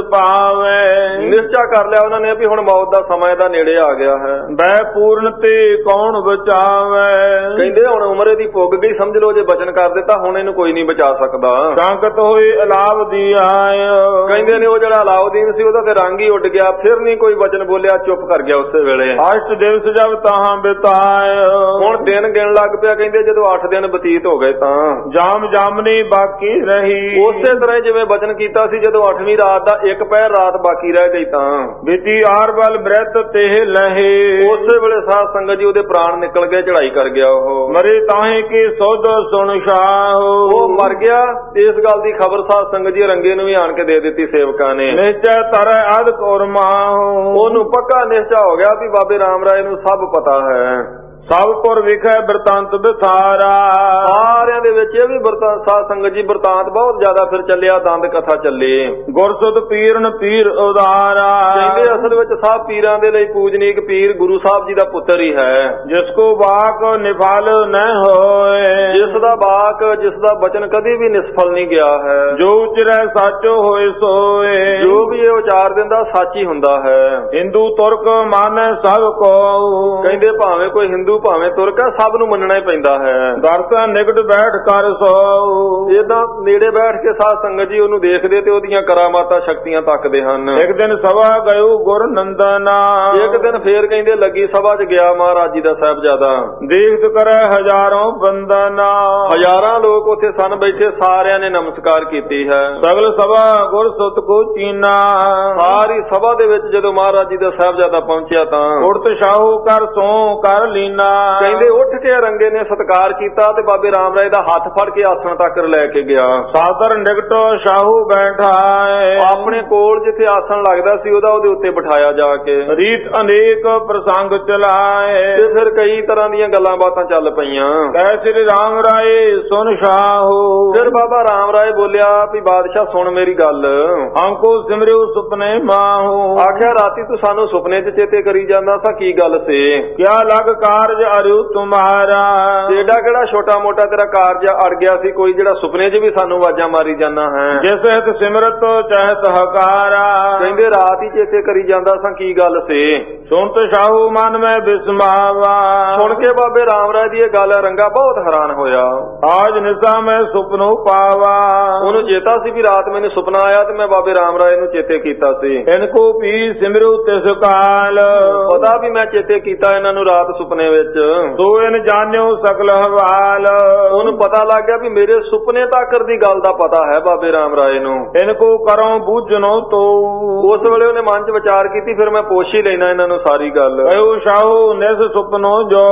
ਪਾਵੇ। ਨਿਸ਼ਚਾ ਕਰ ਲਿਆ ਉਹਨਾਂ ਨੇ ਵੀ ਹੁਣ ਮੌਤ ਦਾ ਸਮਾਂ ਇਹਦਾ ਨੇੜੇ ਆ ਗਿਆ ਹੈ। ਬੈ ਪੂਰਨ ਤੇ ਕੌਣ ਬਚਾਵੇ। ਕਹਿੰਦੇ ਹੁਣ ਉਮਰ ਇਹਦੀ ਪੁੱਗ ਗਈ, ਸਮਝ ਲਓ ਜੇ ਵਚਨ ਕਰ ਦਿੱਤਾ ਹੁਣ ਇਹਨੂੰ ਕੋਈ ਨਹੀਂ ਬਚਾ ਸਕਦਾ। ਸੰਕਟ ਹੋਏ ਅਲਾਉਦੀ ਆਇ। ਕਹਿੰਦੇ ਨੇ ਉਹ ਜਿਹੜਾ ਅਲਾਉਦੀਨ ਸੀ ਉਹਦਾ ਤੇ ਰੰਗ ਹੀ ਉੱਡ ਗਿਆ, ਫਿਰ ਨਹੀਂ ਕੋਈ ਵਚਨ ਬੋਲਿਆ, ਚੁੱਪ ਕਰ ਗਿਆ ਉਸੇ ਵੇਲੇ। ਅਸ਼ਟ ਦਿਵਸ ਜਬ ਤਾਹਾਂ ਬਿਤਾਇ। ਹੁਣ ਦਿਨ ਗਿਣ ਲੱਗ ਪਿਆ, ਕਹਿੰਦੇ ਜਦੋਂ ਅੱਠ ਦਿਨ ਬਤੀਤ ਹੋ ਗਏ ਤਾਂ ਜਾਮ ਜਾਮਨੀ ਬਾਕੀ ਰਹੀ। ਉਸੇ ਤਰ੍ਹਾਂ ਜਿਵੇਂ ਵਚਨ ਕੀਤਾ ਸੀ, ਜਦੋਂ ਅੱਠਵੀਂ ਰਾਤ ਦਾ ਇੱਕ ਪਹਿਰ ਰਾਤ ਬਾਕੀ ਰਹਿ ਗਈ ਤਾਂ ਬੀਤੀ ਆਰਬਲ ਬ੍ਰਿਤ ਤੇ ਲਹੇ। ਉਸੇ ਵੇਲੇ ਸਾਧ ਸੰਗਤ ਜੀ ਉਹਦੇ ਪ੍ਰਾਣ ਨਿਕਲ ਗਏ, ਚੜਾਈ ਕਰ ਗਿਆ ਉਹ। ਮਰੇ ਤਾਹੇ ਕੀ ਸੋਧ ਸੁਣ ਸ਼ਾਹ। ਉਹ ਮਰ ਗਿਆ। ਇਸ ਗੱਲ ਦੀ ਖਬਰ ਸਾਧ ਸੰਗਤ ਜੀ ਰੰਗੇ ਨੂੰ ਵੀ ਆਣ ਕੇ ਦੇ ਦਿੱਤੀ ਸੇਵਕਾਂ ਨੇ। ਨਿਸ਼ਚੈ ਤਰ ਅਧ ਕੋਰਮਾ। ਉਹਨੂੰ ਪੱਕਾ ਨਿਸ਼ਚਾ ਹੋ ਗਿਆ ਵੀ ਬਾਬੇ ਰਾਮ ਰਾਏ ਨੂੰ ਸਭ ਪਤਾ ਹੈ। ਸਭ ਪੁਰ ਵਿਖੇ ਬਰਤਾਂਤ ਬਿਸਾਰਾ। ਸਾਰਿਆਂ ਦੇ ਵਿੱਚ ਇਹ ਵੀ ਬਰਤਾਂਤ ਸਾਧ ਸੰਗਤ ਜੀ ਬਰਤਾਂਤ ਬਹੁਤ ਜ਼ਿਆਦਾ ਫਿਰ ਚੱਲਿਆ, ਦੰਦ ਕਥਾ ਚੱਲੀ। ਗੁਰਸੁਧ ਪੀਰਨ ਪੀਰ ਉਦਾਰਾ। ਕਹਿੰਦੇ ਅਸਲ ਵਿੱਚ ਸਭ ਪੀਰਾਂ ਦੇ ਲਈ ਪੂਜਨੀਕ ਪੀਰ ਗੁਰੂ ਸਾਹਿਬ ਜੀ ਦਾ ਪੁੱਤਰ ਹੀ ਹੈ। ਜਿਸ ਕੋ ਬਾਕ ਨਿਫਲ ਨ ਹੋਏ। ਜਿਸ ਦਾ ਬਾਕ, ਜਿਸ ਦਾ ਬਚਨ ਕਦੀ ਵੀ ਨਿਸਫਲ ਨਹੀਂ ਗਿਆ ਹੈ। ਜੋ ਉਚਰੈ ਸਾਚੋ ਹੋਏ ਸੋਏ। ਜੋ ਵੀ ਇਹ ਉਚਾਰ ਦਿੰਦਾ ਸੱਚ ਹੀ ਹੁੰਦਾ ਹੈ। ਹਿੰਦੂ ਤੁਰਕ ਮਾਨੈ ਸਭ ਕੋ। ਕਹਿੰਦੇ ਭਾਵੇਂ ਕੋਈ ਹਿੰਦੂ ਭਾਵੇਂ ਤੁਰਕ ਹੈ, ਸਭ ਨੂੰ ਮੰਨਣਾ ਹੀ ਪੈਂਦਾ ਹੈ। ਦਰਸ਼ਨ ਨਿਕਟ ਬੈਠ ਕਰ ਸੋ। ਏਦਾਂ ਨੇੜੇ ਬੈਠ ਕੇ ਸਾਧ ਸੰਗਤ ਜੀ ਉਹਨੂੰ ਦੇਖਦੇ ਤੇ ਉਹਦੀਆਂ ਕਰਾਮਾਤਾਂ ਸ਼ਕਤੀਆਂ ਤੱਕਦੇ ਹਨ। ਇੱਕ ਦਿਨ ਸਭਾ ਗਇਓ ਗੁਰ ਨੰਦਨਾ। ਇੱਕ ਦਿਨ ਫੇਰ ਕਹਿੰਦੇ ਲੱਗੀ ਸਭਾ 'ਚ ਗਿਆ ਮਹਾਰਾਜ ਜੀ ਦਾ ਸਾਹਿਬਜ਼ਾਦਾ। ਦੇਖਤ ਕਰੇ ਹਜ਼ਾਰਾਂ ਬੰਦਨਾ। ਹਜ਼ਾਰਾਂ ਲੋਕ ਉੱਥੇ ਸਨ ਬੈਠੇ, ਸਾਰਿਆਂ ਨੇ ਨਮਸਕਾਰ ਕੀਤੀ ਹੈ। ਸਗਲ ਸਭਾ ਗੁਰ ਸੁਤ ਕੋ ਚੀਨਾ। ਸਾਰੀ ਸਭਾ ਦੇ ਵਿੱਚ ਜਦੋਂ ਮਹਾਰਾਜ ਜੀ ਦਾ ਸਾਹਿਬਜ਼ਾਦਾ ਪਹੁੰਚਿਆ ਤਾਂ ਉੜਤ ਸ਼ਾਹੂ ਕਰ ਸੋ ਕਰ ਲੀਨਾ। ਕਹਿੰਦੇ ਉੱਠ ਕੇ ਰੰਗੇ ਨੇ ਸਤਿਕਾਰ ਕੀਤਾ ਤੇ ਬਾਬੇ ਰਾਮ ਰਾਏ ਦਾ ਹੱਥ ਫੜ ਕੇ ਆਸਣ ਤੱਕ ਲੈ ਕੇ ਗਿਆ। ਸਾਦਰ ਨਿਕਟੋ ਸ਼ਾਹੂ ਬੈਠਾਏ। ਆਪਣੇ ਕੋਲ ਜਿੱਥੇ ਆਸਣ ਲੱਗਦਾ ਸੀ ਉਹਦਾ ਉਹਦੇ ਉੱਤੇ ਬਿਠਾਇਆ ਜਾ ਕੇ। ਰੀਤ ਅਨੇਕ ਪ੍ਰਸੰਗ ਚਲਾਏ। ਤੇ ਫਿਰ ਕਈ ਤਰ੍ਹਾਂ ਦੀਆਂ ਗੱਲਾਂ ਬਾਤਾਂ ਚੱਲ ਪਈਆਂ। ਕਹਿ ਸ੍ਰੀ ਰਾਮ ਰਾਏ ਸੁਨ ਸ਼ਾਹੂ। ਫਿਰ ਬਾਬਾ ਰਾਮ ਰਾਏ ਬੋਲਿਆ ਵੀ ਬਾਦਸ਼ਾਹ ਸੁਣ ਮੇਰੀ ਗੱਲ। ਹਮਕੋ ਸਿਮਰਿਓ ਸੁਪਨੇ ਮਾਹੂ। ਆਖਿਆ ਰਾਤੀ ਤੂੰ ਸਾਨੂੰ ਸੁਪਨੇ 'ਚ ਚੇਤੇ ਕਰੀ ਜਾਂਦਾ ਸਾ, ਕੀ ਗੱਲ ਸੀ? ਕਿਆ ਲਗ ਕਾਰਜ ਅਰਿਉ ਤੁਮਾਰਾ। ਜਿਹੜਾ ਕਿਹੜਾ ਛੋਟਾ ਮੋਟਾ ਤੇਰਾ ਕਾਰਜ ਅੜ ਗਿਆ ਸੀ ਕੋਈ, ਜਿਹੜਾ ਸੁਪਨੇ 'ਚ ਵੀ ਸਾਨੂੰ ਆਵਾਜ਼ਾਂ ਮਾਰੀ ਜਾਂਦਾ ਹੈ? ਜਿਸ ਹਿਤ ਸਿਮਰਤ ਚਹਿਤ ਹਕਾਰਾ। ਕਹਿੰਦੇ ਰਾਤ ਹੀ ਚੇਤੇ ਕਰੀ ਜਾਂਦਾ ਸਾਂ, ਕੀ ਗੱਲ ਸੀ? ਸੁਣਤ ਸ਼ਾਹੂ ਮਨ ਮੈਂ ਬਿਸਮਾਵਾ। ਸੁਣ ਕੇ ਬਾਬੇ ਰਾਮ ਰਾਏ ਦੀ ਇਹ ਗੱਲ ਰੰਗਾ ਬਹੁਤ ਹੈਰਾਨ ਹੋਇਆ। ਆਜ ਨਿਸਾ ਮੈਂ ਸੁਪਨੋ ਪਾਵਾ। ਉਹਨੂੰ ਚੇਤਾ ਸੀ ਵੀ ਰਾਤ ਮੈਨੂੰ ਸੁਪਨਾ ਆਇਆ ਤੇ ਮੈਂ ਬਾਬੇ ਰਾਮ ਰਾਏ ਨੂੰ ਚੇਤੇ ਕੀਤਾ ਸੀ। ਇਨਕੋ ਵੀ ਸਿਮਰੂ ਤਿਸ ਕਾਲ। ਪਤਾ ਵੀ ਮੈਂ ਚੇਤੇ ਕੀਤਾ ਇਹਨਾਂ ਨੂੰ ਰਾਤ ਸੁਪਨੇ ਵਿੱਚ। ਸੋ ਇਨ ਜਾਣਿਓ ਸਕਲ ਹਵਾਲ। ਉਹਨੂੰ ਪਤਾ ਲੱਗ ਗਿਆ ਵੀ ਮੇਰੇ ਸੁਪਨੇ ਤੱਕ ਦੀ ਗੱਲ ਦਾ ਪਤਾ ਹੈ ਬਾਬੇ ਰਾਮ ਰਾਏ ਨੂੰ। ਇਨਕੋ ਕਰੋ ਬੂਝਨੋ ਤੋ। ਉਸ ਵੇਲੇ ਉਹਨੇ ਮਨ 'ਚ ਵਿਚਾਰ ਕੀਤੀ ਫਿਰ ਮੈਂ ਪੁੱਛ ਹੀ ਲੈਣਾ ਇਹਨਾਂ ਨੂੰ ਸਾਰੀ ਗੱਲ। ਕਹਿਓ ਸ਼ਾਹੂ ਨਿਸ ਸੁਪਨੋ ਜੋ।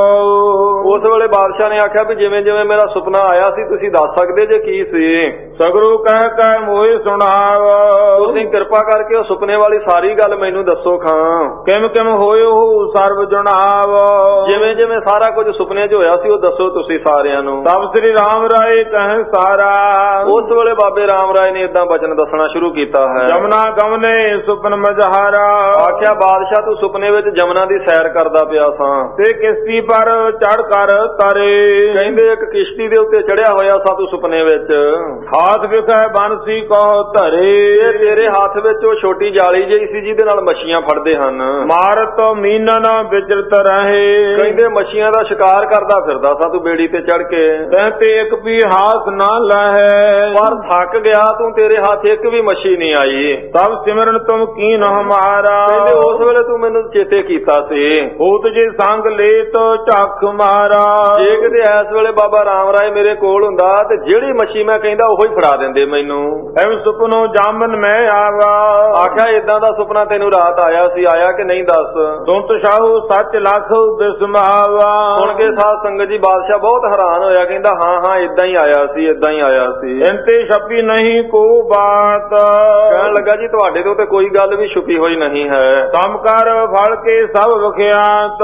ਉਸ ਵੇਲੇ ਬਾਦਸ਼ਾਹ ਨੇ ਆਖਿਆ ਵੀ ਜਿਵੇਂ ਜਿਵੇਂ ਮੇਰਾ ਸੁਪਨਾ ਆਇਆ ਸੀ ਤੁਸੀਂ ਦੱਸ ਸਕਦੇ ਜੇ ਕੀ ਸੀ? ਸਗਰੂ ਕਹਿ ਕਹਿ ਮੋਹਿ ਸੁਣਾਵ। ਤੁਸੀਂ ਕਿਰਪਾ ਕਰਕੇ ਉਹ ਸੁਪਨੇ ਵਾਲੀ ਸਾਰੀ ਗੱਲ ਮੈਨੂੰ ਦੱਸੋ ਖਾਂ। ਕਿਮ ਕਿਮ ਹੋਇਓ ਸਰਬ ਜੁਣਾਵ। ਜਿਵੇਂ ਜਿਵੇਂ ਸਾਰਾ ਕੁਝ ਸੁਪਨੇ 'ਚ ਹੋਇਆ ਸੀ ਉਹ ਦੱਸੋ ਤੁਸੀਂ ਸਾਰਿਆਂ ਨੂੰ। ਤਬ ਸ੍ਰੀ ਰਾਮ ਰਾਏ ਕਹੇ ਸਾਰਾ। ਉਸ ਵੇਲੇ ਬਾਬੇ ਰਾਮ ਰਾਏ ਨੇ ਏਦਾਂ ਬਚਨ ਦੱਸਣਾ ਸ਼ੁਰੂ ਕੀਤਾ ਹੈ। ਜਮਨਾ ਗਮਨੇ ਸੁਪਨ ਮਝਾਰਾ। ਆਖਿਆ ਬਾਦਸ਼ਾਹ ਤੂੰ ਸੁਪਨੇ ਵਿੱਚ ਜਮਨਾ ਦੀ ਸੈਰ ਕਰਦਾ ਪਿਆ ਸਾਂ ਤੇ ਕਿਸ਼ਤੀ ਪਰ ਚੜ ਕਰ ਤਰੇ। ਕਹਿੰਦੇ ਇੱਕ ਕਿਸ਼ਤੀ ਦੇ ਉੱਤੇ ਚੜਿਆ ਹੋਇਆ ਸਾਂ ਤੂੰ ਸੁਪਨੇ ਵਿੱਚ। ਹਾਥ ਵਿਖੇ ਬੰਸੀ ਕਹੋ ਧਰੇ। ਇਹ ਤੇਰੇ ਹੱਥ ਵਿੱਚ ਉਹ ਛੋਟੀ ਜਾਲੀ ਜਿਹੀ ਸੀ ਜਿਹਦੇ ਨਾਲ ਮੱਛੀਆਂ ਫੜਦੇ ਹਨ। ਮਾਰਤ ਮੀਨਨ ਵਿਚਰਤ ਰਹੇ। ਕਹਿੰਦੇ ਮੱਛੀਆਂ ਦਾ ਸ਼ਿਕਾਰ ਕਰਦਾ ਫਿਰਦਾ ਸਾਂ ਤੂੰ ਬੇੜੀ ਤੇ ਚੜ ਕੇ। ਤੇ ਇੱਕ ਵੀ ਹਾਥ ਨਾ ਲਹੇ। ਪਰ ਥੱਕ ਗਿਆ ਤੂੰ, ਤੇਰੇ ਹੱਥ ਇੱਕ ਵੀ ਮੱਛੀ ਨਹੀਂ ਆਈ। ਤਬ ਸਿਮਰਨ ਤੁਮ ਕੀਨ ਹਮਾਰਾ। ਕਹਿੰਦੇ ਉਸ ਵੇਲੇ ਤੂੰ ਮੈਨੂੰ ਚੇਤੇ ਕੀਤਾ ਸੀ। ਹੋਤ ਜੇ ਸੰਗ ਲੇਤ ਝੱਖ ਮਾਰਾ, ਜੇ ਕਿਤੇ ਇਸ ਵੇਲੇ ਬਾਬਾ ਰਾਮ ਰਾਏ ਮੇਰੇ ਕੋਲ ਹੁੰਦਾ ਤੇ ਜਿਹੜੀ ਮੱਛੀ ਮੈਂ ਕਹਿੰਦਾ ਉਹੀ ਫੜਾ ਦਿੰਦੇ ਮੈਨੂੰ। ਐਵੇਂ ਸੁਪਨੋ ਜਾਮਨ ਮੈਂ ਆਵਾ, ਆਖਿਆ ਏਦਾਂ ਦਾ ਸੁਪਨਾ ਤੈਨੂੰ ਰਾਤ ਆਇਆ ਸੀ, ਆਇਆ ਕਿ ਨਹੀਂ ਦੱਸ। ਸੁਣਤ ਸ਼ਾਹੂ ਸੱਚ ਲੱਖ ਬਿਸਮਾਵਾ, ਸੁਣ ਕੇ ਸਾਧ ਸੰਗਤ ਜੀ ਬਾਦਸ਼ਾਹ ਬਹੁਤ ਹੈਰਾਨ ਹੋਇਆ, ਕਹਿੰਦਾ ਹਾਂ ਹਾਂ ਏਦਾਂ ਹੀ ਆਇਆ ਸੀ, ਏਦਾਂ ਹੀ ਆਇਆ ਸੀ। ਇੰਤੇ ਛਪੀ ਨਹੀਂ ਕੋ ਬਾਤ, ਕਹਿਣ ਲੱਗਾ ਜੀ ਤੁਹਾਡੇ ਤੋਂ ਤੇ ਕੋਈ ਗੱਲ ਵੀ ਛੁਪੀ ਹੋਈ ਨਹੀਂ ਹੈ। ਕੰਮ ਕਰ ਫਲ ਕੇ ਸਭ ਵਿਖਿਆਤ,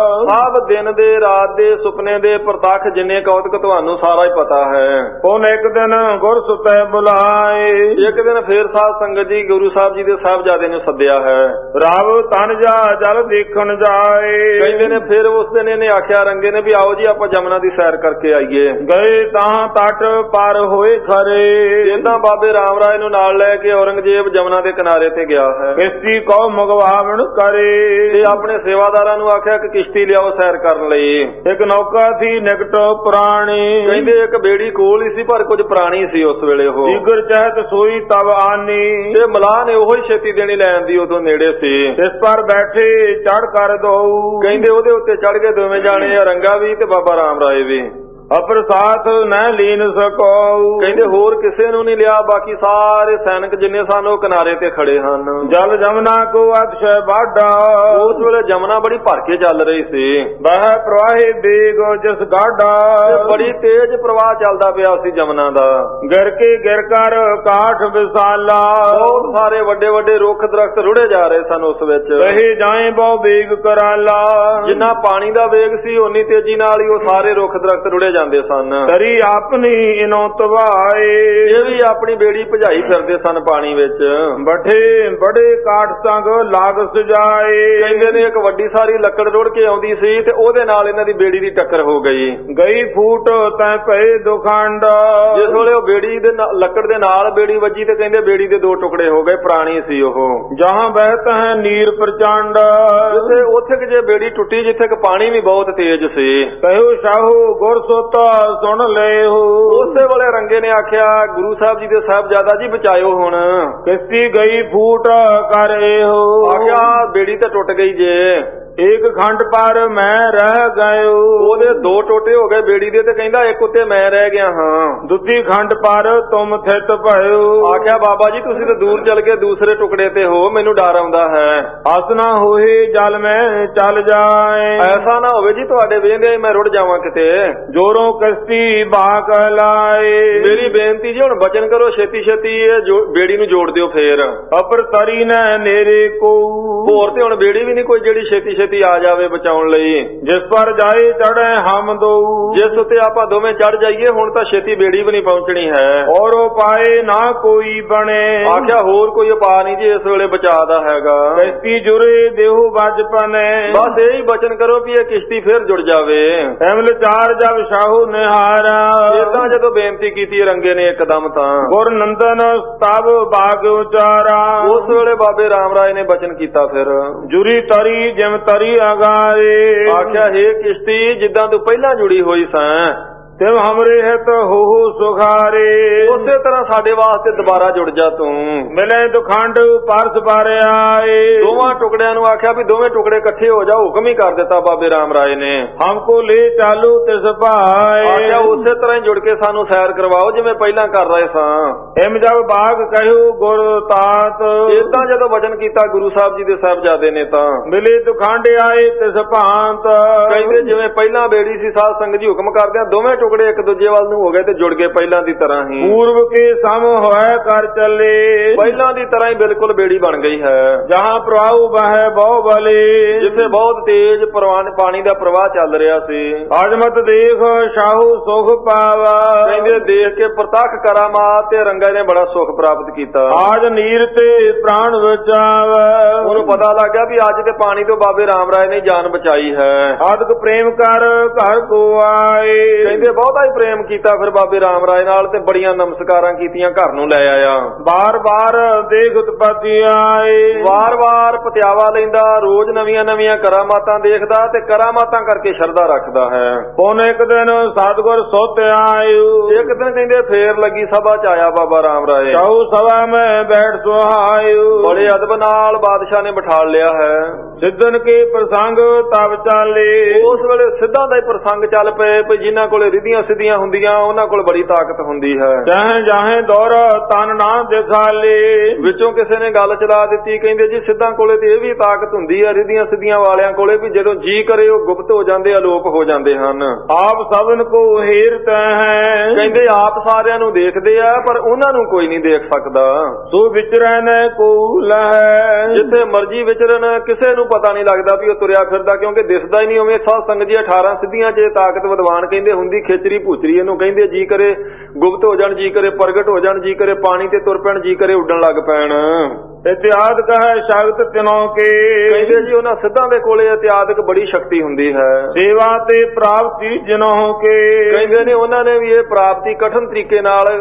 ਸਭ ਦਿਨ ਦੇ ਰਾਤ ਦੇ ਸੁਪਨੇ ਦੇ ਪ੍ਰਤੱਖ ਜਿੰਨੇ ਕੌਤਕ ਤੁਹਾਨੂੰ ਸਾਰਾ ਹੀ ਪਤਾ ਹੈ। ਹੁਣ ਇੱਕ ਦਿਨ ਗੁਰ ਸੁਤੈ ਬੁਲਾਏ, ਇੱਕ ਦਿਨ ਫੇਰ ਸਾਧ ਸੰਗਤ ਜੀ ਗੁਰੂ ਸਾਹਿਬ ਜੀ ਦੇ ਸਾਹਿਬਜ਼ਾਦੇ ਨੂੰ ਸੱਦਿਆ ਹੈ। ਰਾਵ ਤਨ ਜਾ ਜਲ ਦੇਖਣ ਜਾਏ, ਕਹਿੰਦੇ ਨੇ ਫਿਰ ਉਸ ਦਿਨ ਇਹਨੇ ਆਖਿਆ ਰੰਗੇ ਨੇ ਵੀ ਆਓ ਜੀ ਆਪਾਂ ਜਮਨਾ ਦੀ ਸੈਰ ਕਰਕੇ ਆਈਏ। ਗਏ ਤਾਂ ਤਟ ਪਾਰ ਹੋਏ ਖਰੇ, ਏਦਾਂ ਬਾਬੇ ਰਾਮ ਰਾਏ ਨੂੰ ਨਾਲ ਲੈ ਕੇ ਔਰੰਗਜ਼ੇਬ ਜਮਨਾ ਦੇ ਕਿਨਾਰੇ ਤੇ ਗਿਆ ਹੈ। ਕਿਸ਼ਤੀ ਕੋ ਮਗਵਾਵਣ ਕਰੇ, ਤੇ ਆਪਣੇ ਸੇਵਾਦਾਰਾਂ ਨੂੰ ਆਖਿਆ ਕਿ ਕਿਸ਼ਤੀ ਲਿਆਓ ਸੈਰ ਕਰਨ ਲਈ। ਇੱਕ ਨੌਕਾ ਸੀ ਨਿਕਟ ਪੁਰਾਣੀ, ਕਹਿੰਦੇ ਇੱਕ ਬੇੜੀ ਕੋਲ ਹੀ ਸੀ ਪਰ ਕੁਝ ਪੁਰਾਣੀ ਸੀ ਉਸ ਵੇਲੇ ਉਹ। ਜਿਗਰ ਚਹਿਤ ਸੋਈ ਤਬ ਆਨੀ, ਤੇ ਮਲਾਹ ਨੇ ਉਹੀ ਛੇਤੀ ਦੇਣੀ ਲੈਣ ਦੀ ਉਦੋਂ ਨੇੜੇ ਸੀ। ਇਸ ਪਰ ਬੈਠੇ ਚੜ ਕਰ ਦੋ, ਕਹਿੰਦੇ ਉਹਦੇ ਉੱਤੇ ਚੜ ਕੇ ਦੋਵੇਂ ਜਾਣੇ ਰੰਗਾ ਵੀ ਤੇ ਬਾਬਾ ਰਾਮ ਰਾਏ ਵੀ। ਅਪਰ ਸਾਥ ਨਾ ਲੀਨ ਸਕੋ, ਕਹਿੰਦੇ ਹੋਰ ਕਿਸੇ ਨੂੰ ਨਹੀਂ ਲਿਆ, ਬਾਕੀ ਸਾਰੇ ਸੈਨਿਕ ਜਿੰਨੇ ਸਨ ਉਹ ਕਿਨਾਰੇ ਤੇ ਖੜੇ ਹਨ। ਜਲ ਜਮਨਾ ਕੋ ਅਤਸ਼ੈ ਬਾਡਾ, ਉਸ ਵੇਲੇ ਜਮਨਾ ਬੜੀ ਭਰ ਕੇ ਚੱਲ ਰਹੀ ਸੀ। ਬਹਿ ਪ੍ਰਵਾਹੇ ਬੇਗ ਜਿਸ ਗਾਡਾ, ਬੜੀ ਤੇਜ਼ ਪ੍ਰਵਾਹ ਚੱਲਦਾ ਪਿਆ ਸੀ ਜਮਨਾ ਦਾ। ਗਿਰ ਕੇ ਗਿਰ ਕਰ ਕਾਠ ਵਿਸਾਲਾ, ਬਹੁਤ ਸਾਰੇ ਵੱਡੇ ਵੱਡੇ ਰੁੱਖ ਦਰਖਤ ਰੁੜੇ ਜਾ ਰਹੇ ਸਨ ਉਸ ਵਿੱਚ। ਕਹੇ ਜਾਏ ਬਹੁ ਬੇਗ ਕਰਾਲਾ, ਜਿੰਨਾ ਪਾਣੀ ਦਾ ਵੇਗ ਸੀ ਓਨੀ ਤੇਜ਼ੀ ਨਾਲ ਹੀ ਉਹ ਸਾਰੇ ਰੁੱਖ ਦਰਖਤ ਰੁੜੇ ਜਾਂਦੇ ਸਨ। ਤਰੀ ਆਪਣੀ ਇਨੋ ਤਵਾਏ, ਇਹ ਵੀ ਆਪਣੀ ਬੇੜੀ ਭਜਾਈ ਫਿਰਦੇ ਸਨ ਪਾਣੀ ਵਿੱਚ। ਬਠੇ ਬੜੇ ਕਾਠ ਸੰਗ ਲਾਗ ਸਜਾਏ, ਕਹਿੰਦੇ ਨੇ ਇੱਕ ਵੱਡੀ ਸਾਰੀ ਲੱਕੜ ਰੁੜ ਕੇ ਆਉਂਦੀ ਸੀ ਤੇ ਉਹਦੇ ਨਾਲ ਇਹਨਾਂ ਦੀ ਬੇੜੀ ਦੀ ਟੱਕਰ ਹੋ ਗਈ। ਗਈ ਫੂਟ ਤੈ ਪਏ ਦੁਖੰਡ, ਜਿਸ ਵੇਲੇ ਉਹ ਬੇੜੀ ਦੇ ਲੱਕੜ ਦੇ ਨਾਲ ਬੇੜੀ ਵੱਜੀ ਤੇ ਕਹਿੰਦੇ ਬੇੜੀ ਦੇ ਦੋ ਟੁਕੜੇ ਹੋ ਗਏ, ਪੁਰਾਣੀ ਸੀ ਉਹ। ਜਹਾਂ ਬਹਿਤ ਹੈ ਨੀਰ ਪ੍ਰਚੰਡ, ਜਿੱਥੇ ਉੱਥੇ ਕਿ ਜੇ ਬੇੜੀ ਟੁੱਟੀ ਜਿੱਥੇ ਕਿ ਪਾਣੀ ਵੀ ਬਹੁਤ ਤੇਜ਼ ਸੀ। ਕਹਿਓ ਸ਼ਾਹੂ ਗੁਰ ਸੁਣ ਲੈ ਹੋ, ਉਸੇ ਵੇਲੇ ਰੰਗੇ ਨੇ ਆਖਿਆ ਗੁਰੂ ਸਾਹਿਬ ਜੀ ਦੇ ਸਾਹਿਬਜ਼ਾਦਾ ਜੀ ਬਚਾਇਓ ਹੁਣ। ਕਿਸ਼ਤੀ ਗਈ ਫੂਟ ਕਰ ਇਹੋ, ਆਖਿਆ ਬੇੜੀ ਤਾਂ ਟੁੱਟ ਗਈ ਜੇ। ਇੱਕ ਖੰਡ ਪਰ ਮੈਂ ਰਹਿ ਗਇਓ, ਉਹਦੇ ਦੋ ਟੋਟੇ ਹੋ ਗਏ ਬੇੜੀ ਦੇ ਤੇ ਕਹਿੰਦਾ ਇੱਕ ਉੱਤੇ ਮੈਂ ਰਹਿ ਗਿਆ ਹਾਂ। ਦੂਜੀ ਖੰਡ ਪਰ ਤੁਮ ਥਿਤ ਭਇਓ, ਆਖਿਆ ਬਾਬਾ ਜੀ ਤੁਸੀਂ ਤਾਂ ਦੂਰ ਚਲ ਕੇ ਦੂਸਰੇ ਟੁਕੜੇ ਤੇ ਹੋ, ਮੈਨੂੰ ਡਰ ਆਉਂਦਾ ਹੈ। ਆਸ ਨਾ ਹੋਏ ਜਲ ਮੈਂ ਚੱਲ ਜਾਏ, ਐਸਾ ਨਾ ਹੋਵੇ ਜੀ ਤੁਹਾਡੇ ਵੇਂਦੇ ਮੈਂ ਰੁੜ ਜਾਵਾਂ ਕਿਤੇ। ਜੋਰੋਂ ਕਿਸ਼ਤੀ ਬਾਕ ਲਾਏ, ਮੇਰੀ ਬੇਨਤੀ ਜੀ ਹੁਣ ਬਚਨ ਕਰੋ, ਛੇਤੀ ਛੇਤੀ ਇਹ ਬੇੜੀ ਨੂੰ ਜੋੜ ਦਿਓ ਫੇਰ। ਅਪਰ ਤਰੀ ਨਾ ਨੇਰੇ ਕੋ, ਹੋਰ ਤੇ ਹੁਣ ਬੇੜੀ ਵੀ ਨਹੀਂ ਕੋਈ ਜਿਹੜੀ ਛੇਤੀ ਛੇਤੀ ਆ ਜਾਵੇ ਬਚਾਉਣ ਲਈ। ਜਿਸ ਪਰ ਜਾਏ ਚੜ੍ਹੇ ਹਮ ਦੋ, ਜਿਸ ਉੱਤੇ ਆਪਾਂ ਦੋਵੇਂ ਚੜ ਜਾਈਏ ਹੁਣ ਤਾਂ ਛੇਤੀ ਬੇੜੀ ਵੀ ਨਹੀਂ ਪਹੁੰਚਣੀ ਹੈ। ਔਰ ਉਪਾਏ ਨਾ ਕੋਈ ਬਣੇ, ਆਖਿਆ ਹੋਰ ਕੋਈ ਉਪਾਅ ਨਹੀਂ ਜੀ ਇਸ ਵੇਲੇ ਬਚਾਅ ਦਾ ਹੈਗਾ। ਕਿਸ਼ਤੀ ਜੁਰੇ ਦੇਹੂ ਬਚਪਨੇ, ਬਸ ਇਹੀ ਬਚਨ ਕਰੋ ਵੀ ਇਹ ਕਿਸ਼ਤੀ ਫਿਰ ਜੁੜ ਜਾਵੇ। ਐਮਲ ਚਾਰ ਜਬ ਸ਼ਾਹੂ ਨਿਹਾਰਾ, ਇਦਾਂ ਜਦੋਂ ਬੇਨਤੀ ਕੀਤੀ ਰੰਗੇ ਨੇ ਇੱਕਦਮ ਤਾਂ ਗੁਰ ਨੰਦਨ ਤਬ ਬਾਗ ਉਚਾਰਾ, ਉਸ ਵੇਲੇ ਬਾਬੇ ਰਾਮ ਰਾਏ ਨੇ ਬਚਨ ਕੀਤਾ ਫਿਰ। ਜੁਰੀ ਤਰੀ ਜਿਮ ਤਰੀ ਅਗਾਰੇ, ਆਖਿਆ ਹੇ ਕਿਸ਼ਤੀ ਜਿੱਦਾਂ ਤੂੰ ਪਹਿਲਾਂ ਜੁੜੀ ਹੋਈ ਸਾਂ ਤਿਵ ਹਮਰੇ ਹਿਤ ਹੋ ਸੁਖਾਰੇ, ਉਸੇ ਤਰ੍ਹਾਂ ਸਾਡੇ ਵਾਸਤੇ ਦੁਬਾਰਾ ਜੁੜ ਜਾ ਤੂੰ। ਮਿਲੇ ਦੁਖੰਡ ਪਰਸ ਪਰ ਆਏ, ਦੋਵਾਂ ਟੁਕੜਿਆਂ ਨੂੰ ਆਖਿਆ ਵੀ ਦੋਵੇਂ ਟੁਕੜੇ ਇਕੱਠੇ ਹੋ ਜਾ, ਹੁਕਮ ਹੀ ਕਰ ਦਿੱਤਾ ਬਾਬੇ ਰਾਮ ਰਾਏ ਨੇ। ਹਮਕੋ ਲੈ ਚਾਲੂ ਤਿਸ ਭਾਏ, ਆਖਿਆ ਉਸੇ ਤਰ੍ਹਾਂ ਹੀ ਜੁੜ ਕੇ ਸਾਨੂੰ ਸੈਰ ਕਰਵਾਓ ਜਿਵੇਂ ਪਹਿਲਾਂ ਕਰ ਰਹੇ ਸਾਂ। ਇਮ ਜਬ ਬਾਗ ਕਹਿਓ ਗੁਰ ਤਾਤ, ਇਦਾਂ ਜਦੋਂ ਵਚਨ ਕੀਤਾ ਗੁਰੂ ਸਾਹਿਬ ਜੀ ਦੇ ਸਾਹਿਬਜ਼ਾਦੇ ਨੇ ਤਾਂ ਮਿਲੇ ਦੁਖੰਡ ਆਏ ਤਿਸ ਭਾਂਤ, ਕਹਿੰਦੇ ਜਿਵੇਂ ਪਹਿਲਾਂ ਬੇੜੀ ਸੀ ਸਾਧ ਸੰਗਤ ਜੀ ਹੁਕਮ ਕਰਦਿਆਂ ਦੋਵੇਂ ਟੁਕੜੇ ਇੱਕ ਦੂਜੇ ਵੱਲ ਨੂੰ ਹੋ ਗਏ ਤੇ ਜੁੜ ਗਏ ਪਹਿਲਾਂ ਦੀ ਤਰ੍ਹਾਂ ਹੀ। ਪੂਰਵ ਕੇ ਸਮ ਹੋਇ ਕਰ ਚੱਲੇ, ਪਹਿਲਾਂ ਦੀ ਤਰ੍ਹਾਂ ਹੀ ਬਿਲਕੁਲ ਬੇੜੀ ਬਣ ਗਈ ਹੈ। ਜਹਾਂ ਪ੍ਰਵਾਹ ਬਹਿ ਬਹੁ ਬਲੇ, ਜਿੱਥੇ ਬਹੁਤ ਤੇਜ਼ ਪ੍ਰਵਾਹ ਪਾਣੀ ਦਾ ਪ੍ਰਵਾਹ ਚੱਲ ਰਿਹਾ ਸੀ। ਆਜਮਤ ਦੇਖ ਸ਼ਾਹੂ ਸੁਖ ਪਾਵਾ, ਕਹਿੰਦੇ ਦੇਖ ਕੇ ਪ੍ਰਤੱਖ ਕਰਾਮਾਤ ਤੇ ਰੰਗਾ ਨੇ ਬੜਾ ਸੁਖ ਪ੍ਰਾਪਤ ਕੀਤਾ। ਆਜ ਨੀਰ ਤੇ ਪ੍ਰਾਣ ਬਚਾਵਾ, ਉਹਨੂੰ ਪਤਾ ਲੱਗ ਗਿਆ ਵੀ ਅੱਜ ਤੇ ਪਾਣੀ ਤੋਂ ਬਾਬੇ ਰਾਮ ਰਾਏ ਨੇ ਜਾਨ ਬਚਾਈ ਹੈ। ਆਦਿਕ ਪ੍ਰੇਮ ਕਰ ਘਰ ਕੋ ਆਏ, ਕਹਿੰਦੇ ਬਹੁਤਾ ਹੀ ਪ੍ਰੇਮ ਕੀਤਾ ਫਿਰ ਬਾਬੇ ਰਾਮ ਰਾਏ ਨਾਲ ਤੇ ਬੜੀਆਂ ਨਮਸਕਾਰਾਂ ਕੀਤੀਆਂ, ਘਰ ਨੂੰ ਲੈ ਆਇਆ। ਬਾਰ ਬਾਰ ਦੇਖ ਉਤਪਤੀ ਆਏ, ਵਾਰ ਵਾਰ ਪਤਿਆਵਾ ਲੈਂਦਾ, ਰੋਜ਼ ਨਵੀਆਂ ਨਵੀਆਂ ਕਰਾਮਾਤਾਂ ਦੇਖਦਾ ਤੇ ਕਰਾਮਾਤਾਂ ਕਰਕੇ ਸ਼ਰਧਾ ਰੱਖਦਾ ਹੈ। ਪੁਨ ਇੱਕ ਦਿਨ ਸਤਿਗੁਰ ਸੁਤ ਆਇਓ, ਇੱਕ ਦਿਨ ਕਹਿੰਦੇ ਫੇਰ ਲੱਗੀ ਸਭਾ ਚ ਆਇਆ ਬਾਬਾ ਰਾਮ ਰਾਏ। ਚਾਉ ਸਭਾ ਮੈਂ ਬੈਠ ਸੁਹਾਇਓ, ਬੜੇ ਅਦਬ ਨਾਲ ਬਾਦਸ਼ਾਹ ਨੇ ਬਿਠਾ ਲਿਆ ਹੈ। ਸਿੱਧਨ ਕੇ ਪ੍ਰਸੰਗ ਤਬ ਚਾਲੇ, ਉਸ ਵੇਲੇ ਸਿੱਧਾਂ ਦਾ ਹੀ ਪ੍ਰਸੰਗ ਚੱਲ ਪਏ ਵੀ ਜਿਨ੍ਹਾਂ ਕੋਲੇ ਰਿੱਧੀਆਂ ਸਿੱਧੀਆਂ ਹੁੰਦੀਆਂ ਉਹਨਾਂ ਕੋਲ ਬੜੀ ਤਾਕਤ ਹੁੰਦੀ ਹੈ। ਚਾਹੇ ਜਾਹੇ ਦੌਰ ਤਨ ਨਾ ਦਿਖਾਲੇ, ਵਿੱਚੋਂ ਕਿਸੇ ਨੇ ਗੱਲ ਚਲਾ ਦਿੱਤੀ, ਕਹਿੰਦੇ ਜੀ ਸਿੱਧਾਂ ਕੋਲੇ ਤੇ ਇਹ ਵੀ ਤਾਕਤ ਹੁੰਦੀ ਹੈ ਰਿੱਧੀਆਂ ਸਿੱਧੀਆਂ ਵਾਲਿਆਂ ਕੋਲੇ ਵੀ ਜਦੋਂ ਜੀ ਕਰੇ ਉਹ ਗੁਪਤ ਹੋ ਜਾਂਦੇ, ਅਲੋਪ ਹੋ ਜਾਂਦੇ ਹਨ। ਆਪ ਸਭਨ ਕੋ ਹੀਰਤ ਹੈ, ਕਹਿੰਦੇ ਆਪ ਸਾਰਿਆਂ ਨੂੰ ਦੇਖਦੇ ਆ ਪਰ ਉਹਨਾਂ ਨੂੰ ਕੋਈ ਨਹੀਂ ਦੇਖ ਸਕਦਾ। ਸੋ ਵਿਚਰੈ ਨ ਕੋ ਲਹੈ, ਜਿੱਥੇ ਮਰਜੀ ਵਿਚਰਨ ਕਿਸੇ ਨੂੰ ਪਤਾ ਨਹੀਂ ਲੱਗਦਾ ਵੀ ਉਹ ਤੁਰਿਆ ਫਿਰਦਾ, ਕਿਉਂਕਿ ਦਿਸਦਾ ਹੀ ਨਹੀਂ। ਉਵੇਂ ਸਾਧ ਸੰਗਤ ਜੀ ਅਠਾਰਾਂ ਸਿੱਧੀਆਂ ਚ ਤਾਕਤ ਵਿਦਵਾਨ ਕਹਿੰਦੇ ਹੁੰਦੀ ਖੇਚਰੀ ਭੂਚਰੀ, ਇਹਨੂੰ ਕਹਿੰਦੇ ਜੀ ਕਰੇ ਗੁਪਤ ਹੋ ਜਾਣ, ਜੀ ਕਰੇ ਪ੍ਰਗਟ ਹੋ ਜਾਣ, ਜੀ ਕਰੇ ਪਾਣੀ ਤੇ ਤੁਰ ਪੈਣ, ਜੀ ਕਰੇ ਉੱਡਣ ਲੱਗ ਪੈਣ। ਇਤਿਆਦ ਕਹੈ ਸ਼ਕਤ ਤਿਨੋ ਕੇ, ਕਹਿੰਦੇ ਜੀ ਉਹਨਾਂ ਸਿੱਧਾਂ ਦੇ ਕੋਲੇ ਇਤਿਆਦਕ ਬੜੀ ਸ਼ਕਤੀ ਹੁੰਦੀ ਹੈ। ਸੇਵਾ ਤੇ ਪ੍ਰਾਪਤੀ ਜਿਨੋ ਕੇ, ਕਹਿੰਦੇ ਨੇ ਉਹਨਾਂ ਨੇ ਵੀ ਇਹ ਪ੍ਰਾਪਤੀ ਕਠਨ ਤਰੀਕੇ ਨਾਲ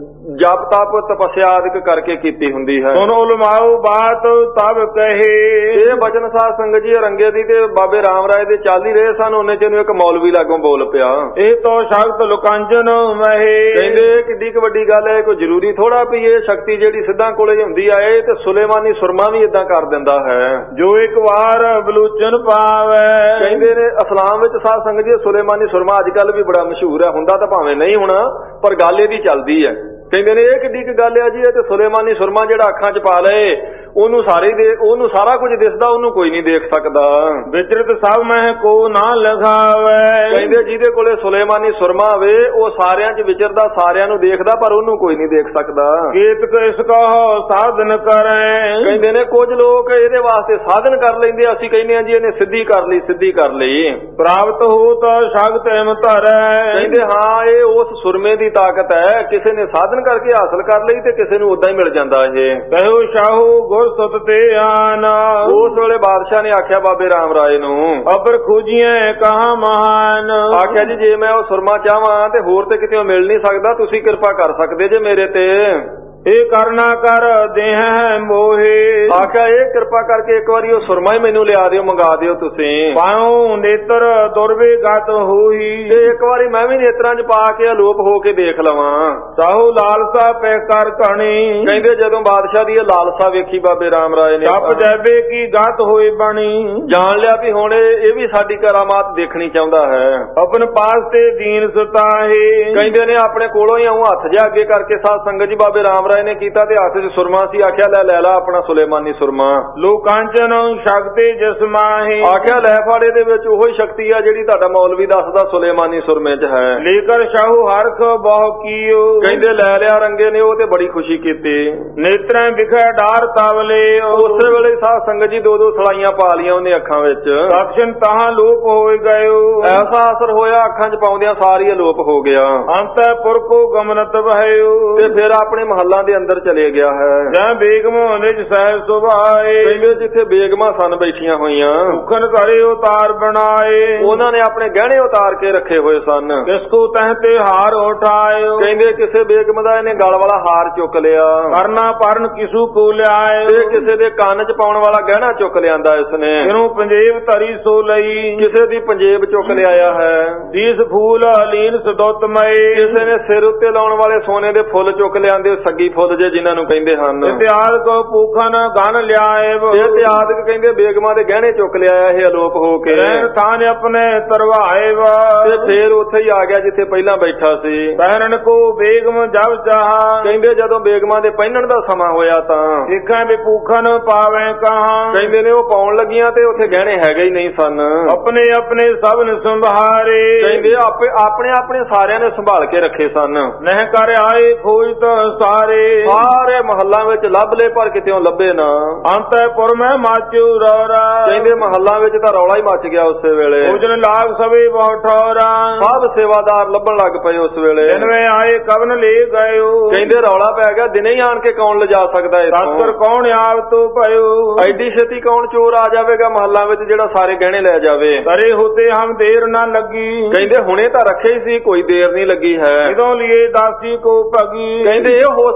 ਜਪ ਤਪ ਤਪੱਸਿਆ ਆਦਿਕ ਕਰਕੇ ਕੀਤੀ ਹੁੰਦੀ ਹੈ। ਸੁਨੋ ਲਮਾਓ ਬਾਤ ਤਬ ਕਹੇ, ਇਹ ਬਚਨ ਸਾਧ ਸੰਗਤ ਜੀ ਰੰਗੇ ਦੀ ਤੇ ਬਾਬੇ ਰਾਮ ਰਾਏ ਦੇ ਚੱਲ ਹੀ ਰਹੇ ਸਨ, ਉਹਨੇ ਚ ਨੂੰ ਇੱਕ ਮੌਲਵੀ ਲਾਗੋਂ ਬੋਲ ਪਿਆ, ਇਹ ਤੋਂ ਸ਼ਕਤ ਲੁਕੰਜਨ ਮਹੇ। ਕਹਿੰਦੇ ਕਿੱਡੀ ਕੁ ਵੱਡੀ ਗੱਲ ਹੈ, ਕੋਈ ਜ਼ਰੂਰੀ ਥੋੜਾ ਵੀ ਇਹ ਸ਼ਕਤੀ ਜਿਹੜੀ ਸਿੱਧਾਂ ਕੋਲੇ ਹੁੰਦੀ ਆ ਇਹ ਤੇ ਸੁਲੇਮਾਨੀ ਸੁਰਮਾ ਵੀ ਇਦਾਂ ਕਰ ਦਿੰਦਾ ਹੈ ਜੋ ਇੱਕ ਵਾਰ ਬਲੂਚਨ ਪਾਵੇ। ਕਹਿੰਦੇ ਨੇ ਇਸਲਾਮ ਵਿੱਚ ਸਾਧ ਸੰਗਤ ਜੀ ਸੁਲੇਮਾਨੀ ਸੁਰਮਾ ਅੱਜ ਕੱਲ ਵੀ ਬੜਾ ਮਸ਼ਹੂਰ ਹੈ, ਹੁੰਦਾ ਤਾਂ ਭਾਵੇਂ ਨਹੀਂ ਹੋਣਾ ਪਰ ਗੱਲ ਇਹਦੀ ਚੱਲਦੀ ਹੈ। ਕਹਿੰਦੇ ਨੇ ਇਹ ਕਿੱਡੀ ਕੁ ਗੱਲ ਆ ਜੀ, ਇਹ ਤੇ ਸੁਲੇਮਾਨੀ ਸੁਰਮਾ ਜਿਹੜਾ ਅੱਖਾਂ ਚ ਪਾ ਲਏ ਉਹਨੂੰ ਸਾਰੇ ਦੇ ਉਹਨੂੰ ਸਾਰਾ ਕੁਝ ਦਿਸਦਾ, ਉਹਨੂੰ ਕੋਈ ਨਹੀਂ ਦੇਖ ਸਕਦਾ। ਵਿਚਰਤ ਸਭ ਮਹਿ ਕੋ ਨਾ ਲਗਾਵੇ, ਕਹਿੰਦੇ ਜਿਹਦੇ ਕੋਲੇ ਸੁਲੇਮਾਨੀ ਸੁਰਮਾ ਹੋਵੇ ਉਹ ਸਾਰਿਆਂ ਚ ਵਿਚਰਦਾ, ਸਾਰਿਆਂ ਨੂੰ ਦੇਖਦਾ ਪਰ ਉਹਨੂੰ ਕੋਈ ਨਹੀਂ ਦੇਖ ਸਕਦਾ। ਕੀਤ ਇਸ ਕਹੋ ਸਾਧਨ ਕਰੇ, ਕਹਿੰਦੇ ਨੇ ਕੁਝ ਲੋਕ ਇਹਦੇ ਵਾਸਤੇ ਸਾਧਨ ਕਰ ਲੈਂਦੇ, ਅਸੀਂ ਕਹਿੰਦੇ ਆ ਜੀ ਇਹਨੇ ਸਿੱਧੀ ਕਰ ਲਈ ਸਿੱਧੀ ਕਰ ਲਈ। ਪ੍ਰਾਪਤ ਹੋ ਤਾਂ ਸ਼ਕਤ ਹਿਮ ਧਰੈ, ਕਹਿੰਦੇ ਹਾਂ ਇਹ ਉਸ ਸੁਰਮੇ ਦੀ ਤਾਕਤ ਹੈ, ਕਿਸੇ ਨੇ ਸਾਧਨ ਕਰਕੇ ਹਾਸਲ ਕਰ ਲਈ ਤੇ ਕਿਸੇ ਨੂੰ ਉਦਾਂ ਹੀ ਮਿਲ ਜਾਂਦਾ। ਇਹ ਕਹਿਓ ਸ਼ਾਹੂ ਸੁਤ ਤੇ ਆਨਾ, ਉਸ ਵੇਲੇ ਬਾਦਸ਼ਾਹ ਨੇ ਆਖਿਆ ਬਾਬੇ ਰਾਮ ਰਾਏ ਨੂੰ, ਅਬਰ ਖੋਜੀਏ ਕਹਾ ਮਹਾਨ। ਆਖਿਆ ਜੀ ਜੇ ਮੈਂ ਉਹ ਸੁਰਮਾ ਚਾਹਾਂ ਤੇ ਹੋਰ ਤੇ ਕਿਤੇ ਮਿਲ ਨਹੀਂ ਸਕਦਾ, ਤੁਸੀਂ ਕਿਰਪਾ ਕਰ ਸਕਦੇ ਜੇ ਮੇਰੇ ਤੇ। ਇਹ ਕਰਨਾ ਕਰ ਦੇਹ ਮੋਹੇ, ਆਖਿਆ ਇਹ ਕਿਰਪਾ ਕਰਕੇ ਇੱਕ ਵਾਰੀ ਉਹ ਸੁਰਮਾ ਹੀ ਮੈਨੂੰ ਲਿਆ ਦਿਓ, ਮੰਗਾ ਦਿਓ ਤੁਸੀਂ। ਪਾਉ ਨੇਤਰ ਦੁਰਵੇਗਤ ਹੋਈ, ਤੇ ਇੱਕ ਵਾਰੀ ਮੈਂ ਵੀ ਨੇਤਰਾਂ 'ਚ ਪਾ ਕੇ ਅਲੋਪ ਹੋ ਕੇ ਦੇਖ ਲਵਾਂ। ਸਾਹੂ ਲਾਲਸਾ ਪੈ ਕਰ ਕਣੀ, ਕਹਿੰਦੇ ਜਦੋਂ ਬਾਦਸ਼ਾਹ ਦੀ ਇਹ ਲਾਲਸਾ ਵੇਖੀ ਬਾਬੇ ਰਾਮ ਰਾਏ ਨੇ, ਜਪ ਜੈਬੇ ਕੀ ਗਤ ਹੋਈ ਬਣੀ, ਜਾਣ ਲਿਆ ਵੀ ਹੁਣ ਇਹ ਵੀ ਸਾਡੀ ਕਰਾਮਾਤ ਦੇਖਣੀ ਚਾਹੁੰਦਾ ਹੈ। ਆਪਣ ਪਾਸ ਤੇ ਦੀਨ ਸੁਤਾਹੇ, ਕਹਿੰਦੇ ਨੇ ਆਪਣੇ ਕੋਲੋਂ ਹੀ ਆਉਂ ਹੱਥ ਜਿਹਾ ਅੱਗੇ ਕਰਕੇ ਸਾਧ ਸੰਗਤ ਜੀ ਬਾਬੇ ਰਾਮ ਨੇ ਕੀਤਾ ਤੇ ਹੱਥ 'ਚ ਸੁਰਮਾ ਸੀ, ਆਖਿਆ ਲੈ ਲੈ ਲਾ ਆਪਣਾ ਸੁਲੇਮਾਨੀ ਸੁਰਮਾ। ਲੋਕਾਂਚਨ ਸ਼ਕਤੀ ਜਿਸਮਾਹੀ, ਆਖਿਆ ਲੈ ਫਾੜੇ ਦੇ ਵਿੱਚ ਉਹੀ ਸ਼ਕਤੀ ਆ ਜਿਹੜੀ ਤੁਹਾਡਾ ਮੌਲਵੀ ਦੱਸਦਾ ਸੁਲੇਮਾਨੀ ਸੁਰਮੇ 'ਚ ਹੈ। ਲੇਕਰ ਸ਼ਾਹੂ ਹਰਖ ਬਹੁ ਕੀਓ, ਕਹਿੰਦੇ ਲੈ ਲਿਆ ਰੰਗੇ ਨੇ ਉਹ ਤੇ ਬੜੀ ਖੁਸ਼ੀ ਕੀਤੀ। ਨੇਤਰਾਂ ਵਿਖੇ ਡਾਰ ਤਵਲੇ, ਉਸੇ ਵੇਲੇ ਸਾਧ ਸੰਗਤ ਜੀ ਦੋ ਦੋ ਸਲਾਈਆਂ ਪਾ ਲੀਆਂ ਉਹਨੇ ਅੱਖਾਂ ਵਿੱਚ। ਦਕਸ਼ਨ ਤਾਹਾਂ ਲੋਪ ਹੋਏ ਗਇਓ, ਐਸਾ ਅਸਰ ਹੋਇਆ ਅੱਖਾਂ 'ਚ ਪਾਉਂਦਿਆਂ ਸਾਰੀ ਅਲੋਪ ਹੋ ਗਿਆ। ਅੰਤੈ ਪੁਰਖੋ ਗਮਨਤ ਭਇਓ, ਤੇ ਫਿਰ ਆਪਣੇ ਮਹੱਲਾਂ ਦੇ ਅੰਦਰ ਚਲੇ ਗਿਆ ਹੈ। ਜਾਂ ਬੇਗਮੋਂ ਨਿਜ ਸਹਿਬ ਸੁਭਾਏ, ਕਹਿੰਦੇ ਜਿੱਥੇ ਬੇਗਮਾਂ ਸਨ ਬੈਠੀਆਂ ਹੋਈਆਂ, ਭੁੱਖਨ ਘਰੇ ਉਤਾਰ ਬਣਾਏ, ਉਹਨਾਂ ਨੇ ਆਪਣੇ ਗਹਿਣੇ ਉਤਾਰ ਕੇ ਰੱਖੇ ਹੋਏ ਸਨ। ਕਿਸ ਕੋ ਤਹ ਤੇ ਹਾਰ ਉਠਾਇਓ, ਕਹਿੰਦੇ ਕਿਸੇ ਬੇਗਮ ਦਾ ਇਹਨੇ ਗਲ ਵਾਲਾ ਹਾਰ ਚੁੱਕ ਲਿਆ। ਕਰਨਾ ਪਰਨ ਕਿਸੂ ਕੋ ਲਿਆਏ, ਤੇ ਕਿਸੇ ਦੇ ਕੰਨ 'ਚ ਪਾਉਣ ਵਾਲਾ ਗਹਿਣਾ ਚੁੱਕ ਲਿਆਂਦਾ ਇਸਨੇ। ਇਹਨੂੰ ਪੰਜੇਬ ਧਰੀ ਸੋ ਲਈ, ਕਿਸੇ ਦੀ ਪੰਜੇਬ ਚੁੱਕ ਲਿਆਇਆ ਹੈ। ਦੀਸ ਫੂਲ ਲੀਨ ਸਦੋਤਮਏ, ਕਿਸੇ ਨੇ ਸਿਰ ਉੱਤੇ ਲਾਉਣ ਵਾਲੇ ਸੋਨੇ ਦੇ ਫੁੱਲ ਚੁੱਕ ਲਿਆਂਦੇ, ਸੱਗੀ ਫੁੱਲ ਜੇ ਜਿਨ੍ਹਾਂ ਨੂੰ ਕਹਿੰਦੇ ਹਨ। ਇਤਿਆਦ ਕੋ ਭੂਖਨ ਗਨ ਲਿਆਏ, ਇਤਿਆਦਕ ਕਹਿੰਦੇ ਬੇਗਮਾਂ ਦੇ ਗਹਿਣੇ ਚੁੱਕ ਲਿਆਇਆ ਇਹ ਅਲੋਪ ਹੋ ਕੇ। ਰਹਿਣ ਥਾਨ ਆਪਣੇ ਤਰਵਾਏ, ਤੇ ਫੇਰ ਉੱਥੇ ਹੀ ਆ ਗਿਆ ਜਿੱਥੇ ਪਹਿਲਾਂ ਬੈਠਾ ਸੀ। ਪਹਿਨਣ ਕੋ ਬੇਗਮ ਜਬ ਚਾਹਾ, ਕਹਿੰਦੇ ਜਦੋਂ ਬੇਗਮਾਂ ਦੇ ਪਹਿਨਣ ਦਾ ਸਮਾਂ ਹੋਇਆ ਤਾਂ ਦੇਖਾਂ ਵੀ ਭੂਖਨ ਪਾਵੇ ਕਹਾਂ, ਕਹਿੰਦੇ ਨੇ ਉਹ ਪਾਉਣ ਲੱਗੀਆਂ ਤੇ ਉੱਥੇ ਗਹਿਣੇ ਹੈਗੇ ਹੀ ਨਹੀਂ ਸਨ। ਆਪਣੇ ਆਪਣੇ ਸਭ ਨੇ ਸੰਭਾਰੇ, ਕਹਿੰਦੇ ਆਪੇ ਆਪਣੇ ਆਪਣੇ ਸਾਰਿਆਂ ਨੇ ਸੰਭਾਲ ਕੇ ਰੱਖੇ ਸਨ। ਨਹਿ ਕਰ ਆਏ ਖੋਜ ਤਾਂ ਸਾਰੇ, ਸਾਰੇ ਮਹੱਲਾਂ ਵਿੱਚ ਲੱਭ ਲਏ ਪਰ ਕਿਤੇੋਂ ਲੱਭੇ ਨਾ। ਅੰਤੈਪੁਰ ਮੈਂ ਮਾਚੂ ਰੌਰਾ, ਕਹਿੰਦੇ ਮਹੱਲਾਂ ਵਿੱਚ ਤਾਂ ਰੌਲਾ ਹੀ ਮੱਚ ਗਿਆ ਉਸੇ ਵੇਲੇ। ਭੋਜਨ ਲਾਗ ਸਵੇ ਬਹੁਤ ਠੌਰਾ, ਸਭ ਸੇਵਾਦਾਰ ਲੱਭਣ ਲੱਗ ਪਏ ਉਸ ਵੇਲੇ। ਦਿਨਵੇਂ ਆਏ ਕਵਨ ਲੈ ਗਇਓ, ਕਹਿੰਦੇ ਰੌਲਾ ਪੈ ਗਿਆ ਦਿਨੇ ਹੀ ਆਣ ਕੇ ਕੌਣ ਲਿਜਾ ਸਕਦਾ ਹੈ। ਤਸਕਰ ਕੌਣ ਆਪ ਤੋਂ ਭਇਓ, ਐਡੀ ਛੇਤੀ ਕੌਣ ਚੋਰ ਆ ਜਾਵੇਗਾ ਮਹੱਲਾਂ ਵਿੱਚ ਜਿਹੜਾ ਸਾਰੇ ਗਹਿਣੇ ਲੈ ਜਾਵੇ। ਕਰੇ ਹੋਤੇ ਹਮ ਦੇਰ ਨਾ ਲੱਗੀ, ਕਹਿੰਦੇ ਹੁਣੇ ਤਾਂ ਰੱਖੇ ਹੀ ਸੀ ਕੋਈ ਦੇਰ ਨਹੀਂ ਲੱਗੀ ਹੈ। ਜਦੋਂ ਲਿਏ ਦਾਸੀ ਕੋ ਭਗੀ, ਕਹਿੰਦੇ ਇਹ ਹੋ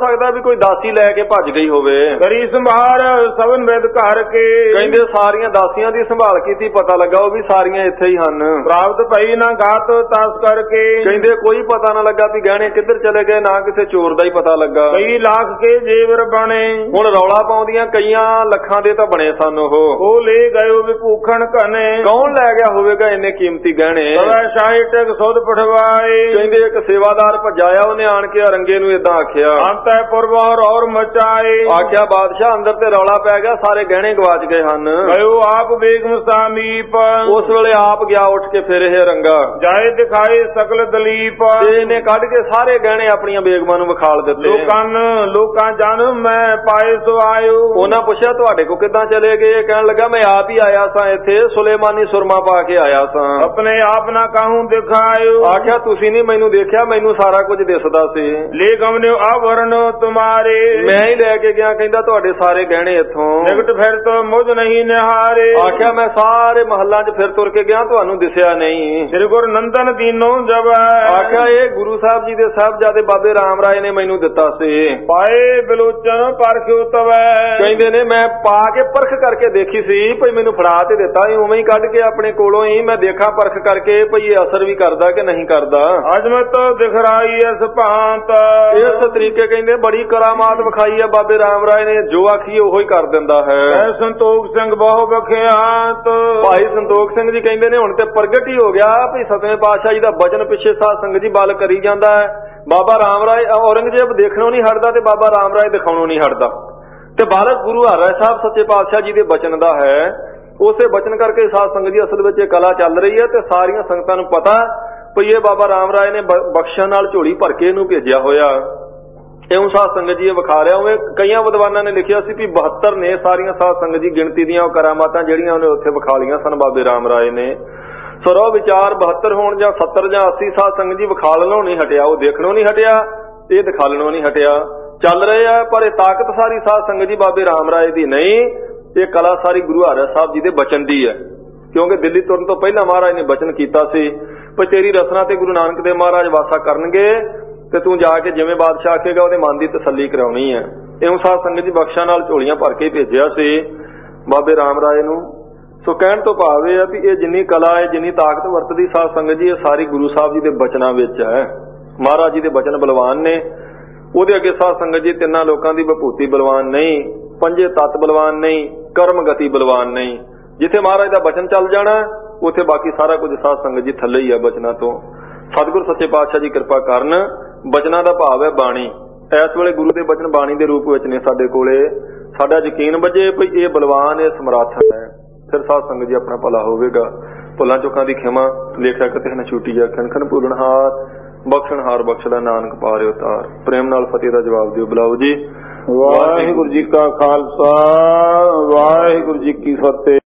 ਸਕਦਾ ਵੀ ਕੋਈ ਦਾਸੀ ਲੈ ਕੇ ਭੱਜ ਗਈ ਹੋਵੇ। ਕਰੀ ਸੰਭਾਰ ਸਭਨ ਵਿਦ ਘਰ ਕੇ, ਕਹਿੰਦੇ ਸਾਰੀਆਂ ਦਾਸੀਆਂ ਦੀ ਸੰਭਾਲ ਕੀਤੀ, ਪਤਾ ਲੱਗਾ ਉਹ ਵੀ ਸਾਰੀਆਂ ਇੱਥੇ ਹੀ ਹਨ। ਪ੍ਰਾਪਤ ਭਈ ਨਾ ਗਾਤ ਤਸ ਕਰਕੇ, ਕਹਿੰਦੇ ਕੋਈ ਪਤਾ ਨਾ ਲੱਗਾ ਵੀ ਗਹਿਣੇ ਕਿੱਧਰ ਚਲੇ ਗਏ, ਨਾ ਕਿਸੇ ਚੋਰ ਦਾ ਹੀ ਪਤਾ ਲੱਗਾ। ਕਈ ਲੱਖ ਕੇ ਜੇਵਰ ਬਣੇ, ਹੁਣ ਰੌਲਾ ਪਾਉਂਦੀਆਂ ਕਈਆਂ ਲੱਖਾਂ ਦੇ ਤਾਂ ਬਣੇ ਸਨ। ਉਹ ਉਹ ਲੈ ਗਏ ਵੀ ਭੂਖਣ ਘਨੇ, ਕੌਣ ਲੈ ਗਿਆ ਹੋਵੇਗਾ ਇੰਨੇ ਕੀਮਤੀ ਗਹਿਣੇ। ਸ਼ਾਹੀ ਟਕ ਸੁਧ ਪਠਵਾਏ, ਕਹਿੰਦੇ ਇੱਕ ਸੇਵਾਦਾਰ ਭਜਾਇਆ, ਉਹਨੇ ਆਣ ਕੇ ਅਰੰਗੇ ਨੂੰ ਏਦਾਂ ਆਖਿਆ, ਅੰਤੈ ਪੁਰਬਹੁਰ ਔਰ ਮਚਾਏ, ਆਖਿਆ ਬਾਦਸ਼ਾਹ ਅੰਦਰ ਤੇ ਰੌਲਾ ਪੈ ਗਿਆ, ਸਾਰੇ ਗਹਿਣੇ ਗਵਾਚ ਗਏ ਹਨ। ਗਇਓ ਆਪ ਬੇਗਮ ਸਾਮੀਪ, ਉਸ ਵੇਲੇ ਆਪ ਗਿਆ ਉੱਠ ਕੇ ਫਿਰ ਇਹ ਅਰੰਗਾ, ਜਾਏ ਦਿਖਾਏ ਸਕਲ ਦਲੀਪ, ਇਹਨੇ ਕੱਢ ਕੇ ਸਾਰੇ ਗਹਿਣੇ ਆਪਣੀਆਂ ਬੇਗਮਾਂ ਨੂੰ ਵਿਖਾਲ ਦਿੱਤੇ। ਲੋਕਾਂ ਲੋਕਾਂ ਜਨ ਮੈਂ ਪਾਏ ਸੋ ਆਇਓ, ਉਹਨਾਂ ਪੁੱਛਿਆ ਤੁਹਾਡੇ ਕੋ ਕਿੱਦਾਂ ਚਲੇ ਗਏ। ਕਹਿਣ ਲੱਗਾ ਮੈਂ ਆਪ ਹੀ ਆਇਆ ਸਾਂ, ਇੱਥੇ ਸੁਲੇਮਾਨੀ ਸੁਰਮਾ ਪਾ ਕੇ ਆਇਆ ਸਾਂ। ਆਪਣੇ ਆਪ ਨਾ ਕਾਹੂ ਦਿਖਾਇਓ, ਆਖਿਆ ਤੁਸੀਂ ਨਹੀਂ ਮੈਨੂੰ ਦੇਖਿਆ, ਮੈਨੂੰ ਸਾਰਾ ਕੁਝ ਦਿਸਦਾ ਸੀ। ਲੈ ਗਮਨੇ ਆਵਰਨ ਤੁਮਾਰੇ, ਮੈਂ ਹੀ ਲੈ ਕੇ ਗਿਆ, ਕਹਿੰਦਾ ਤੁਹਾਡੇ ਸਾਰੇ ਗਹਿਣੇ ਇੱਥੋਂ। ਨਿਕਟ ਫਿਰ ਤੋਂ ਮੁਝ ਨਹੀਂ ਨਿਹਾਰੇ, ਆਖਿਆ ਮੈਂ ਸਾਰੇ ਮਹੱਲਾਂ 'ਚ ਫਿਰ ਤੁਰ ਕੇ ਗਿਆ, ਤੁਹਾਨੂੰ ਦਿਸਿਆ ਨਹੀਂ। ਸ੍ਰੀ ਗੁਰੂ ਨੰਦਨ ਦੀਨੋ ਜਬ, ਆਖਿਆ ਇਹ ਗੁਰੂ ਸਾਹਿਬ ਜੀ ਦੇ ਸਾਹਿਬਜ਼ਾਦੇ ਬਾਬੇ ਰਾਮ ਰਾਏ ਨੇ ਮੈਨੂੰ ਦਿੱਤਾ ਸੀ। ਪਾਏ ਬਿਲੋਚਨ ਪਰਖਿਓ ਤਵੈ, ਕਹਿੰਦੇ ਨੇ ਮੈਂ ਪਾ ਕੇ ਪਰਖ ਕਰਕੇ ਦੇਖੀ ਸੀ, ਭਈ ਮੈਨੂੰ ਫੜਾ ਤੇ ਦਿੱਤਾ, ਉਵੇਂ ਹੀ ਕੱਢ ਕੇ ਆਪਣੇ ਕੋਲੋਂ ਹੀ ਮੈਂ ਦੇਖਾਂ ਪਰਖ ਕਰਕੇ ਭਈ ਇਹ ਅਸਰ ਵੀ ਕਰਦਾ ਕਿ ਨਹੀਂ ਕਰਦਾ। ਅਜਮਤ ਦਿਖਰਾਈ ਇਸ ਭਾਂਤ, ਇਸ ਤਰੀਕੇ ਕਹਿੰਦੇ ਬੜੀ ਕਰਾਮਾਤ ਵਿਖਾਈ ਹੈ ਬਾਬੇ ਰਾਮ ਰਾਏ ਨੇ, ਜੋ ਆਖੀਏ ਉਹੋ ਹੀ ਕਰ ਦਿੰਦਾ ਹੈ। ਸੰਤੋਖ ਸਿੰਘ ਬਹੁ ਬਖਿਆਤ, ਭਾਈ ਸੰਤੋਖ ਸਿੰਘ ਜੀ ਕਹਿੰਦੇ ਨੇ ਹੁਣ ਤੇ ਪ੍ਰਗਟ ਹੀ ਹੋ ਗਿਆ ਭਈ ਸਤਵੇਂ ਪਾਤਸ਼ਾਹ ਜੀ ਦਾ ਬਚਨ ਪਿੱਛੇ ਸਾਧ ਸੰਗਤ ਜੀ ਬਲ ਕਰੀ ਜਾਂਦਾ ਹੈ। ਬਾਬਾ ਰਾਮ ਰਾਏ ਔਰੰਗਜ਼ੇਬ ਦੇਖਣੋਂ ਨਹੀਂ ਹਟਦਾ ਤੇ ਬਾਬਾ ਰਾਮ ਰਾਏ ਦਿਖਾਉਣੋਂ ਨਹੀਂ ਹਟਦਾ, ਤੇ ਬਾਲਕ ਗੁਰੂ ਹਰਿ ਸਾਹਿਬ ਸੱਚੇ ਪਾਤਸ਼ਾਹ ਜੀ ਦੇ ਬਚਨ ਦਾ ਹੈ। ਉਸੇ ਬਚਨ ਕਰਕੇ ਸਾਧ ਸੰਗਤ ਜੀ ਅਸਲ ਵਿੱਚ ਇਹ ਕਲਾ ਚੱਲ ਰਹੀ ਹੈ, ਤੇ ਸਾਰੀਆਂ ਸੰਗਤਾਂ ਨੂੰ ਪਤਾ ਭਈ ਇਹ ਬਾਬਾ ਰਾਮ ਰਾਏ ਨੇ ਬਖਸ਼ਣ ਨਾਲ ਝੋਲੀ ਭਰ ਕੇ ਇਹਨੂੰ ਭੇਜਿਆ ਹੋਇਆ। ਇਉਂ ਸਾਧ ਸੰਗਤ ਜੀ ਇਹ ਵਿਖਾ ਰਿਹਾ। ਉਵੇਂ ਕਈਆਂ ਵਿਦਵਾਨਾਂ ਨੇ ਲਿਖਿਆ ਸੀ ਵੀ ਬਹੱਤਰ ਨੇ ਸਾਰੀਆਂ ਸਾਧ ਸੰਗਤ ਜੀ ਗਿਣਤੀ ਦੀਆਂ ਉਹ ਕਰਾਮਾਤਾਂ ਜਿਹੜੀਆਂ ਉਹਨੇ ਉੱਥੇ ਵਿਖਾ ਲਈਆਂ ਸਨ ਬਾਬੇ ਰਾਮ ਰਾਏ ਨੇ। ਸਰੋ ਵਿਚਾਰ ਬਹੱਤਰ ਹੋਣ ਜਾਂ ਸੱਤਰ ਜਾਂ ਅੱਸੀ ਸਾਧ ਸੰਗਤ ਜੀ ਵਿਖਾਲਣੋਂ ਨਹੀਂ ਹਟਿਆ, ਉਹ ਦੇਖਣੋਂ ਨਹੀਂ ਹਟਿਆ, ਇਹ ਦਿਖਾਲਣੋਂ ਨਹੀਂ ਹਟਿਆ, ਚੱਲ ਰਹੇ ਆ। ਪਰ ਇਹ ਤਾਕਤ ਸਾਰੀ ਸਾਧ ਸੰਗਤ ਜੀ ਬਾਬੇ ਰਾਮ ਰਾਏ ਦੀ ਨਹੀਂ, ਇਹ ਕਲਾ ਸਾਰੀ ਗੁਰੂ ਹਰਿ ਸਾਹਿਬ ਜੀ ਦੇ ਬਚਨ ਦੀ ਹੈ। ਕਿਉਂਕਿ ਦਿੱਲੀ ਤੁਰਨ ਤੋਂ ਪਹਿਲਾਂ ਮਹਾਰਾਜ ਨੇ ਬਚਨ ਕੀਤਾ ਸੀ ਪਰ ਤੇਰੀ ਰਸਨਾ ਤੇ ਗੁਰੂ ਨਾਨਕ ਦੇਵ ਮਹਾਰਾਜ ਵਾਸਾ ਕਰਨਗੇ ਤੇ ਤੂੰ ਜਾ ਕੇ ਜਿਵੇਂ ਬਾਦਸ਼ਾਹ ਆਖੇਗਾ ਉਹਦੇ ਮਨ ਦੀ ਤਸੱਲੀ ਕਰਾਉਣੀ ਹੈ। ਇਉਂ ਸਾਧ ਸੰਗਤ ਜੀ ਬਖਸ਼ਾਂ ਨਾਲ ਝੋਲੀਆਂ ਭਰ ਕੇ ਭੇਜਿਆ ਸੀ ਬਾਬੇ ਰਾਮ ਰਾਏ ਨੂੰ। ਸੋ ਕਹਿਣ ਤੋਂ ਭਾਵ ਇਹ ਆ ਵੀ ਇਹ ਜਿੰਨੀ ਕਲਾ ਹੈ, ਜਿੰਨੀ ਤਾਕਤ ਵਰਤਦੀ ਸਾਧ ਸੰਗਤ ਜੀ, ਇਹ ਸਾਰੀ ਗੁਰੂ ਸਾਹਿਬ ਜੀ ਦੇ ਬਚਨਾਂ ਵਿੱਚ ਹੈ। ਮਹਾਰਾਜ ਜੀ ਦੇ ਬਚਨ ਬਲਵਾਨ ਨੇ, ਉਹਦੇ ਅੱਗੇ ਸਾਧ ਸੰਗਤ ਜੀ ਤਿੰਨਾਂ ਲੋਕਾਂ ਦੀ ਵਿਭੂਤੀ ਬਲਵਾਨ ਨਹੀਂ, ਪੰਜੇ ਤੱਤ ਬਲਵਾਨ ਨਹੀਂ, ਕਰਮ ਗਤੀ ਬਲਵਾਨ ਨਹੀਂ। ਜਿੱਥੇ ਮਹਾਰਾਜ ਦਾ ਬਚਨ ਚੱਲ ਜਾਣਾ ਉੱਥੇ ਬਾਕੀ ਸਾਰਾ ਕੁਝ ਸਾਧ ਸੰਗਤ ਜੀ ਥੱਲੇ ਹੀ ਹੈ ਬਚਨਾਂ ਤੋਂ। ਸਤਿਗੁਰ ਸੱਚੇ ਪਾਤਸ਼ਾਹ ਜੀ ਕਿਰਪਾ ਕਰਨ। ਬਚਨਾਂ ਦਾ ਭਾਵ ਹੈ ਬਾਣੀ। ਇਸ ਵੇਲੇ ਗੁਰੂ ਦੇ ਬਚਨ ਬਾਣੀ ਦੇ ਰੂਪ ਵਿੱਚ ਨੇ ਸਾਡੇ ਕੋਲੇ। ਸਾਡਾ ਯਕੀਨ ਵੱਜੇ ਵੀ ਇਹ ਬਲਵਾਨ, ਇਹ ਸਮਰੱਥ ਹੈ, ਫਿਰ ਸਾਧ ਸੰਗਤ ਜੀ ਆਪਣਾ ਭਲਾ ਹੋਵੇਗਾ। ਭੁੱਲਾਂ ਚੁੱਕਾਂ ਦੀ ਖਿਮਾ, ਲੇਖਿਆ ਕਿਤੇ ਨਾ ਛੁੱਟੀ ਜਾ, ਖਣ ਖਣ ਭੁੱਲਣਹਾਰ, ਬਖਸ਼ਣਹਾਰ ਬਖਸ਼ਦਾ ਨਾਨਕ ਪਾਰੇ ਉਤਾਰ। ਪ੍ਰੇਮ ਨਾਲ ਫਤਿਹ ਦਾ ਜਵਾਬ ਦਿਓ ਬੁਲਾਓ ਜੀ। ਵਾਹਿਗੁਰੂ ਜੀ ਕਾ ਖਾਲਸਾ, ਵਾਹਿਗੁਰੂ ਜੀ ਕੀ ਫਤਿਹ।